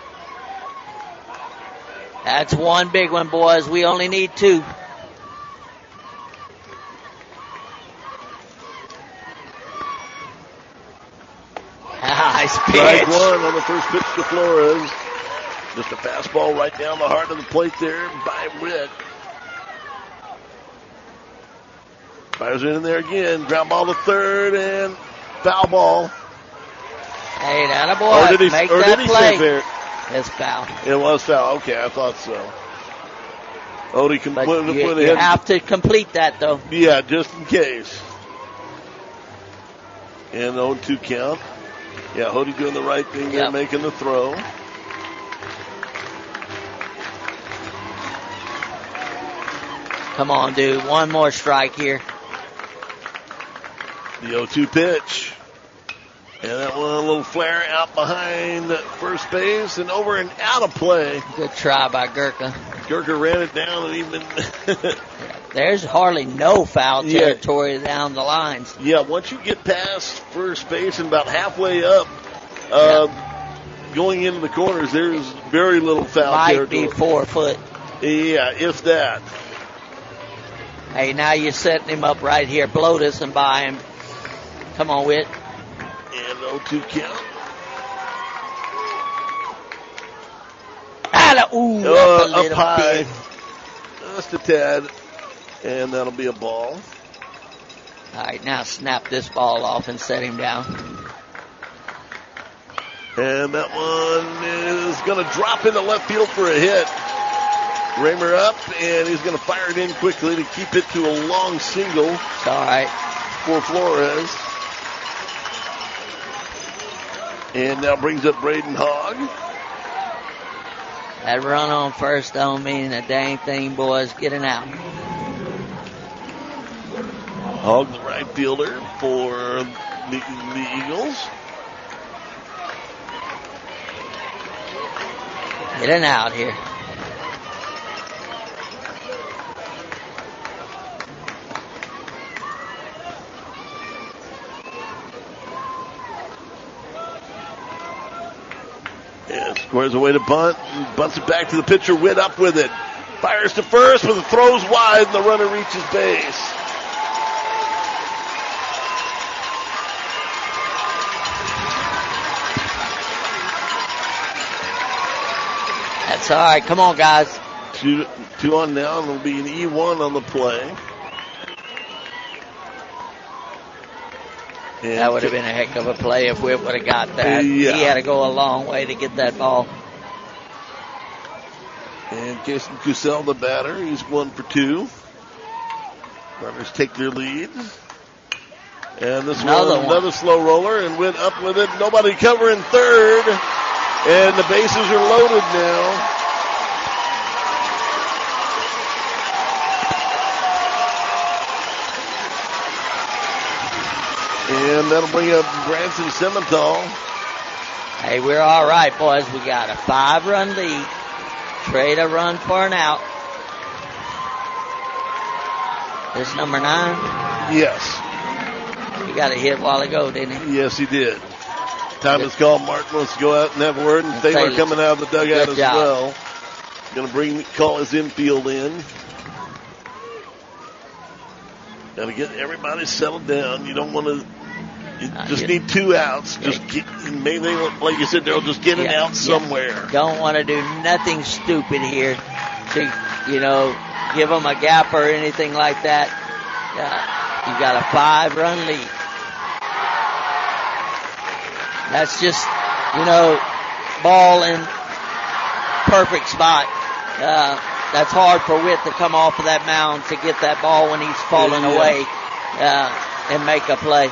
That's one big one, boys. We only need two. Nice pitch. Strike one on the first pitch to Flores. Just a fastball right down the heart of the plate there by Witt. Fires in there again. Ground ball to third and foul ball. Hey, that a boy. Or did he, Make or that did he play. say fair? It's foul. It was foul. Okay, I thought so. Odie can but put, you, put you ahead. have to complete that, though. Yeah, just in case. And oh two count. Yeah, Odie doing the right thing there, yep. making the throw. Come on, dude. One more strike here. The oh two pitch. And that one, a little flare out behind first base and over and out of play. Good try by Gurka. Gurka ran it down and even... There's hardly no foul territory yeah. down the lines. Yeah, once you get past first base and about halfway up, uh, yeah. going into the corners, there's very little foul Might territory. Might be four foot. Yeah, if that. Hey, now you're setting him up right here. Blow this and by him. Come on, Witt. And oh two count. got it. Ooh, uh, up a up little high. bit. Just a tad. And that'll be a ball. All right, now snap this ball off and set him down. And that one is going to drop into left field for a hit. Raymer up, and he's going to fire it in quickly to keep it to a long single. It's all right. For Flores. And now brings up Braden Hogg. That run on first don't mean a dang thing, boys. Get it out. Hogg, the right fielder for the, the Eagles. Get it out here. Yeah, squares away to bunt. Bunts it back to the pitcher. Witt up with it. Fires to first, but the throw's wide and the runner reaches base. That's all right. Come on, guys. Two, two on now, and it'll be an E one on the play. And that would have been a heck of a play if Witt would have got that. Yeah. He had to go a long way to get that ball. And Jason Cusell, the batter, he's one for two. Runners take their lead. And this Another one, another slow roller, and Witt up with it. Nobody covering third. And the bases are loaded now. And that'll bring up Branson Simmental. Hey, we're all right, boys. We got a five-run lead. Trade a run for an out. This number nine? Yes. He got a hit a while ago, didn't he? Yes, he did. Time is called. Martin wants to go out and have a word, and Thaler coming out of the dugout as well. Going to bring call his infield in. Got to get everybody settled down. You don't want to. You uh, just need two outs. Yeah. Just get, maybe like you said, Daryl, just get yeah, it out somewhere. Yeah. Don't want to do nothing stupid here to, you know, give them a gap or anything like that. Uh, you got a five-run lead. That's just, you know, ball in perfect spot. Uh, that's hard for Witt to come off of that mound to get that ball when he's falling yeah. away uh, and make a play.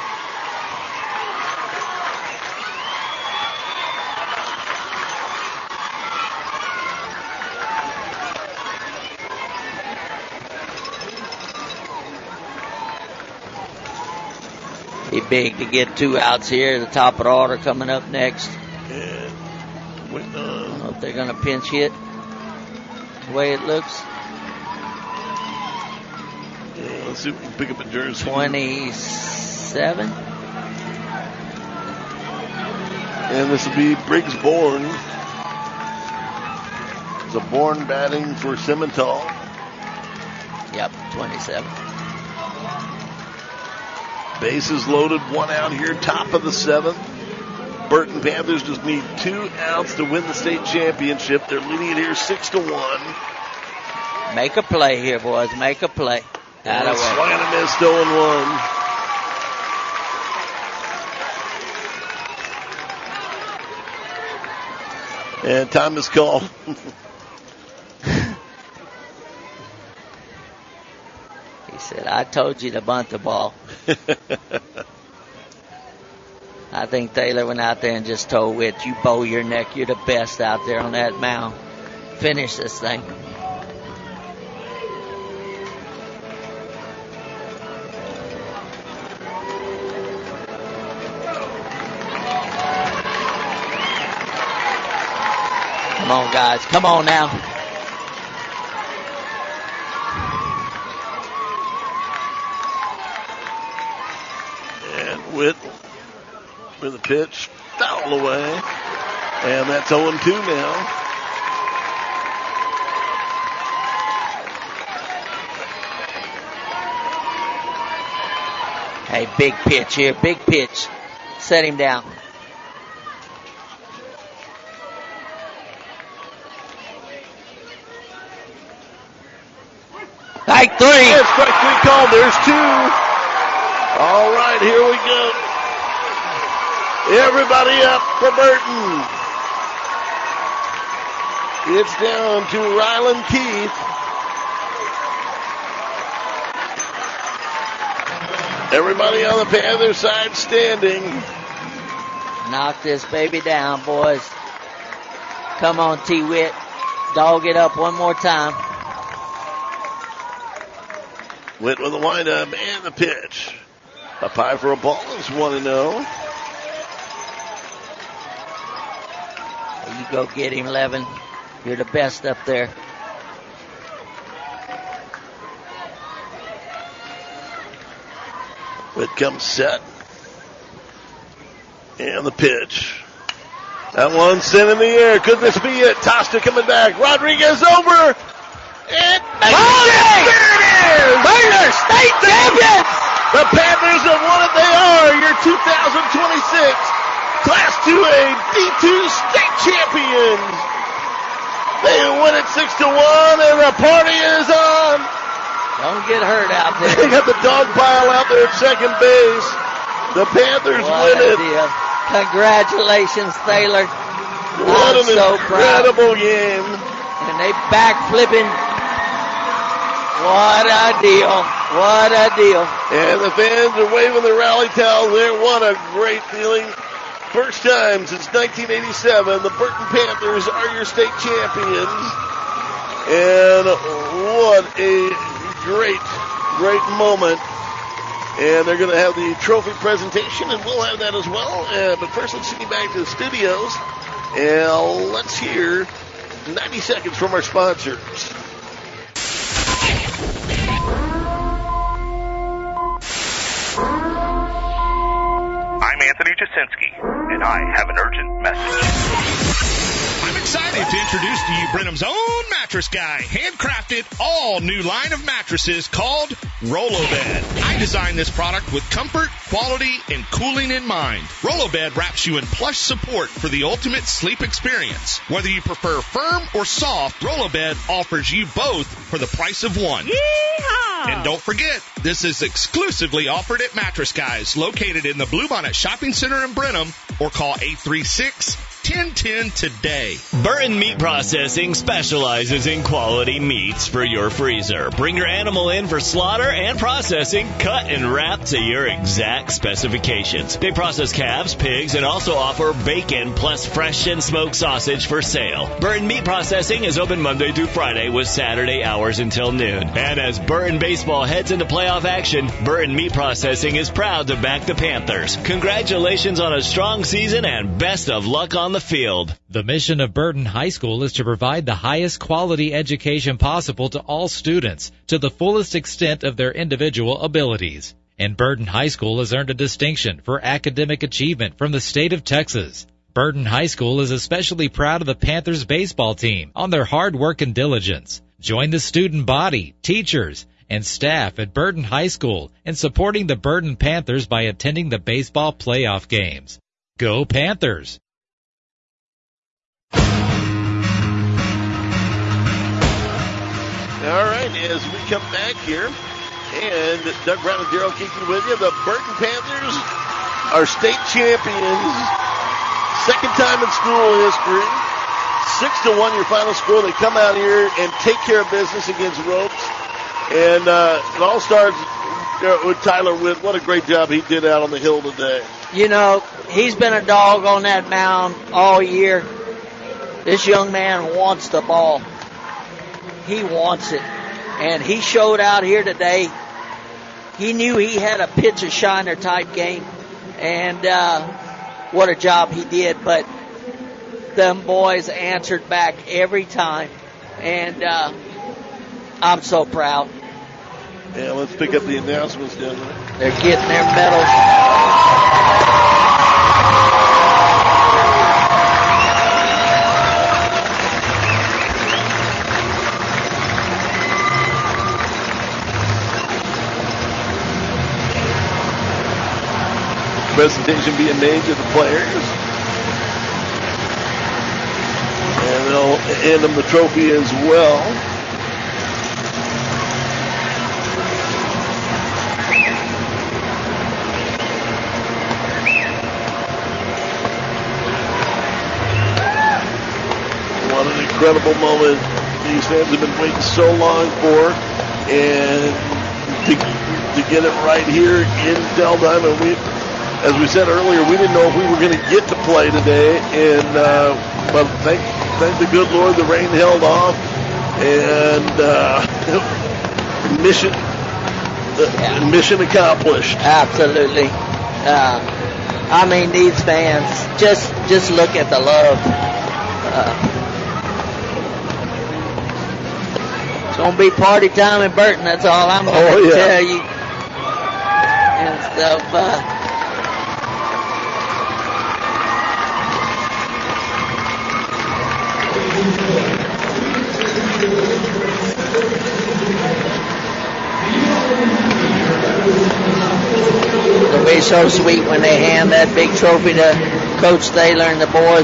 Be big to get two outs here. The top of the order coming up next. Yeah. Wait, uh, I don't know if they're going to pinch hit the way it looks. Yeah, let's see if we can pick up a jersey. twenty-seven. And this will be Briggs Bourne. It's a Bourne batting for Simmental. Yep, twenty-seven. Bases loaded, one out here, top of the seventh. Burton Panthers just need two outs to win the state championship. They're leading it here six to one. Make a play here, boys. Make a play. And a swing and a miss, oh and one. And time is called. He said, I told you to bunt the ball. I think Thaler went out there and just told Witt, you bow your neck. You're the best out there on that mound. Finish this thing. Come on, guys. Come on now. And Witt with a pitch, foul away. And that's oh and two now. Hey, big pitch here. Big pitch. Set him down. three. And strike three called. There's two. All right, here we go. Everybody up for Burton. It's down to Ryland Keith. Everybody on the Panther side standing. Knock this baby down, boys. Come on, T-Wit. Dog it up one more time. Witt with the windup and the pitch. Up high for a ball is one and oh. You go get him, Levin. You're the best up there. Witt comes set. And the pitch. That one sent in the air. Could this be it? Tosta coming back. Rodriguez over. And oh, there it is! Burner state champions! The Panthers have won it. They are your two thousand twenty-six Class two A D two state champions. They win it six to one, and the party is on. Don't get hurt out there. They got the dog pile out there at second base. The Panthers what win it. Deal. Congratulations, Thaler. What I'm an so incredible proud. game. And they backflipping. What a deal. What a deal. And the fans are waving their rally towels there. What a great feeling. First time since nineteen eighty-seven, the Burton Panthers are your state champions. And what a great, great moment. And they're going to have the trophy presentation, and we'll have that as well. Uh, but first, let's get back to the studios. And let's hear ninety seconds from our sponsors. I'm Anthony Jasinski, and I have an urgent message. I'm excited to introduce to you Brenham's own mattress guy. Handcrafted, all new line of mattresses called Rollo-Bed. I designed this product with comfort, quality, and cooling in mind. Rollo-Bed wraps you in plush support for the ultimate sleep experience. Whether you prefer firm or soft, Rollo-Bed offers you both for the price of one. Yeehaw! And don't forget, this is exclusively offered at Mattress Guys, located in the Bluebonnet Shopping Center in Brenham, or call eight three six, ten ten today. Burton Meat Processing specializes in quality meats for your freezer. Bring your animal in for slaughter and processing, cut and wrap to your exact specifications. They process calves, pigs, and also offer bacon plus fresh and smoked sausage for sale. Burton Meat Processing is open Monday through Friday with Saturday hours until noon. And as Burton baseball heads into playoff action, Burton Meat Processing is proud to back the Panthers. Congratulations on a strong season and best of luck on the field. The mission of Burton High School is to provide the highest quality education possible to all students to the fullest extent of their individual abilities. And Burton High School has earned a distinction for academic achievement from the state of Texas. Burton High School is especially proud of the Panthers baseball team on their hard work and diligence. Join the student body, teachers, and staff at Burton High School in supporting the Burton Panthers by attending the baseball playoff games. Go Panthers! All right, as we come back here, and Doug Brown and Daryl Keegan with you, the Burton Panthers are state champions. Second time in school history. Six to one, your final score. They come out here and take care of business against Ropes. And uh, it all starts with Tyler Witt. What a great job he did out on the hill today. You know, he's been a dog on that mound all year. This young man wants the ball. He wants it. And he showed out here today. He knew he had a pitch a shiner type game. And uh, what a job he did. But them boys answered back every time. And uh, I'm so proud. Yeah, let's pick up the announcements down there. They're getting their medals. Presentation being made to the players. And they'll hand them the trophy as well. incredible moment these fans have been waiting so long for, and to, to get it right here in Dell Diamond. We, as we said earlier, we didn't know if we were going to get to play today, and uh, but thank, thank the good Lord, the rain held off, and uh, mission uh, mission accomplished. Absolutely. Uh, I mean, these fans, just just look at the love. Uh, it's going to be party time in Burton, that's all I'm going to oh, yeah. tell you. And stuff. Uh, It'll be so sweet when they hand that big trophy to Coach Thaler and the boys.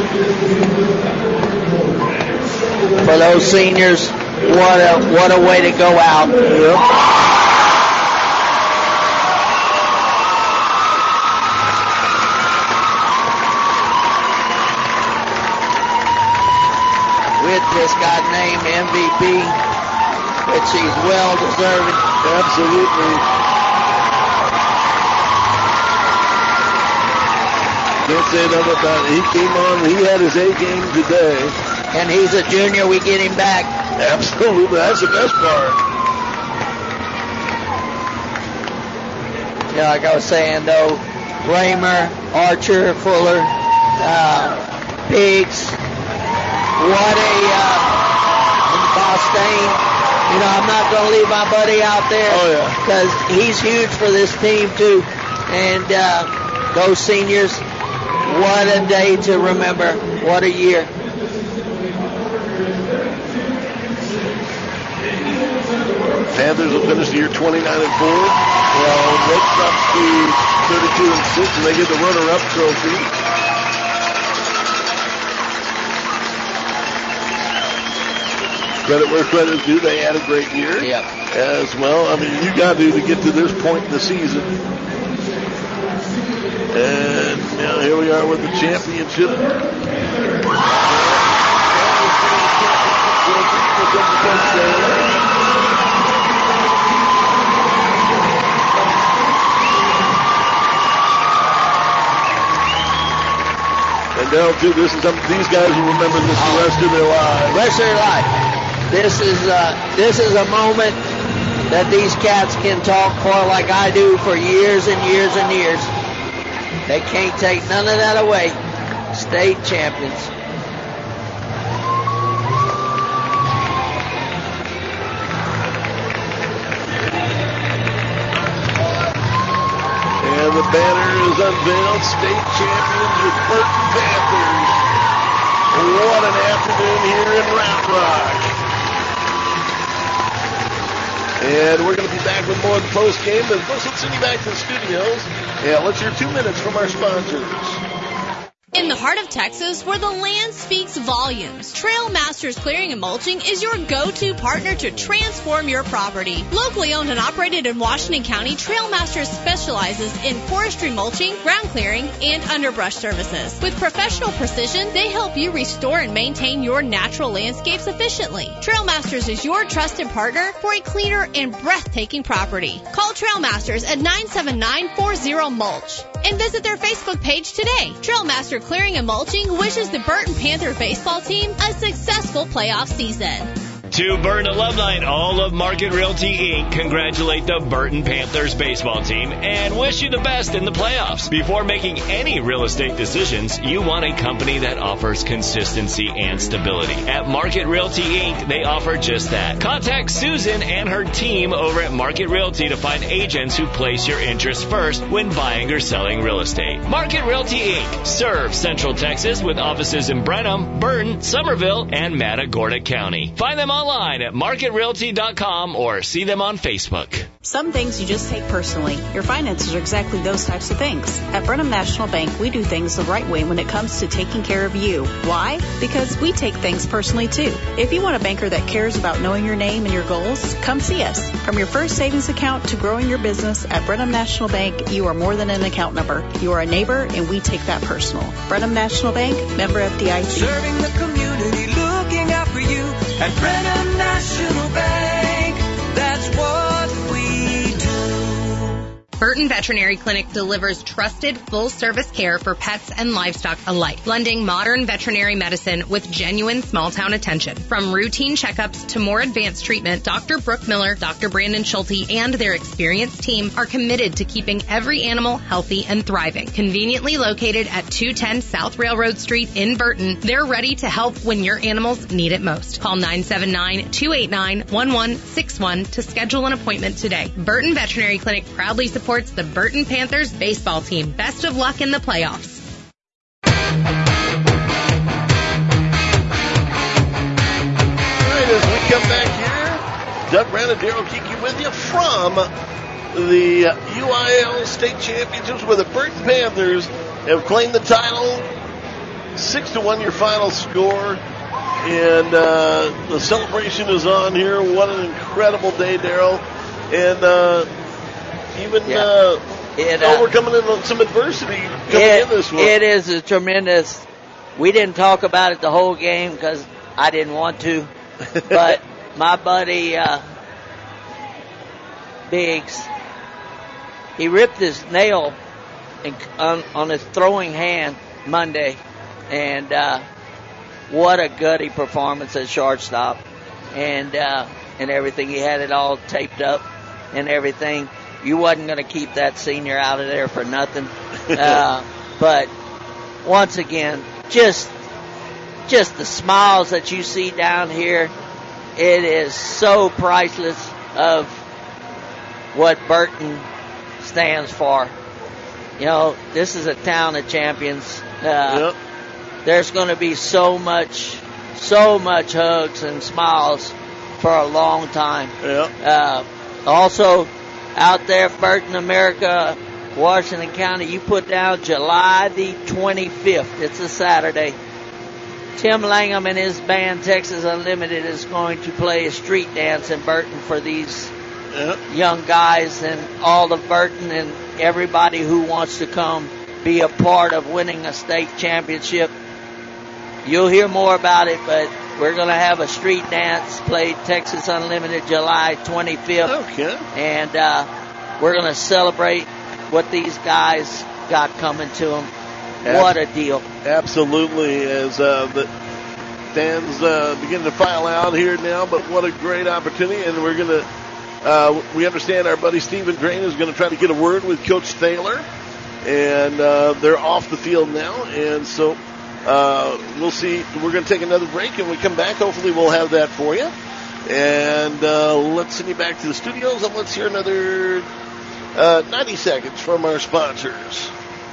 For those seniors, what a what a way to go out. Yep. With this guy named M V P, which he's well deserving. Absolutely. Can't say enough about it. He came on, he had his A game today. And he's a junior, we get him back. Absolutely, that's the best part. Yeah, like I was saying though, Raymer, Archer, Fuller, uh, Biggs, what a, uh, Bostain. You know, I'm not going to leave my buddy out there. Oh, yeah. Because he's huge for this team, too. And uh, those seniors, what a day to remember. What a year. Panthers will finish the year twenty-nine and four. Well, Red Sox to thirty-two and six, and they get the runner-up trophy. Credit where credit is due. They had a great year yep. as well. I mean, you got to to get to this point in the season. And now here we are with the championship. And down too, this is some, these guys will remember this the rest of their lives. Rest of their life. This is uh, this is a moment that these cats can talk for like I do for years and years and years. They can't take none of that away. State champions. And the banner is unveiled. State champions with Burton Panthers. What an afternoon here in Round Rock. And we're going to be back with more of the post game. But first, let's send you back to the studios. Yeah, let's hear two minutes from our sponsors. In the heart of Texas, where the land speaks volumes, Trail Masters Clearing and Mulching is your go-to partner to transform your property. Locally owned and operated in Washington County, Trail Masters specializes in forestry mulching, ground clearing, and underbrush services. With professional precision, they help you restore and maintain your natural landscapes efficiently. Trail Masters is your trusted partner for a cleaner and breathtaking property. Call Trail Masters at nine seven nine, four zero, mulch and visit their Facebook page today. Trail Master Clearing and Mulching wishes the Burton Panther baseball team a successful playoff season. To Burton alumni and all of Market Realty Incorporated, congratulate the Burton Panthers baseball team and wish you the best in the playoffs. Before making any real estate decisions, you want a company that offers consistency and stability. At Market Realty Incorporated, they offer just that. Contact Susan and her team over at Market Realty to find agents who place your interests first when buying or selling real estate. Market Realty Incorporated serves Central Texas with offices in Brenham, Burton, Somerville, and Matagorda County. Find them on online at market realty dot com or see them on Facebook. Some things you just take personally. Your finances are exactly those types of things. At Brenham National Bank, we do things the right way when it comes to taking care of you. Why? Because we take things personally too. If you want a banker that cares about knowing your name and your goals, come see us. From your first savings account to growing your business, at Brenham National Bank, you are more than an account number. You are a neighbor, and we take that personal. Brenham National Bank, member F D I C. Serving the community, looking At Brenham National Bank, that's what we do. Burton Veterinary Clinic delivers trusted, full-service care for pets and livestock alike, blending modern veterinary medicine with genuine small-town attention. From routine checkups to more advanced treatment, Doctor Brooke Miller, Doctor Brandon Schulte, and their experienced team are committed to keeping every animal healthy and thriving. Conveniently located at two ten South Railroad Street in Burton, they're ready to help when your animals need it most. Call nine seven nine, two eight nine, one one six one to schedule an appointment today. Burton Veterinary Clinic proudly supports the Burton Panthers baseball team. Best of luck in the playoffs. All right, as we come back here, Doug Brown and Daryl Kiki with you from the U I L State Championships, where the Burton Panthers have claimed the title. Six to one your final score. And uh, the celebration is on here. What an incredible day, Daryl. And uh, even yeah. uh, it, uh, overcoming some adversity coming it, in this one. It is a tremendous. We didn't talk about it the whole game because I didn't want to. But my buddy uh, Biggs, he ripped his nail in, on, on his throwing hand Monday. And uh, what a gutty performance at shortstop. And, uh, and everything. He had it all taped up and everything. You wasn't going to keep that senior out of there for nothing. Uh, but once again, just just the smiles that you see down here, it is so priceless of what Burton stands for. You know, this is a town of champions. Uh, yep. There's going to be so much, so much hugs and smiles for a long time. Yep. Uh, also, out there, Burton, America, Washington County, you put down July the twenty-fifth. It's a Saturday. Tim Langham and his band, Texas Unlimited, is going to play a street dance in Burton for these yep. young guys and all of Burton and everybody who wants to come be a part of winning a state championship. You'll hear more about it, but we're going to have a street dance played Texas Unlimited July twenty-fifth. Okay. And uh, we're going to celebrate what these guys got coming to them. Ab- what a deal. Absolutely. As uh, the fans uh, begin to file out here now, but what a great opportunity. And we're going to, uh, we understand our buddy Stephen Drain is going to try to get a word with Coach Thaler. And uh, they're off the field now. And so Uh, we'll see. We're going to take another break, and when we come back, hopefully we'll have that for you. And uh, let's send you back to the studios, and let's hear another uh, ninety seconds from our sponsors.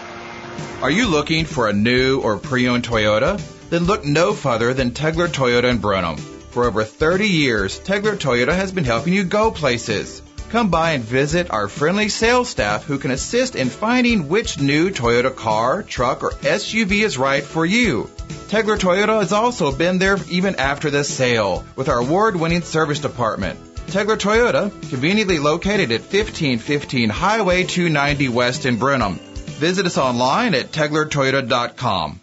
Are you looking for a new or pre-owned Toyota? Then look no further than Tegler Toyota in Brenham. For over thirty years, Tegler Toyota has been helping you go places. Come by and visit our friendly sales staff who can assist in finding which new Toyota car, truck, or S U V is right for you. Tegler Toyota has also been there even after the sale with our award-winning service department. Tegler Toyota, conveniently located at fifteen fifteen Highway two ninety West in Brenham. Visit us online at tegler toyota dot com.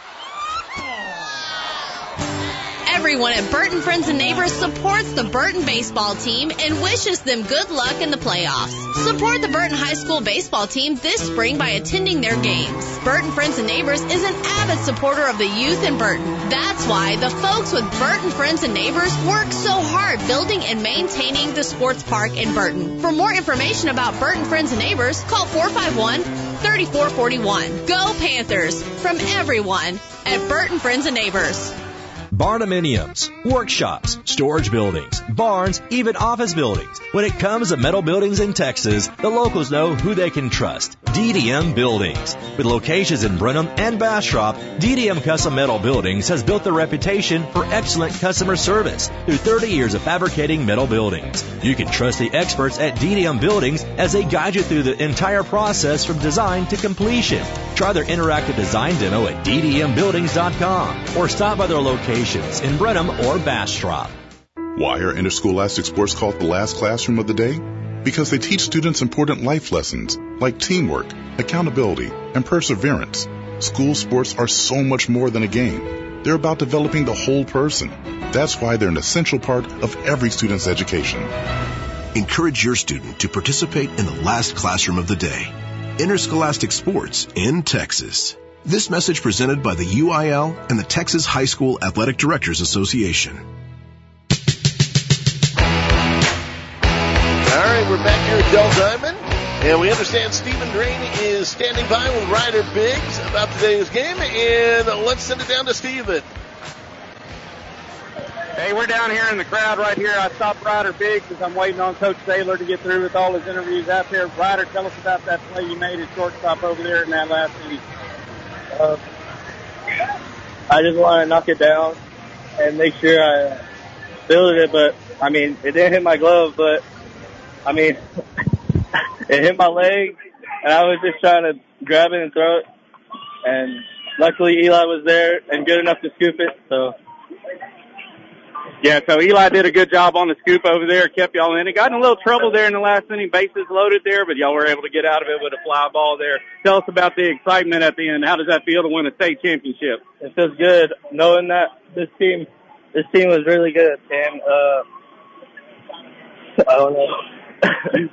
Everyone at Burton Friends and Neighbors supports the Burton baseball team and wishes them good luck in the playoffs. Support the Burton High School baseball team this spring by attending their games. Burton Friends and Neighbors is an avid supporter of the youth in Burton. That's why the folks with Burton Friends and Neighbors work so hard building and maintaining the sports park in Burton. For more information about Burton Friends and Neighbors, call four five one, three four four one. Go Panthers! From everyone at Burton Friends and Neighbors. Barnuminiums, workshops, storage buildings, barns, even office buildings. When it comes to metal buildings in Texas, the locals know who they can trust. D D M Buildings. With locations in Brenham and Bastrop, D D M Custom Metal Buildings has built their reputation for excellent customer service through thirty years of fabricating metal buildings. You can trust the experts at D D M Buildings as they guide you through the entire process from design to completion. Try their interactive design demo at d d m buildings dot com or stop by their locations in Brenham or Bastrop. Why are interscholastic sports called the last classroom of the day? Because they teach students important life lessons like teamwork, accountability, and perseverance. School sports are so much more than a game. They're about developing the whole person. That's why they're an essential part of every student's education. Encourage your student to participate in the last classroom of the day, interscholastic sports in Texas. This message presented by the U I L and the Texas High School Athletic Directors Association. All right, we're back here at Dell Diamond, and we understand Stephen Drain is standing by with Ryder Biggs about today's game, and let's send it down to Stephen. Hey, we're down here in the crowd right here. I stopped Ryder Biggs because I'm waiting on Coach Taylor to get through with all his interviews out there. Ryder, tell us about that play you made at shortstop over there in that last inning. Uh, I just want to knock it down and make sure I fielded it, but, I mean, it didn't hit my glove, but, I mean, it hit my leg, and I was just trying to grab it and throw it, and luckily Eli was there and good enough to scoop it, so. Yeah, so Eli did a good job on the scoop over there, kept y'all in it. Got in a little trouble there in the last inning, bases loaded there, but y'all were able to get out of it with a fly ball there. Tell us about the excitement at the end. How does that feel to win a state championship? It feels good knowing that this team, this team was really good, and, uh, I don't know.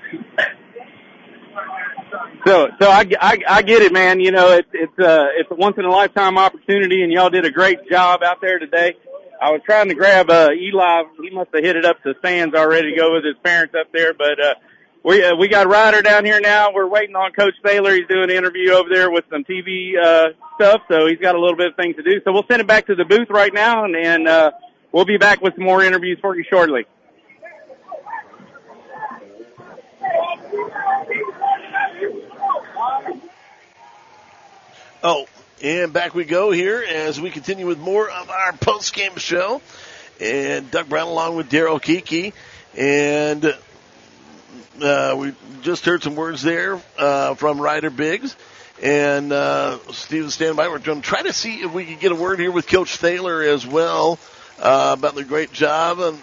So, so I, I, I get it, man. You know, it's, it's, uh, it's a once in a lifetime opportunity, and y'all did a great job out there today. I was trying to grab, uh, Eli. He must have hit it up to the stands already to go with his parents up there, but, uh, we, uh, we got Ryder down here now. We're waiting on Coach Baylor. He's doing an interview over there with some T V, uh, stuff, so he's got a little bit of things to do. So we'll send it back to the booth right now, and, and, uh, we'll be back with some more interviews for you shortly. Oh, and back we go here as we continue with more of our post-game show. And Doug Brown along with Daryl Kiki. And uh, we just heard some words there uh, from Ryder Biggs. And uh, Steven, stand by. We're going to try to see if we can get a word here with Coach Thaler as well uh, about the great job. And,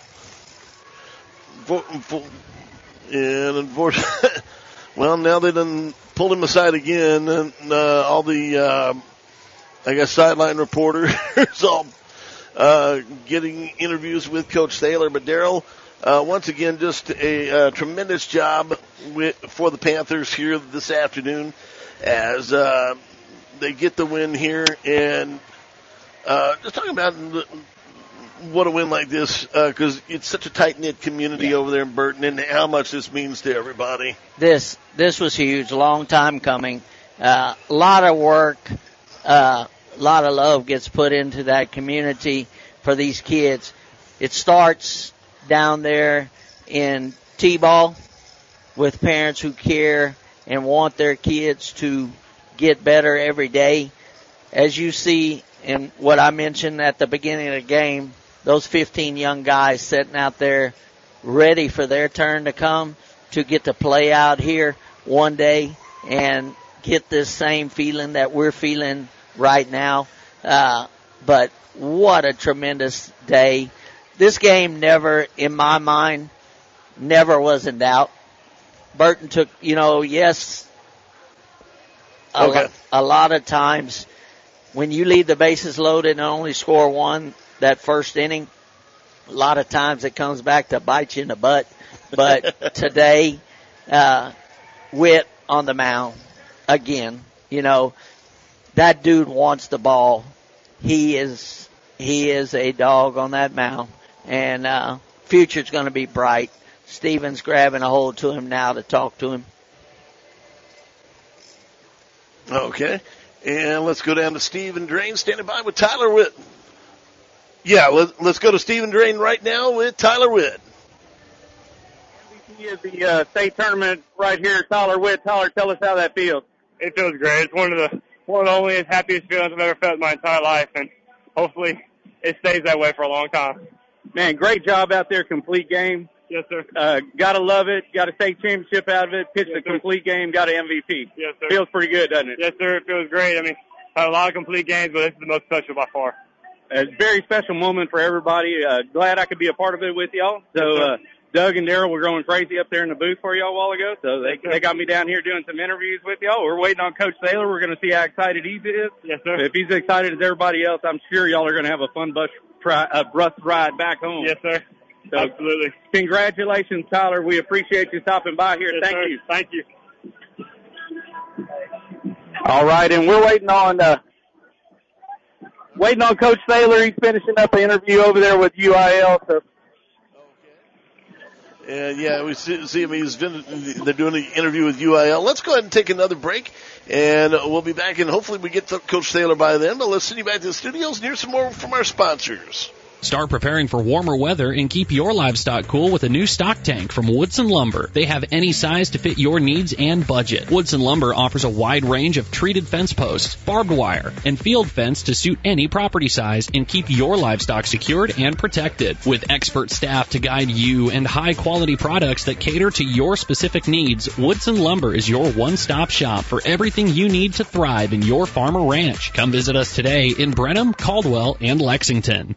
and unfortunately, well, now they done pulled him aside again, and uh, all the, uh, I guess, sideline reporters all uh, getting interviews with Coach Thaler. But Daryl, uh, once again, just a, a tremendous job with, for the Panthers here this afternoon as uh, they get the win here. And uh, just talking about what a win like this, because uh, it's such a tight-knit community yeah. over there in Burton, and how much this means to everybody. This this was huge, long time coming. A uh, lot of work, a uh, lot of love gets put into that community for these kids. It starts down there in T-ball with parents who care and want their kids to get better every day. As you see in what I mentioned at the beginning of the game, those fifteen young guys sitting out there ready for their turn to come to get to play out here one day and get this same feeling that we're feeling right now. Uh, but what a tremendous day. This game never, in my mind, never was in doubt. Burton took, you know, yes, a, okay. lo- a lot of times when you leave the bases loaded and only score one, that first inning, a lot of times it comes back to bite you in the butt. But today, uh, Witt on the mound again. You know, that dude wants the ball. He is, he is a dog on that mound. And, uh, future's going to be bright. Steven's grabbing a hold to him now to talk to him. Okay. And let's go down to Stephen Drain standing by with Tyler Witt. Yeah, let, let's go to Stephen Drain right now with Tyler Witt. M V P of the uh, state tournament right here, Tyler Witt. Tyler, tell us how that feels. It feels great. It's one of the one of the only happiest feelings I've ever felt in my entire life, and hopefully it stays that way for a long time. Man, great job out there, complete game. Yes, sir. Uh, gotta love it. Got a state championship out of it. Pitched yes, a complete sir. game. Got an M V P. Yes, sir. Feels pretty good, doesn't it? Yes, sir. It feels great. I mean, I had a lot of complete games, but this is the most special by far. A very special moment for everybody. Uh, glad I could be a part of it with y'all. So, yes, uh, Doug and Daryl were going crazy up there in the booth for y'all a while ago, so they they got me down here doing some interviews with y'all. We're waiting on Coach Thaler. We're going to see how excited he is. Yes, sir. If he's excited as everybody else, I'm sure y'all are going to have a fun bus try, uh, bus ride back home. Yes, sir. So, absolutely. Congratulations, Tyler. We appreciate you stopping by here. Yes, Thank sir. you. Thank you. All right, and we're waiting on uh, waiting on Coach Thaler. He's finishing up an interview over there with U I L. So. And yeah, we see, see him. He's been, they're doing an interview with U I L. Let's go ahead and take another break, and we'll be back. And hopefully, we get to Coach Thaler by then. But let's send you back to the studios and hear some more from our sponsors. Start preparing for warmer weather and keep your livestock cool with a new stock tank from Woodson Lumber. They have any size to fit your needs and budget. Woodson Lumber offers a wide range of treated fence posts, barbed wire, and field fence to suit any property size and keep your livestock secured and protected. With expert staff to guide you and high-quality products that cater to your specific needs, Woodson Lumber is your one-stop shop for everything you need to thrive in your farm or ranch. Come visit us today in Brenham, Caldwell, and Lexington.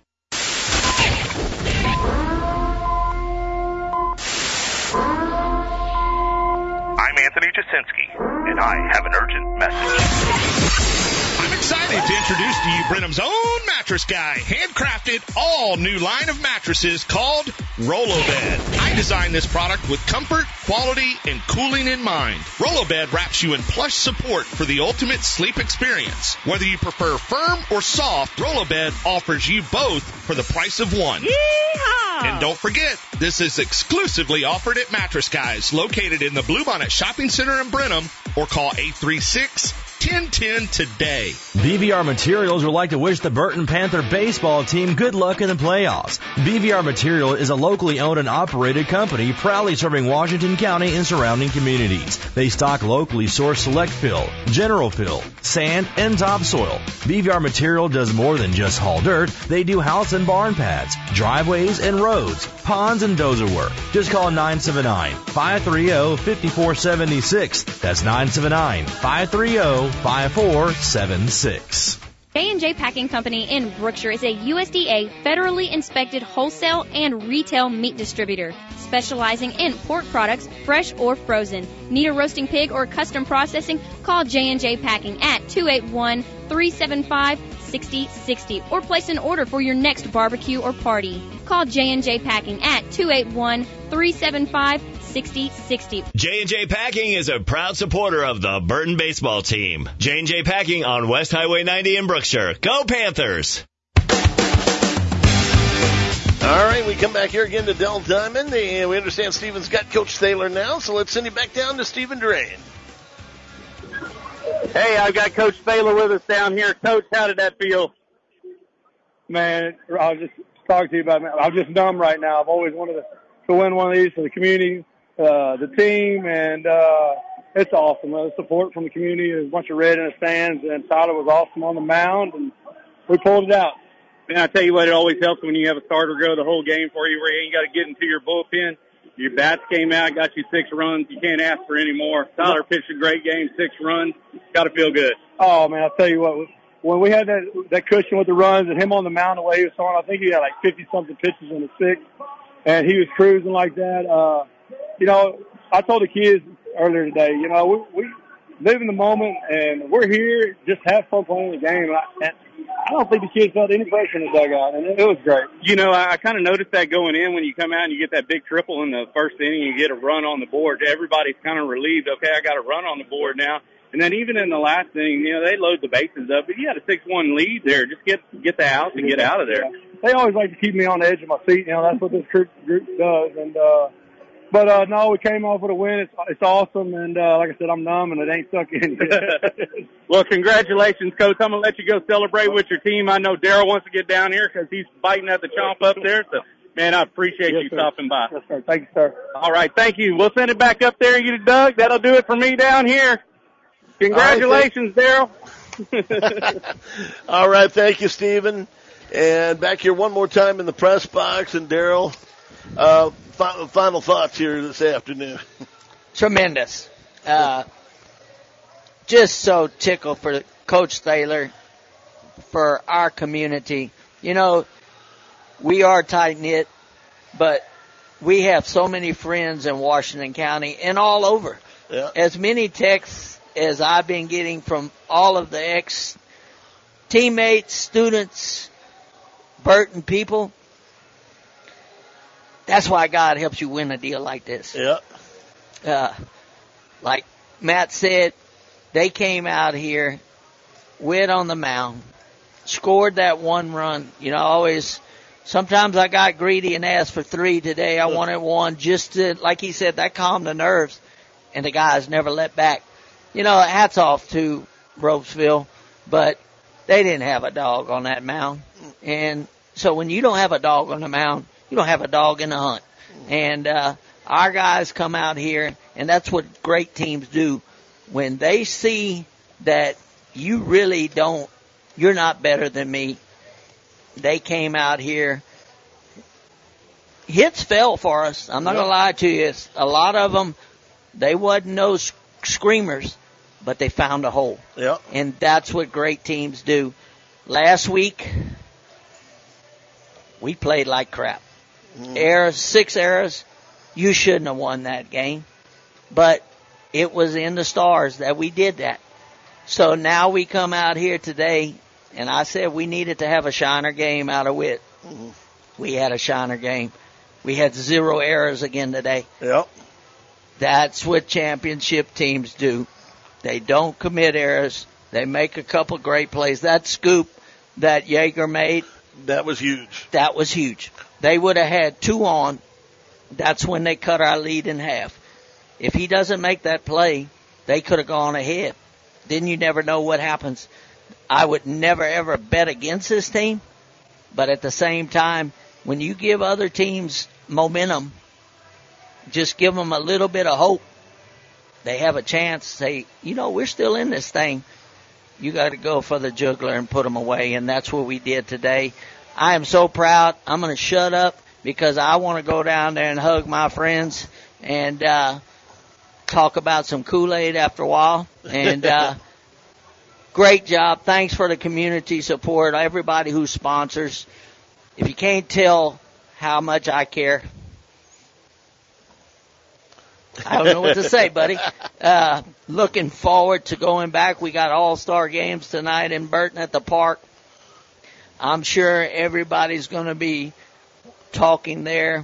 Anthony Jasinski, and I have an urgent message. I'm excited to introduce to you Brenham's own mattress guy, handcrafted all new line of mattresses called Rollo-Bed. I designed this product with comfort, quality, and cooling in mind. Rollo-Bed wraps you in plush support for the ultimate sleep experience. Whether you prefer firm or soft, Rollo-Bed offers you both for the price of one. Yeehaw! And don't forget, this is exclusively offered at Mattress Guys, located in the Bluebonnet Shopping Center in Brenham, or call eight three six, one zero one zero today. B V R Materials would like to wish the Burton Panther baseball team good luck in the playoffs. B V R Material is a locally owned and operated company proudly serving Washington County and surrounding communities. They stock locally sourced select fill, general fill, sand, and topsoil. B V R Material does more than just haul dirt. They do house and barn pads, driveways and roads, ponds and dozer work. Just call nine seven nine, five three zero, five four seven six. That's nine seven nine, five three zero, five four seven six. J and J Packing Company in Brookshire is a U S D A federally inspected wholesale and retail meat distributor, specializing in pork products, fresh or frozen. Need a roasting pig or custom processing? Call J and J Packing at two eight one, three seven five, six zero six zero or place an order for your next barbecue or party. Call J and J Packing at two eight one, three seven five, six zero six zero. J and J Packing is a proud supporter of the Burton baseball team. J and J Packing on West Highway ninety in Brookshire. Go Panthers! All right, we come back here again to Dell Diamond, and we understand Stephen's got Coach Thaler now, so let's send you back down to Stephen Drain. Hey, I've got Coach Thaler with us down here. Coach, how did that feel? Man, I'll just talk to you about it. I'm just numb right now. I've always wanted to, to win one of these for the community, uh, the team, and uh, it's awesome. Uh, the support from the community, there's a bunch of red in the stands, and Tyler was awesome on the mound, and we pulled it out. And I tell you what, it always helps when you have a starter go the whole game for you where you ain't got to get into your bullpen. Your bats came out, got you six runs. You can't ask for any more. Tyler pitched a great game, six runs. Got to feel good. Oh, man, I'll tell you what, when we had that that cushion with the runs and him on the mound the way he was throwing, I think he had like fifty-something pitches in the sixth, and he was cruising like that. Uh, you know, I told the kids earlier today, you know, we, we live in the moment, and we're here, just have fun playing the game. And I, and I don't think the kids felt any pressure in the dugout, and it, it was great. You know, I, I kind of noticed that going in when you come out and you get that big triple in the first inning, you get a run on the board. Everybody's kind of relieved. Okay, I got a run on the board now. And then even in the last inning, you know, they load the bases up, but you had a six one lead there. Just get get the house and get out of there. They always like to keep me on the edge of my seat. You know, that's what this group, group does. And uh, but uh, no, we came off with a win. It's it's awesome. And uh, like I said, I'm numb and it ain't stuck in yet. Well, congratulations, Coach. I'm gonna let you go celebrate with your team. I know Daryl wants to get down here because he's biting at the chomp up there. So, man, I appreciate yes, you sir. stopping by. Yes, sir. Thank you, sir. All right, thank you. We'll send it back up there, you to Doug. That'll do it for me down here. Congratulations, Daryl. All right, thank you, Stephen. And back here one more time in the press box, and Daryl, uh, final, final thoughts here this afternoon. Tremendous. Uh, just so tickled for Coach Thaler, for our community. You know, we are tight-knit, but we have so many friends in Washington County and all over. Yeah. As many texts as I've been getting from all of the ex-teammates, students, Burton people, that's why God helps you win a deal like this. Yeah. Uh, like Matt said, they came out here, went on the mound, scored that one run. You know, always, sometimes I got greedy and asked for three. Today I wanted one just to, like he said, that calmed the nerves. And the guys never let back. You know, hats off to Ropesville, but they didn't have a dog on that mound. And so when you don't have a dog on the mound, you don't have a dog in the hunt. And uh, our guys come out here, and that's what great teams do. When they see that you really don't, you're not better than me, they came out here. Hits fell for us. I'm not going to lie to you. It's, a lot of them, they wasn't no screamers, but they found a hole. Yeah. And that's what great teams do. Last week, we played like crap. Mm. Errors, six errors. You shouldn't have won that game. But it was in the stars that we did that. So now we come out here today, and I said we needed to have a shiner game out of Witt. Mm. We had a shiner game. We had zero errors again today. Yep. That's what championship teams do. They don't commit errors. They make a couple great plays. That scoop that Yeager made, that was huge. That was huge. They would have had two on. That's when they cut our lead in half. If he doesn't make that play, they could have gone ahead. Then you never know what happens. I would never, ever bet against this team. But at the same time, when you give other teams momentum, just give them a little bit of hope, they have a chance to say, you know, we're still in this thing. You got to go for the juggler and put them away, and that's what we did today. I am so proud. I'm going to shut up because I want to go down there and hug my friends and uh, talk about some Kool-Aid after a while. And uh, great job. Thanks for the community support, everybody who sponsors. If you can't tell how much I care, I don't know what to say, buddy. Uh, looking forward to going back. We got all-star games tonight in Burton at the park. I'm sure everybody's going to be talking there.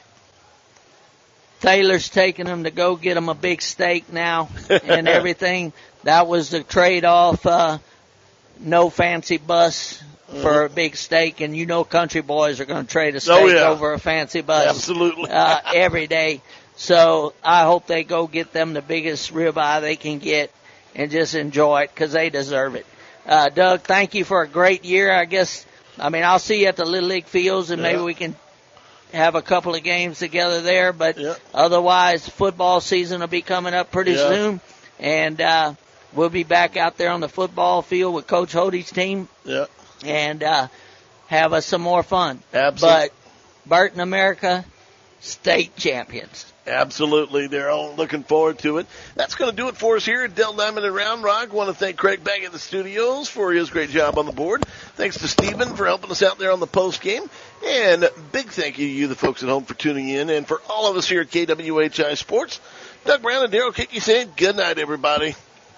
Taylor's taking them to go get them a big steak now and everything. That was the trade-off. Uh, no fancy bus for a big steak, and you know country boys are going to trade a steak oh, yeah. over a fancy bus. Absolutely. uh, every day. So I hope they go get them the biggest ribeye they can get and just enjoy it because they deserve it. Uh, Doug, thank you for a great year. I guess, I mean, I'll see you at the Little League fields and maybe yeah. we can have a couple of games together there. But yeah. otherwise, football season will be coming up pretty yeah. soon. And uh, we'll be back out there on the football field with Coach Hody's team yeah. and uh, have us some more fun. Absolutely. But Burton America, state champions. Absolutely. They're all looking forward to it. That's going to do it for us here at Dell Diamond and Round Rock. I want to thank Craig back at the studios for his great job on the board. Thanks to Stephen for helping us out there on the post game. And big thank you to you, the folks at home, for tuning in. And for all of us here at K W H I Sports, Doug Brown and Daryl Kickie saying good night, everybody.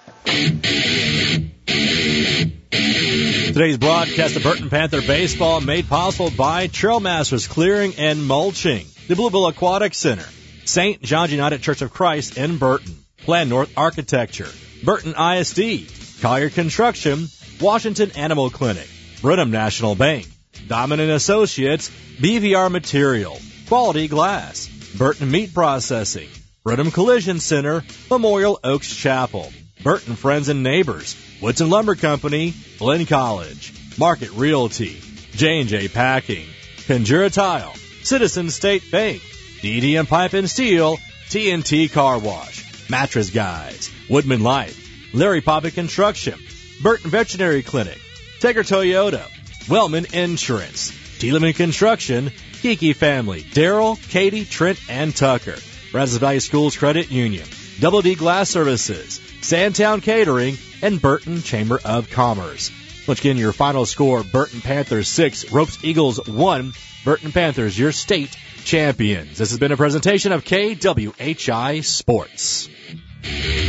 Today's broadcast of Burton Panther Baseball made possible by Trailmasters Clearing and Mulching, the Bluebell Aquatic Center, Saint John's United Church of Christ in Burton, Plan North Architecture, Burton I S D, Collier Construction, Washington Animal Clinic, Brenham National Bank, Diamond and Associates, B V R Material, Quality Glass, Burton Meat Processing, Brenham Collision Center, Memorial Oaks Chapel, Burton Friends and Neighbors, Woodson Lumber Company, Glenn College, Market Realty, J and J Packing, Conjura Tile, Citizen State Bank, D D M Pipe and Steel, T N T Car Wash, Mattress Guys, Woodman Light, Larry Papa Construction, Burton Veterinary Clinic, Tegra Toyota, Wellman Insurance, Tiedemann Construction, Kiki Family, Darrell, Katie, Trent, and Tucker, Brazos Valley Schools Credit Union, Double D Glass Services, Sandtown Catering, and Burton Chamber of Commerce. Once again, your final score, Burton Panthers six, Ropes Eagles one. Burton Panthers, your state champions. This has been a presentation of K W H I Sports.